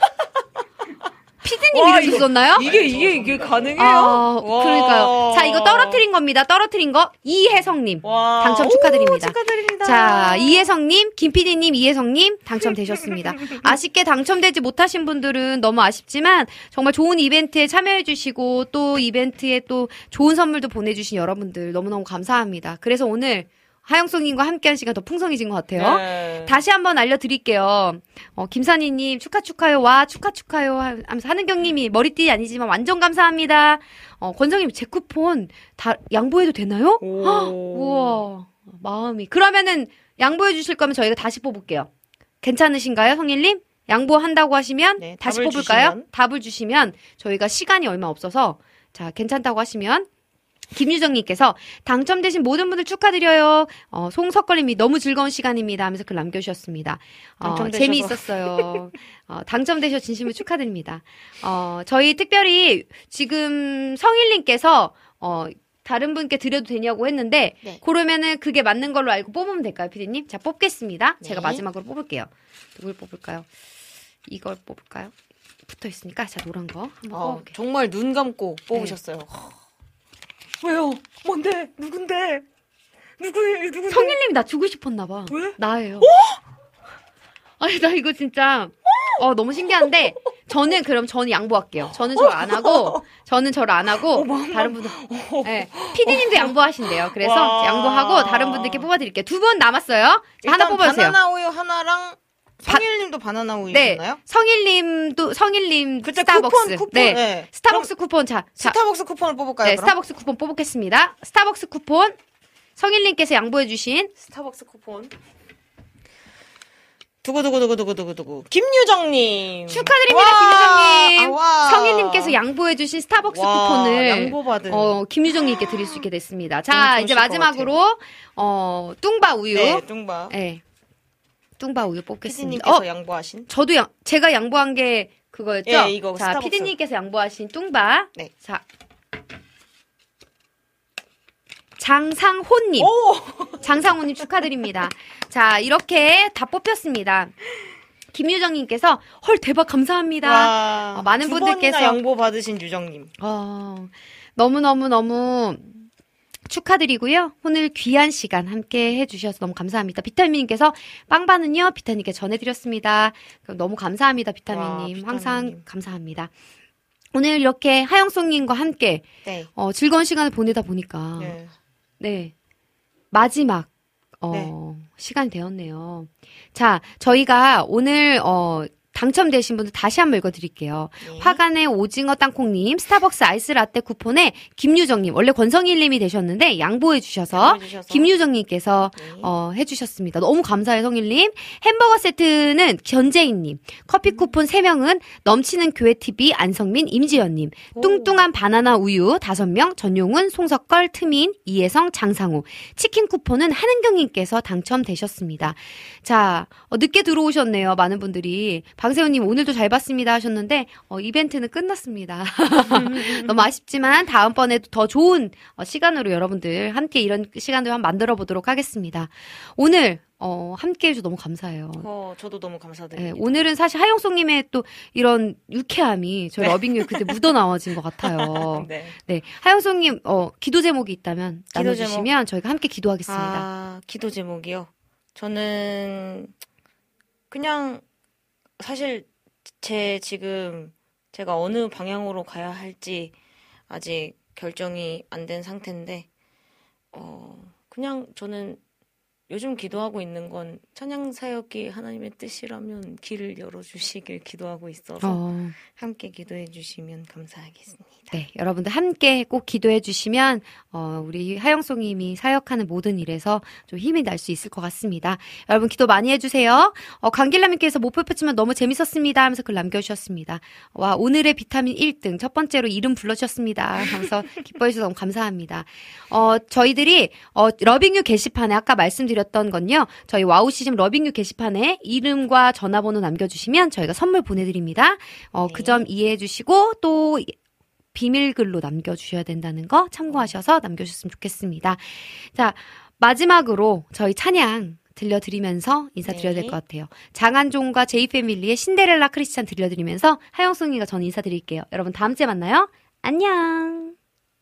피디님 이름 있었나요? 이게, 이게, 이게 가능해요? 아, 와. 그러니까요. 자, 이거 떨어뜨린 겁니다. 떨어뜨린 거. 이혜성님. 와. 당첨 오, 축하드립니다. 축하드립니다. 자, 이혜성님, 김피디님, 이혜성님 당첨되셨습니다. 아쉽게 당첨되지 못하신 분들은 너무 아쉽지만 정말 좋은 이벤트에 참여해주시고 또 이벤트에 또 좋은 선물도 보내주신 여러분들 너무너무 감사합니다. 그래서 오늘 하영송님과 함께한 시간 더 풍성해진 것 같아요. 네. 다시 한번 알려드릴게요. 어, 김선희님 축하 축하요. 와 축하 축하요 하면서 한은경님이 머리띠 아니지만 완전 감사합니다. 어, 권성님 제 쿠폰 다 양보해도 되나요? 오. 헉, 우와 마음이. 그러면은 양보해 주실 거면 저희가 다시 뽑을게요. 괜찮으신가요, 성일님? 양보한다고 하시면 네, 다시 답을 뽑을까요? 주시면. 답을 주시면 저희가 시간이 얼마 없어서 자 괜찮다고 하시면. 김유정님께서 당첨되신 모든 분들 축하드려요. 어, 송석걸님이 너무 즐거운 시간입니다 하면서 글 남겨주셨습니다. 어, 당첨되셔서. 재미있었어요. 어, 당첨되셔 진심으로 축하드립니다. 어, 저희 특별히 지금 성일님께서 어, 다른 분께 드려도 되냐고 했는데 네. 그러면은 그게 맞는 걸로 알고 뽑으면 될까요, 피디님? 자 뽑겠습니다. 제가 네. 마지막으로 뽑을게요. 누굴 뽑을까요? 이걸 뽑을까요? 붙어 있으니까 자 노란 거 한번 어, 뽑을게요. 정말 눈 감고 뽑으셨어요. 왜요? 뭔데? 누군데? 누구예요? 누군데? 성일님이 나 주고 싶었나 봐. 왜? 나예요. 아니 나 이거 진짜 어 너무 신기한데 저는 그럼 저는 양보할게요. 저는 저를 안 하고 저는 저를 안 하고 다른 분들 네. 피디님도 양보하신대요. 그래서 와. 양보하고 다른 분들께 뽑아드릴게요. 두 분 남았어요. 자, 하나 일단 뽑아주세요. 바나나 우유 하나랑 성일님도 바나나 우유 네, 있나요? 성일님도 성일님 그때 스타벅스 쿠폰, 쿠폰, 네, 네. 스타벅스 쿠폰 자, 자 스타벅스 쿠폰을 뽑을까요? 네, 그럼? 스타벅스 쿠폰 뽑겠습니다. 스타벅스 쿠폰 성일님께서 양보해주신 스타벅스 쿠폰. 두구두구두구두구두구 김유정님 축하드립니다, 김유정님. 성희님께서 양보해주신 스타벅스 와, 쿠폰을 양보받은. 어, 김유정님께 드릴 수 있게 됐습니다. 자, 이제 마지막으로 어, 뚱바 우유. 네, 뚱바. 네. 뚱바 우유 뽑겠습니다. 피디님께서 어, 양보하신. 저도 양, 제가 양보한 게 그거였죠? 네, 이거 자, 스타벅스. 피디님께서 양보하신 뚱바. 네. 자. 장상호님. 장상호님 축하드립니다. 자, 이렇게 다 뽑혔습니다. 김유정님께서 헐 대박 감사합니다. 와, 어, 많은 두 분들께서 번이나 양보 받으신 유정님. 어, 너무너무너무 축하드리고요. 오늘 귀한 시간 함께 해주셔서 너무 감사합니다. 비타민님께서 빵바는요 비타민님께 전해드렸습니다. 너무 감사합니다. 비타민님. 와, 항상 비타민님. 감사합니다. 오늘 이렇게 하영송님과 함께 네. 어, 즐거운 시간을 보내다 보니까 네. 네. 마지막, 어, 네. 시간이 되었네요. 자, 저희가 오늘, 어, 당첨되신 분들 다시 한번 읽어드릴게요. 네. 화간의 오징어 땅콩님, 스타벅스 아이스 라떼 쿠폰에 김유정님, 원래 권성일님이 되셨는데 양보해주셔서 양보해주셔서. 김유정님께서 네. 어, 해주셨습니다. 너무 감사해요, 성일님. 햄버거 세트는 견재인님, 커피 쿠폰 세 명은 넘치는 교회티비 안성민, 임지연님, 뚱뚱한 바나나 우유 다섯 명, 전용훈, 송석걸, 트민, 이혜성, 장상우, 치킨 쿠폰은 한은경님께서 당첨되셨습니다. 자, 어, 늦게 들어오셨네요, 많은 분들이. 방세훈님 오늘도 잘 봤습니다 하셨는데 어, 이벤트는 끝났습니다. 너무 아쉽지만 다음번에도 더 좋은 어, 시간으로 여러분들 함께 이런 시간을 한번 만들어 보도록 하겠습니다. 오늘 어, 함께 해주셔서 너무 감사해요. 어, 저도 너무 감사드립니다. 네, 오늘은 사실 하영송님의 또 이런 유쾌함이 저희 네. 러빙유 그때 묻어나와진 것 같아요. 네. 네, 하영송님 어, 기도 제목이 있다면 기도 나눠주시면 제목. 저희가 함께 기도하겠습니다. 아, 기도 제목이요. 저는 그냥 사실 제 지금 제가 어느 방향으로 가야 할지 아직 결정이 안 된 상태인데 어 그냥 저는 요즘 기도하고 있는 건 찬양 사역이 하나님의 뜻이라면 길을 열어주시길 기도하고 있어서 어. 함께 기도해 주시면 감사하겠습니다. 네, 여러분들 함께 꼭 기도해 주시면 어, 우리 하영송님이 사역하는 모든 일에서 좀 힘이 날 수 있을 것 같습니다. 여러분 기도 많이 해주세요. 어, 강길라님께서 못 뽑혔지만 너무 재밌었습니다 하면서 글 남겨주셨습니다. 와, 오늘의 비타민 일 등 첫 번째로 이름 불러주셨습니다 하면서 기뻐해 주셔서 너무 감사합니다. 어, 저희들이 어, 러빙유 게시판에 아까 말씀드렸던 건요. 저희 와우시즘 러빙유 게시판에 이름과 전화번호 남겨주시면 저희가 선물 보내드립니다. 어, 네. 그 점 이해해 주시고 또 비밀글로 남겨주셔야 된다는 거 참고하셔서 남겨주셨으면 좋겠습니다. 자, 마지막으로 저희 찬양 들려드리면서 인사드려야 될 네. 것 같아요. 장한종과 제이패밀리의 신데렐라 크리스찬 들려드리면서 하영송이가 저는 인사드릴게요. 여러분 다음 주에 만나요. 안녕.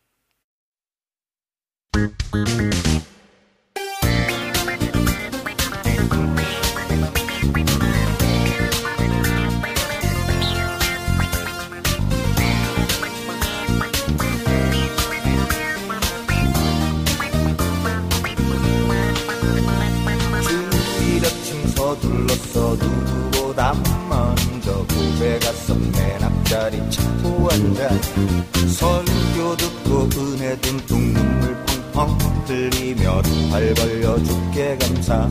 주일아침 서둘렀어 누구보다 먼저 교회 가서 맨 앞자리 찾고 앉아 설교 듣고 은혜 듬뿍 눈물 펑펑 흘리며 팔 벌려 주께 감사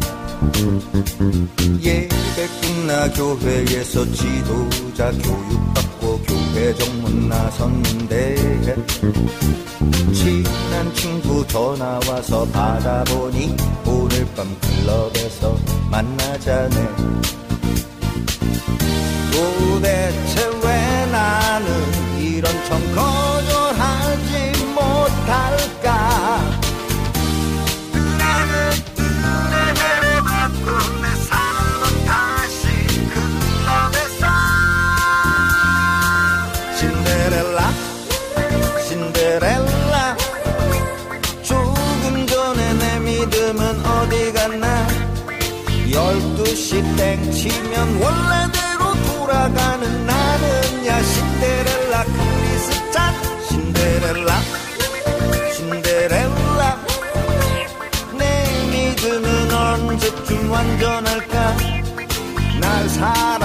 예배 끝나 교회에서 지도자 교육받고 교회 정문 나섰는데 친한 친구 전화 와서 받아보니 오늘 밤 클럽에서 만나자네. 도대체 왜 나는 이런 청 거절하지 못할까. 나는 은혜를 받고 내 삶은 다시 클럽에서 신데렐라 신데렐라 조금 전에 내 믿음은 어디 갔나. 열두 시 땡 치면 원래대로 돌아가는 나는야 신데렐라 크리스찬 신데렐라 신데렐라 내 믿음은 언제쯤 완전할까. 날 사랑